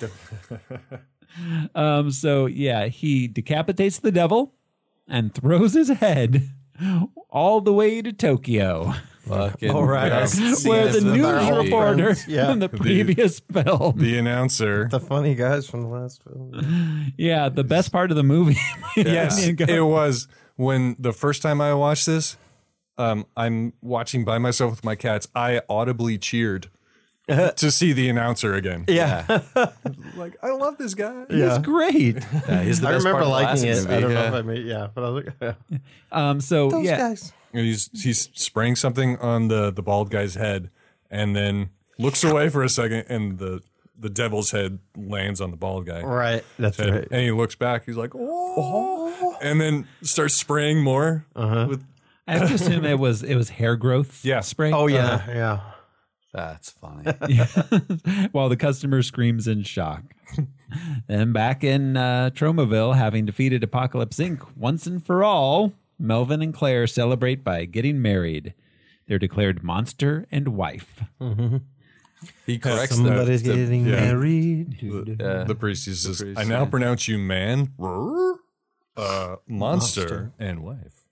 Speaker 1: um. So yeah, he decapitates the devil and throws his head all the way to Tokyo,
Speaker 3: Fucking
Speaker 2: All right.
Speaker 3: best scene
Speaker 1: where
Speaker 3: of
Speaker 1: the news
Speaker 3: movie.
Speaker 1: reporter
Speaker 2: Yeah.
Speaker 1: in the previous film.
Speaker 4: The announcer.
Speaker 2: The funny guys from the last film.
Speaker 1: Yeah, the best part of the movie.
Speaker 4: Yes,
Speaker 1: Yeah,
Speaker 4: it was when the first time I watched this. Um, I'm watching by myself with my cats. I audibly cheered to see the announcer again.
Speaker 2: Yeah.
Speaker 4: Like, I love this guy.
Speaker 2: Yeah.
Speaker 1: He's great.
Speaker 3: Yeah, he's the
Speaker 2: I
Speaker 3: best
Speaker 2: remember
Speaker 3: part of the
Speaker 2: liking
Speaker 3: last
Speaker 2: it.
Speaker 3: movie.
Speaker 2: I don't know
Speaker 3: yeah.
Speaker 2: if I made yeah, but I was like, yeah.
Speaker 1: Um, so
Speaker 2: Those
Speaker 1: yeah,
Speaker 2: guys.
Speaker 4: And he's he's spraying something on the, the bald guy's head and then looks away for a second and the the devil's head lands on the bald guy.
Speaker 2: Right. That's
Speaker 4: And,
Speaker 2: right.
Speaker 4: and he looks back, he's like, oh, and then starts spraying more.
Speaker 2: Uh-huh.
Speaker 4: With,
Speaker 1: I have to assume it was it was hair growth
Speaker 4: Yeah.
Speaker 1: spray.
Speaker 2: Oh yeah,
Speaker 1: Uh,
Speaker 2: yeah.
Speaker 3: That's funny.
Speaker 1: while the customer screams in shock. Then back in uh, Tromaville, having defeated Apocalypse Incorporated once and for all, Melvin and Claire celebrate by getting married. They're declared monster and wife.
Speaker 2: Mm-hmm.
Speaker 3: He corrects them.
Speaker 2: Somebody's
Speaker 4: the-
Speaker 2: getting
Speaker 4: yeah.
Speaker 2: married.
Speaker 4: the,
Speaker 3: Uh,
Speaker 4: the priest he says,
Speaker 3: priest,
Speaker 4: I now
Speaker 3: yeah.
Speaker 4: pronounce you man, uh, monster, and wife.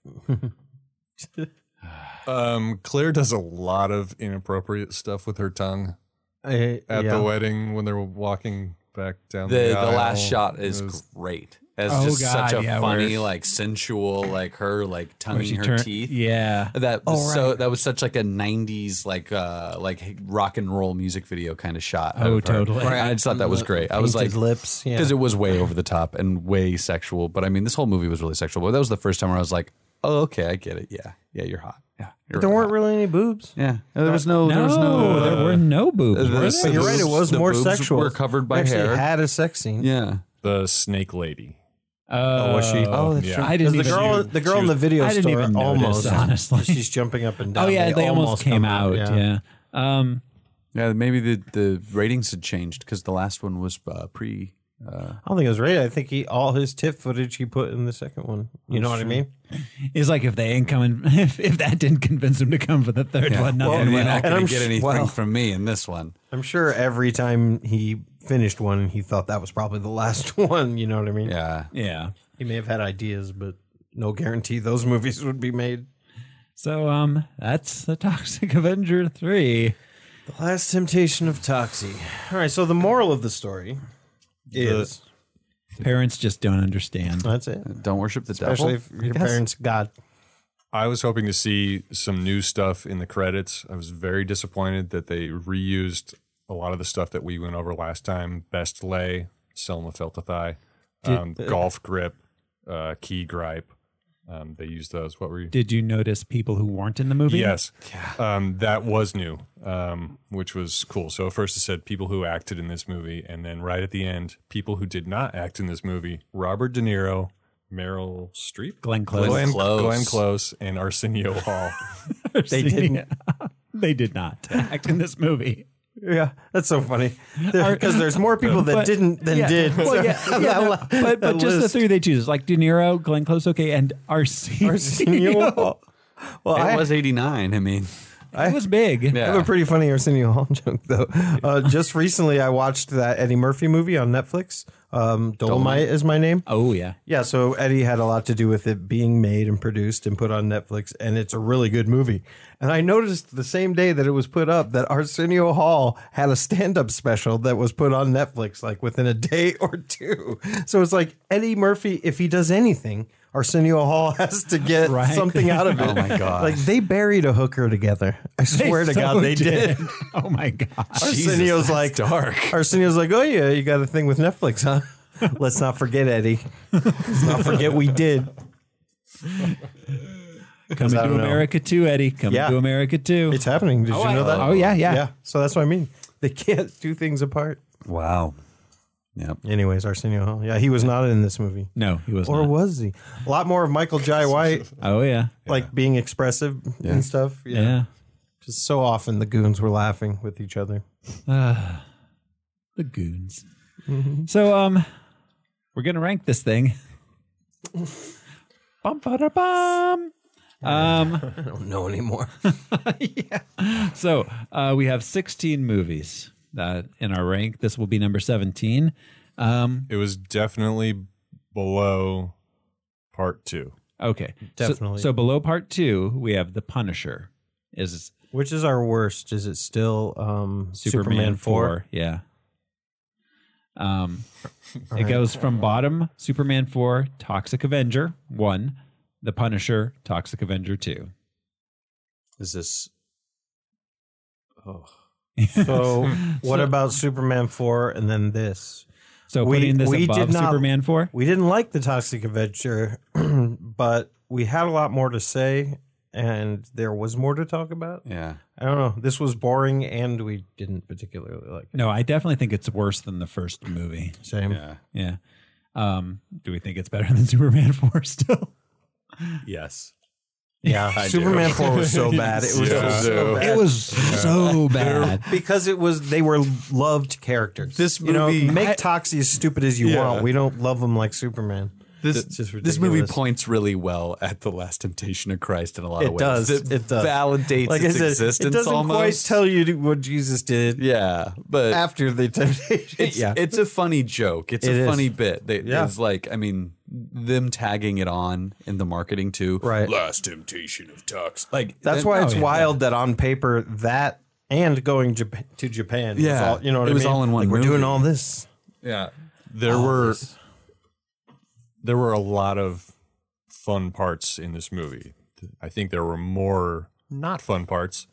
Speaker 4: um, Claire does a lot of inappropriate stuff with her tongue
Speaker 2: I-
Speaker 4: at
Speaker 2: yeah.
Speaker 4: the wedding when they're walking back down
Speaker 3: The
Speaker 4: the
Speaker 3: the
Speaker 4: aisle.
Speaker 3: last shot is
Speaker 4: It was-
Speaker 3: great. As
Speaker 1: Oh,
Speaker 3: just
Speaker 1: God,
Speaker 3: such a
Speaker 1: yeah,
Speaker 3: funny,
Speaker 1: where-
Speaker 3: like sensual, like her like
Speaker 1: Where
Speaker 3: tonguing
Speaker 1: she
Speaker 3: her
Speaker 1: turn-
Speaker 3: teeth.
Speaker 1: Yeah.
Speaker 3: That
Speaker 2: Oh,
Speaker 3: was so
Speaker 2: right.
Speaker 3: that was such like a nineties like uh like rock and roll music video kind of shot.
Speaker 1: Oh,
Speaker 3: of her.
Speaker 1: totally.
Speaker 3: Right, I just thought that was great. I was like
Speaker 2: Painted lips. Yeah.
Speaker 3: because it was way over the top and way sexual. But I mean, this whole movie was really sexual. But that was the first time where I was like, oh, okay, I get it. Yeah, yeah, you're hot. Yeah, you're
Speaker 2: there weren't
Speaker 3: hot.
Speaker 2: really any boobs.
Speaker 3: Yeah, there was no.
Speaker 1: No,
Speaker 3: there was no.
Speaker 1: there
Speaker 3: uh,
Speaker 1: were no boobs.
Speaker 3: the-
Speaker 1: were
Speaker 3: the-
Speaker 1: there?
Speaker 2: But you're right. It
Speaker 3: boobs-
Speaker 2: was
Speaker 3: the
Speaker 2: more
Speaker 3: boobs
Speaker 2: sexual.
Speaker 3: were covered by
Speaker 2: Actually
Speaker 3: hair.
Speaker 2: had a sex scene.
Speaker 3: Yeah.
Speaker 4: The snake lady.
Speaker 1: Oh,
Speaker 2: was she?
Speaker 3: Oh, that's
Speaker 4: yeah.
Speaker 3: true.
Speaker 1: I didn't
Speaker 2: The
Speaker 1: even.
Speaker 2: girl, the girl in the video
Speaker 1: I didn't
Speaker 2: store
Speaker 1: even notice,
Speaker 2: almost
Speaker 1: honestly.
Speaker 2: She's jumping up and down.
Speaker 1: Oh yeah, they, almost came
Speaker 2: come
Speaker 1: out. Yeah. Um,
Speaker 3: Yeah, maybe the, the ratings had changed because the last one was uh, pre. Uh,
Speaker 2: I don't think it was right. I think he all his tip footage he put in the second one. You know what I mean?
Speaker 1: it's like if they ain't coming, if, if that didn't convince him to come for the third one, nothing
Speaker 3: and we're
Speaker 1: will.
Speaker 3: not
Speaker 2: and
Speaker 3: going
Speaker 2: I'm
Speaker 3: to get
Speaker 2: sh-
Speaker 3: anything
Speaker 2: well-
Speaker 3: from me in this one.
Speaker 2: I'm sure every time he finished one, he thought that was probably the last one. You know what I mean?
Speaker 3: Yeah.
Speaker 1: Yeah.
Speaker 2: He may have had ideas, but no guarantee those movies would be made.
Speaker 1: So um, that's the Toxic Avenger three.
Speaker 2: The Last Temptation of Toxie. All right, so the moral of the story is
Speaker 1: Parents just don't understand.
Speaker 2: that's it.
Speaker 3: Don't worship the
Speaker 2: Especially
Speaker 3: devil.
Speaker 2: if your parents God.
Speaker 4: I was hoping to see some new stuff in the credits. I was very disappointed that they reused a lot of the stuff that we went over last time. Best lay, Selma felt a thigh, um, golf grip, uh, key gripe. Um, they used those. What were you?
Speaker 1: Did you notice people who weren't in the movie?
Speaker 4: Yes, um, that was new, um, which was cool. So at first it said people who acted in this movie, and then right at the end, people who did not act in this movie: Robert De Niro, Meryl Streep,
Speaker 1: Glenn Close.
Speaker 4: Glenn,
Speaker 3: Close.
Speaker 4: Glenn Close, and Arsenio Hall.
Speaker 1: They didn't. They did not act in this movie.
Speaker 2: Yeah, that's so funny. Because there's more people that
Speaker 1: But-
Speaker 2: didn't than
Speaker 1: yeah.
Speaker 2: did.
Speaker 1: Well, yeah, yeah, no, but but
Speaker 2: that
Speaker 1: just the
Speaker 2: list.
Speaker 1: three they choose, like De Niro, Glenn Close, okay, and Arsenio.
Speaker 2: Arsenio Hall. Well,
Speaker 3: It
Speaker 2: I,
Speaker 3: was eighty-nine. I mean,
Speaker 1: It was big.
Speaker 2: I have a pretty funny Arsenio Hall joke though. Uh, just recently, I watched that Eddie Murphy movie on Netflix. Um, Dolomite is my name.
Speaker 1: Oh yeah.
Speaker 2: Yeah, so Eddie had a lot to do with it being made and produced and put on Netflix, and it's a really good movie. And I noticed the same day that it was put up that Arsenio Hall had a stand-up special that was put on Netflix like within a day or two. So it's like Eddie Murphy, if he does anything, Arsenio Hall has to get
Speaker 1: Right.
Speaker 2: something out of it.
Speaker 3: Oh, my God.
Speaker 2: Like they buried a hooker together. I swear to
Speaker 1: so
Speaker 2: God they did.
Speaker 1: Oh my god.
Speaker 2: Arsenio's like
Speaker 3: dark.
Speaker 2: Arsenio's like, oh yeah, you got a thing with Netflix, huh? Let's not forget, Eddie. Let's not forget we did.
Speaker 1: Coming
Speaker 2: I
Speaker 1: to
Speaker 2: don't know.
Speaker 1: America too, Eddie. Coming
Speaker 2: Yeah.
Speaker 1: to America too.
Speaker 2: It's happening. Did
Speaker 1: Oh,
Speaker 2: you
Speaker 1: I-
Speaker 2: know that?
Speaker 1: oh, yeah, yeah.
Speaker 2: Yeah. So that's what I mean. They can't do things apart.
Speaker 3: wow. Yep.
Speaker 2: Anyways, Arsenio Hall. Yeah, he was not in this movie.
Speaker 1: No, he was
Speaker 2: Or
Speaker 1: not.
Speaker 2: was he? A lot more of Michael Jai White,
Speaker 1: Oh yeah.
Speaker 2: like being expressive
Speaker 3: Yeah.
Speaker 2: and stuff.
Speaker 1: Yeah.
Speaker 2: Just so often the goons were laughing with each other.
Speaker 1: Ah, the goons. So um, we're gonna rank this thing. Bum ba da bum. Um.
Speaker 2: I don't know anymore.
Speaker 1: yeah. So uh, we have sixteen movies uh, in our rank. This will be number seventeen. Um,
Speaker 4: It was definitely below part two.
Speaker 1: okay. So-
Speaker 2: Definitely.
Speaker 1: So, below part two, we have The Punisher. Is
Speaker 2: Which is our worst? Is it still um,
Speaker 1: Superman,
Speaker 2: Superman,
Speaker 1: four?
Speaker 2: four?
Speaker 1: Yeah. Um, it
Speaker 2: right.
Speaker 1: goes from bottom: Superman four, Toxic Avenger one, The Punisher, Toxic Avenger two.
Speaker 3: Is this? Oh,
Speaker 2: So what about Superman four and then this?
Speaker 1: So putting this above Superman four?
Speaker 2: We didn't like the Toxic Avenger, but we had a lot more to say, and there was more to talk about.
Speaker 3: Yeah.
Speaker 2: I don't know. This was boring, and we didn't particularly like it.
Speaker 1: No, I definitely think it's worse than the first movie.
Speaker 2: Same.
Speaker 3: Yeah.
Speaker 1: Yeah. Um, do we think it's better than Superman four still?
Speaker 3: Yes.
Speaker 2: Yeah,
Speaker 3: I
Speaker 2: Superman
Speaker 3: do.
Speaker 2: four was so bad. It was
Speaker 3: Yeah.
Speaker 2: so bad.
Speaker 1: It was so bad.
Speaker 2: Because it was they were loved characters.
Speaker 3: This
Speaker 2: you know,
Speaker 3: movie-
Speaker 2: make
Speaker 3: I-
Speaker 2: Toxie as stupid as you
Speaker 3: Yeah.
Speaker 2: want. We don't love him like Superman.
Speaker 3: This,
Speaker 2: It's just
Speaker 3: this movie
Speaker 2: ridiculous.
Speaker 3: points really well at the Last Temptation of Christ in a lot
Speaker 2: It
Speaker 3: of ways.
Speaker 2: does.
Speaker 3: It,
Speaker 2: It does.
Speaker 3: validates
Speaker 2: Like I
Speaker 3: its
Speaker 2: said,
Speaker 3: existence
Speaker 2: it doesn't
Speaker 3: almost.
Speaker 2: quite tell you what Jesus did.
Speaker 3: Yeah, but
Speaker 2: after the temptation.
Speaker 3: it's,
Speaker 2: yeah,
Speaker 3: it's a funny joke. It's
Speaker 2: It
Speaker 3: a
Speaker 2: is.
Speaker 3: funny bit. They,
Speaker 2: Yeah.
Speaker 3: It's like, I mean, them tagging it on in the marketing too.
Speaker 2: Right.
Speaker 3: Last Temptation of Tux. Like
Speaker 2: that's
Speaker 3: then-
Speaker 2: why
Speaker 3: oh,
Speaker 2: it's
Speaker 3: yeah.
Speaker 2: wild that on paper that and going Jap- to Japan. was
Speaker 3: Yeah.
Speaker 2: all, you know what
Speaker 3: It
Speaker 2: I
Speaker 3: was
Speaker 2: mean?
Speaker 3: all in one
Speaker 2: Like, we're doing
Speaker 3: movie.
Speaker 2: all this.
Speaker 4: Yeah, there
Speaker 2: All
Speaker 4: were
Speaker 2: this.
Speaker 4: there were a lot of fun parts in this movie. I think there were more not fun parts,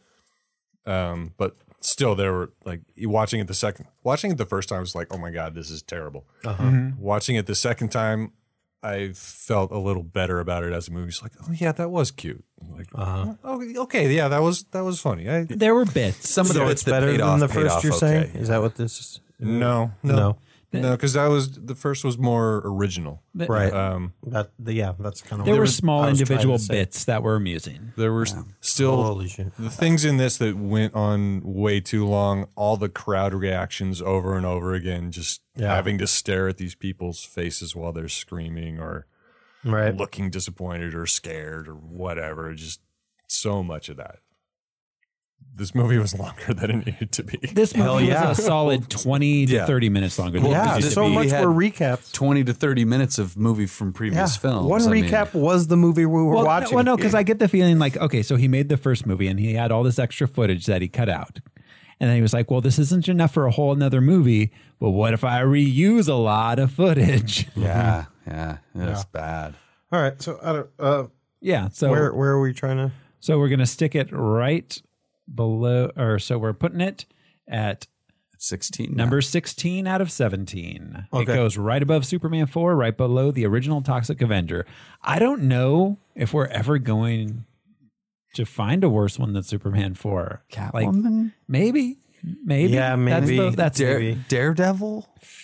Speaker 4: um, but still, there were like watching it the second, watching it the first time I was like, oh my god, this is terrible.
Speaker 2: Uh-huh.
Speaker 1: Mm-hmm.
Speaker 4: Watching it the second time, I felt a little better about it as a movie. It's like, oh yeah, that was cute. Like,
Speaker 2: Uh-huh.
Speaker 4: oh, okay, yeah, that was that was funny. I,
Speaker 1: There were bits.
Speaker 3: Some of the
Speaker 2: So
Speaker 3: bits
Speaker 2: it's
Speaker 3: that
Speaker 2: better
Speaker 3: paid
Speaker 2: than
Speaker 3: off,
Speaker 2: the
Speaker 3: paid
Speaker 2: first
Speaker 3: off
Speaker 2: you're
Speaker 3: okay.
Speaker 2: saying? Is that what this is?
Speaker 4: no, no,
Speaker 2: No.
Speaker 4: no, because that was the first was more original.
Speaker 2: Right.
Speaker 4: Um,
Speaker 2: That the, yeah, that's kind of
Speaker 1: There
Speaker 2: what
Speaker 1: were
Speaker 2: I was-
Speaker 1: small
Speaker 2: I was trying to
Speaker 1: individual
Speaker 2: say.
Speaker 1: bits that were amusing.
Speaker 4: There were s still
Speaker 2: Holy shit.
Speaker 4: the things in this that went on way too long. All the crowd reactions over and over again, just
Speaker 2: Yeah.
Speaker 4: having to stare at these people's faces while they're screaming or
Speaker 2: Right.
Speaker 4: looking disappointed or scared or whatever. Just so much of that. This movie was longer than it needed to be.
Speaker 1: This movie
Speaker 2: Hell yeah.
Speaker 1: was a solid twenty to
Speaker 3: Yeah.
Speaker 1: thirty minutes longer than
Speaker 2: Yeah,
Speaker 1: it needed to
Speaker 2: so
Speaker 1: be.
Speaker 2: much
Speaker 3: We had
Speaker 2: more recaps.
Speaker 3: twenty to thirty minutes of movie from previous
Speaker 2: Yeah.
Speaker 3: films.
Speaker 2: One
Speaker 3: I mean,
Speaker 2: recap was the movie we were
Speaker 1: well,
Speaker 2: watching.
Speaker 1: well, no, because I get the feeling like, okay, so he made the first movie and he had all this extra footage that he cut out. And then he was like, well, this isn't enough for a whole another movie. But what if I reuse a lot of footage?
Speaker 3: Yeah, yeah, it's bad.
Speaker 2: All right, so I don't. Uh,
Speaker 1: Yeah. So
Speaker 2: where where are we trying to?
Speaker 1: so we're going to stick it right below, or so we're putting it at
Speaker 3: sixteen.
Speaker 1: number sixteen out of seventeen. It
Speaker 2: Okay.
Speaker 1: goes right above Superman four, right below the original Toxic Avenger. I don't know if we're ever going to find a worse one than Superman four. Like,
Speaker 3: Catwoman?
Speaker 1: maybe. Maybe.
Speaker 2: Yeah,
Speaker 1: That's,
Speaker 2: maybe.
Speaker 1: the, that's
Speaker 3: Dare,
Speaker 2: maybe.
Speaker 3: Daredevil?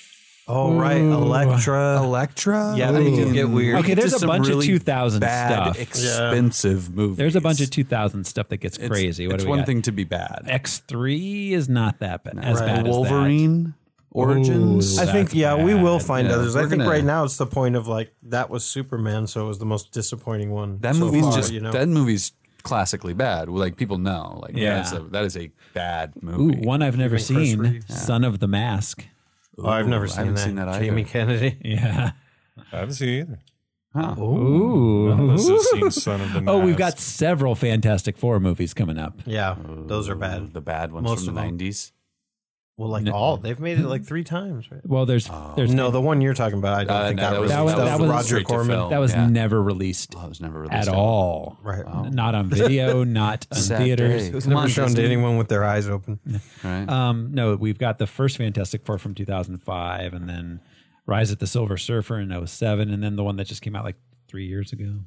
Speaker 2: Oh right, Elektra.
Speaker 3: Electra?
Speaker 2: Yeah, they do get weird.
Speaker 1: Okay, there's
Speaker 3: Just
Speaker 1: a
Speaker 3: some
Speaker 1: bunch
Speaker 3: really
Speaker 1: of two thousand
Speaker 3: bad,
Speaker 1: stuff.
Speaker 3: expensive movies.
Speaker 1: There's a bunch of two thousand stuff that gets
Speaker 3: It's-
Speaker 1: crazy. What
Speaker 3: It's
Speaker 1: do we
Speaker 3: one
Speaker 1: got?
Speaker 3: thing to be bad.
Speaker 1: X three is not that bad. As
Speaker 2: Right.
Speaker 1: bad as
Speaker 3: Wolverine Origins.
Speaker 1: Ooh.
Speaker 2: I think
Speaker 1: That's
Speaker 2: yeah, we
Speaker 1: bad.
Speaker 2: will find
Speaker 3: Yeah,
Speaker 2: others. I
Speaker 3: we're
Speaker 2: think
Speaker 3: gonna-
Speaker 2: right now it's the point of like that was Superman, so it was the most disappointing one.
Speaker 3: that
Speaker 2: so
Speaker 3: movie's
Speaker 2: far,
Speaker 3: just
Speaker 2: you know.
Speaker 3: that movie's classically bad. Like people know. Like
Speaker 1: Yeah.
Speaker 3: that is a, that is a bad
Speaker 1: that. Ooh,
Speaker 3: movie.
Speaker 1: one I've never
Speaker 2: Even Chris
Speaker 1: seen.
Speaker 2: Reeves.
Speaker 1: Son of the Mask.
Speaker 2: Oh, I've never
Speaker 3: Ooh, I
Speaker 2: seen,
Speaker 3: haven't
Speaker 2: that.
Speaker 3: seen that either.
Speaker 2: Jamie Kennedy.
Speaker 1: Yeah.
Speaker 4: I haven't seen it either.
Speaker 3: Huh.
Speaker 1: Ooh.
Speaker 4: I must have seen Son of the
Speaker 1: Oh, we've
Speaker 4: Mask.
Speaker 1: got several Fantastic Four movies coming up.
Speaker 2: Yeah, those are bad.
Speaker 3: The bad ones
Speaker 2: Most
Speaker 3: from
Speaker 2: of
Speaker 3: the
Speaker 2: them.
Speaker 3: nineties.
Speaker 2: Well, like
Speaker 1: No.
Speaker 2: all they've made it like three times, right?
Speaker 1: Well, there's there's
Speaker 2: No, the one you're talking about, I don't
Speaker 3: Uh,
Speaker 2: think
Speaker 3: no,
Speaker 2: got
Speaker 3: that was-
Speaker 2: released.
Speaker 1: that was-
Speaker 2: That
Speaker 1: that
Speaker 2: was
Speaker 1: was
Speaker 2: Roger
Speaker 3: straight to
Speaker 2: Corman.
Speaker 3: film.
Speaker 1: that was
Speaker 3: Yeah.
Speaker 1: never released
Speaker 3: Oh, it was never released
Speaker 1: at
Speaker 3: at
Speaker 1: all.
Speaker 2: Right.
Speaker 1: Not on video, not in
Speaker 3: Sad
Speaker 1: theaters.
Speaker 3: day.
Speaker 2: It was
Speaker 3: Come
Speaker 2: never
Speaker 3: on,
Speaker 2: shown to
Speaker 3: Disney.
Speaker 2: anyone with their eyes open.
Speaker 3: Right.
Speaker 1: Um, no, we've got the first Fantastic Four from two thousand five, and then Rise of the Silver Surfer in oh seven, and then the one that just came out like three years ago.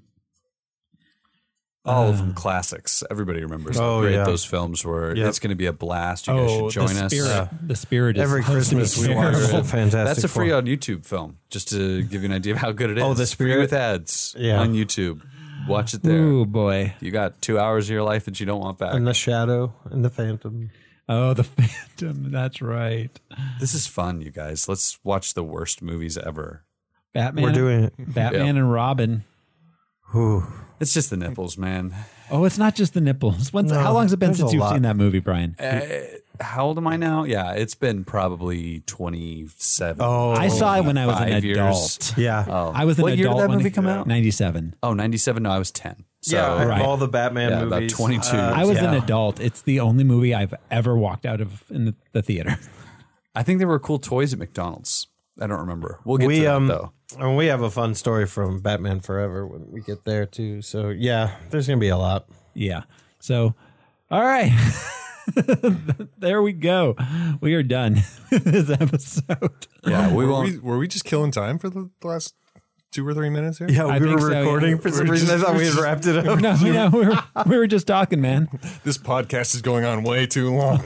Speaker 3: All of them classics. Everybody remembers how
Speaker 2: Oh,
Speaker 3: great
Speaker 2: yeah.
Speaker 3: those films were.
Speaker 2: Yep.
Speaker 3: It's going to be a blast. You guys should join
Speaker 1: the
Speaker 3: us.
Speaker 1: spirit, the spirit is
Speaker 2: Every
Speaker 1: supposed to be
Speaker 2: Christmas we watch
Speaker 1: terrible.
Speaker 2: Fantastic
Speaker 3: That's a free
Speaker 2: Four.
Speaker 3: on YouTube film, just to give you an idea of how good it is.
Speaker 2: Oh, The
Speaker 3: Free
Speaker 2: Spirit?
Speaker 3: with ads
Speaker 2: Yeah.
Speaker 3: on YouTube. Watch it there.
Speaker 1: Ooh boy!
Speaker 3: You got two hours of your life that you don't want back.
Speaker 2: And the Shadow and the Phantom.
Speaker 1: Oh, the Phantom. That's right.
Speaker 3: This is fun, you guys. Let's watch the worst movies ever.
Speaker 1: Batman.
Speaker 2: We're doing it.
Speaker 1: Batman
Speaker 3: Yeah.
Speaker 1: and Robin.
Speaker 2: Whew.
Speaker 3: It's just the nipples, man.
Speaker 1: Oh, it's not just the nipples. When's,
Speaker 2: No,
Speaker 1: how long has it been
Speaker 2: there's
Speaker 1: since
Speaker 2: a
Speaker 1: you've
Speaker 2: lot.
Speaker 1: seen that movie, Brian?
Speaker 3: Uh, how old am I now? Yeah, it's been probably twenty-seven.
Speaker 2: Oh,
Speaker 1: I saw it when I was an
Speaker 3: five years.
Speaker 1: adult.
Speaker 2: Yeah.
Speaker 3: Oh.
Speaker 1: I was an
Speaker 3: what year
Speaker 1: adult
Speaker 3: did that
Speaker 1: when
Speaker 3: movie
Speaker 1: it-
Speaker 3: come out?
Speaker 1: ninety-seven.
Speaker 3: Oh, ninety-seven. No, I was ten. So,
Speaker 2: yeah,
Speaker 1: right.
Speaker 2: all the Batman
Speaker 3: Yeah, about
Speaker 2: movies.
Speaker 3: twenty-two.
Speaker 2: Uh,
Speaker 1: I was
Speaker 2: yeah.
Speaker 1: an adult. It's the only movie I've ever walked out of in the, the theater.
Speaker 3: I think there were cool toys at McDonald's. I don't remember. We'll get
Speaker 2: we
Speaker 3: to that,
Speaker 2: um
Speaker 3: though.
Speaker 2: and we have a fun story from Batman Forever when we get there too. So yeah, there's gonna be a lot.
Speaker 1: Yeah. So, all right. There we go. We are done with this episode.
Speaker 3: Yeah, we
Speaker 4: were
Speaker 3: won't.
Speaker 4: We, were we just killing time for the last two or three minutes here?
Speaker 2: Yeah,
Speaker 1: I
Speaker 2: we were
Speaker 1: think so,
Speaker 2: recording
Speaker 1: yeah.
Speaker 2: for some
Speaker 4: We're
Speaker 2: reason.
Speaker 4: just-
Speaker 2: I thought we
Speaker 4: we're
Speaker 2: had
Speaker 4: just-
Speaker 2: wrapped it up.
Speaker 1: No, no, we were, we were just talking, man.
Speaker 4: This podcast is going on way too long.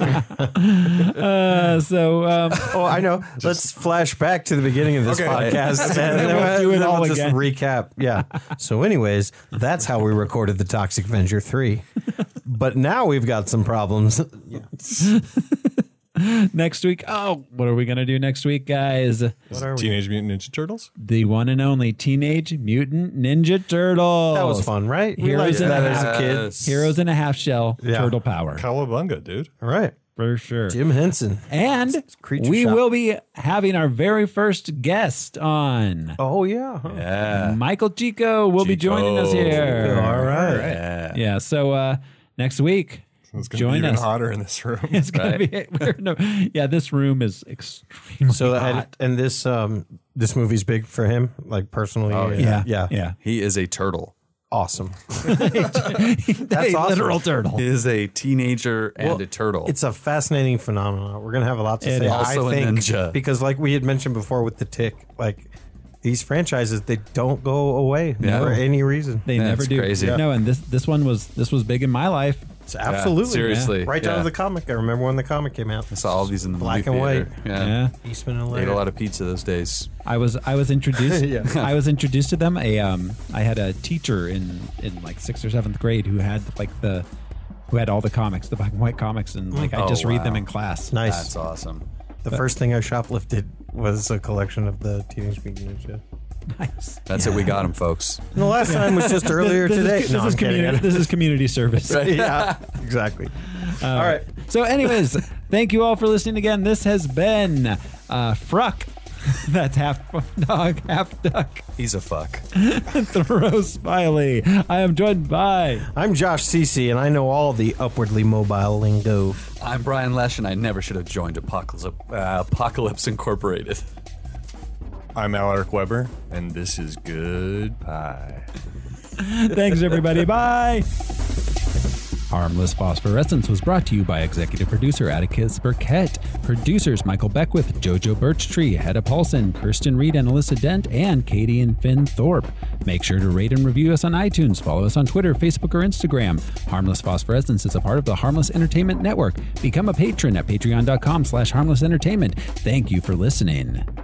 Speaker 1: Uh, so, um,
Speaker 2: Oh, I know. Let's flash back to the beginning of this
Speaker 4: Okay.
Speaker 2: podcast and
Speaker 1: Then
Speaker 2: then
Speaker 1: we'll
Speaker 2: we'll,
Speaker 1: do it
Speaker 2: then
Speaker 1: all
Speaker 2: we'll just
Speaker 1: again.
Speaker 2: recap. Yeah. So, anyways, that's how we recorded the Toxic Avenger three. But now we've got some problems. Yeah.
Speaker 1: next week, oh, what are we going to do next week, guys?
Speaker 2: What are we?
Speaker 4: Teenage Mutant Ninja Turtles?
Speaker 1: The one and only Teenage Mutant Ninja Turtles.
Speaker 2: That was fun, right? We
Speaker 1: Heroes
Speaker 2: liked
Speaker 1: in
Speaker 2: that
Speaker 1: a
Speaker 2: as a
Speaker 1: half,
Speaker 2: kid.
Speaker 3: Yes.
Speaker 1: Heroes in a half shell,
Speaker 2: Yeah.
Speaker 1: turtle power.
Speaker 4: Cowabunga, dude.
Speaker 2: All right.
Speaker 1: For sure.
Speaker 2: Jim Henson.
Speaker 1: And
Speaker 2: Creature
Speaker 1: we
Speaker 2: Shop.
Speaker 1: will be having our very first guest on.
Speaker 2: Oh, yeah. Huh?
Speaker 3: Yeah.
Speaker 1: Michael Chico will be
Speaker 3: Chico.
Speaker 1: joining us here.
Speaker 2: All right.
Speaker 3: Yeah.
Speaker 1: Yeah. So uh, next week,
Speaker 4: It's going to
Speaker 1: join
Speaker 4: be even
Speaker 1: us.
Speaker 4: hotter in this room.
Speaker 1: It's gonna
Speaker 3: Right.
Speaker 1: be. We're, no, yeah, this room is extremely
Speaker 2: So, and,
Speaker 1: hot.
Speaker 2: and this um this movie's big for him, like personally.
Speaker 3: Oh,
Speaker 1: Yeah,
Speaker 2: Yeah.
Speaker 1: yeah.
Speaker 3: He is a turtle.
Speaker 2: Awesome.
Speaker 1: That's
Speaker 2: awesome.
Speaker 1: literal turtle.
Speaker 3: He is a teenager and
Speaker 2: Well,
Speaker 3: a turtle.
Speaker 2: It's a fascinating phenomenon. We're gonna have a lot to
Speaker 1: It
Speaker 2: say.
Speaker 1: is.
Speaker 3: Also
Speaker 2: I
Speaker 3: a
Speaker 2: think
Speaker 3: ninja.
Speaker 2: because, like we had mentioned before, with the Tick, like these franchises, they don't go away
Speaker 3: Yeah.
Speaker 2: for any reason.
Speaker 1: They
Speaker 3: Yeah,
Speaker 1: never
Speaker 3: it's
Speaker 1: do.
Speaker 3: crazy.
Speaker 1: No, and this this one was this was big in my life.
Speaker 2: It's absolutely
Speaker 3: seriously,
Speaker 2: right down
Speaker 3: yeah.
Speaker 2: to the comic. I remember when the comic came out.
Speaker 3: I saw all these in the
Speaker 2: Black
Speaker 3: movie
Speaker 2: and
Speaker 3: theater.
Speaker 2: white.
Speaker 3: Yeah.
Speaker 1: Yeah.
Speaker 2: Eastman and
Speaker 3: Ate
Speaker 2: Laird.
Speaker 3: a lot of pizza those days.
Speaker 1: I was I was introduced
Speaker 2: Yeah.
Speaker 1: I was introduced to them. A um I had a teacher in in like sixth or seventh grade who had like the who had all the comics, the black and white comics, and like I
Speaker 3: Oh,
Speaker 1: just read
Speaker 3: wow.
Speaker 1: them in class.
Speaker 2: Nice.
Speaker 3: That's awesome.
Speaker 2: The first thing I shoplifted was a collection of the Teenage Mutant Ninja.
Speaker 1: Nice.
Speaker 3: That's it. We got him, folks.
Speaker 2: And the last time was just earlier
Speaker 1: this,
Speaker 2: today.
Speaker 1: Is,
Speaker 2: no,
Speaker 1: this, is
Speaker 2: I'm kidding.
Speaker 1: community, this is community service.
Speaker 2: Yeah, exactly. all right.
Speaker 1: So, anyways, thank you all for listening again. This has been uh, Fruck. That's half dog, half duck.
Speaker 3: He's a fuck.
Speaker 1: Thoreau Smiley. I am joined by.
Speaker 2: I'm Josh Cece, and I know all the upwardly mobile lingo.
Speaker 3: I'm Brian Lesh, and I never should have joined Apocalypse, uh, Apocalypse Incorporated.
Speaker 4: I'm Alaric Weber, and this is Good Pie.
Speaker 1: Thanks, everybody. Bye. Harmless Phosphorescence was brought to you by executive producer Atticus Burkett, producers Michael Beckwith, Jojo Birchtree, Hedda Paulson, Kirsten Reed and Alyssa Dent, and Katie and Finn Thorpe. Make sure to rate and review us on iTunes. Follow us on Twitter, Facebook, or Instagram. Harmless Phosphorescence is a part of the Harmless Entertainment Network. Become a patron at patreon.com slash harmless entertainment. Thank you for listening.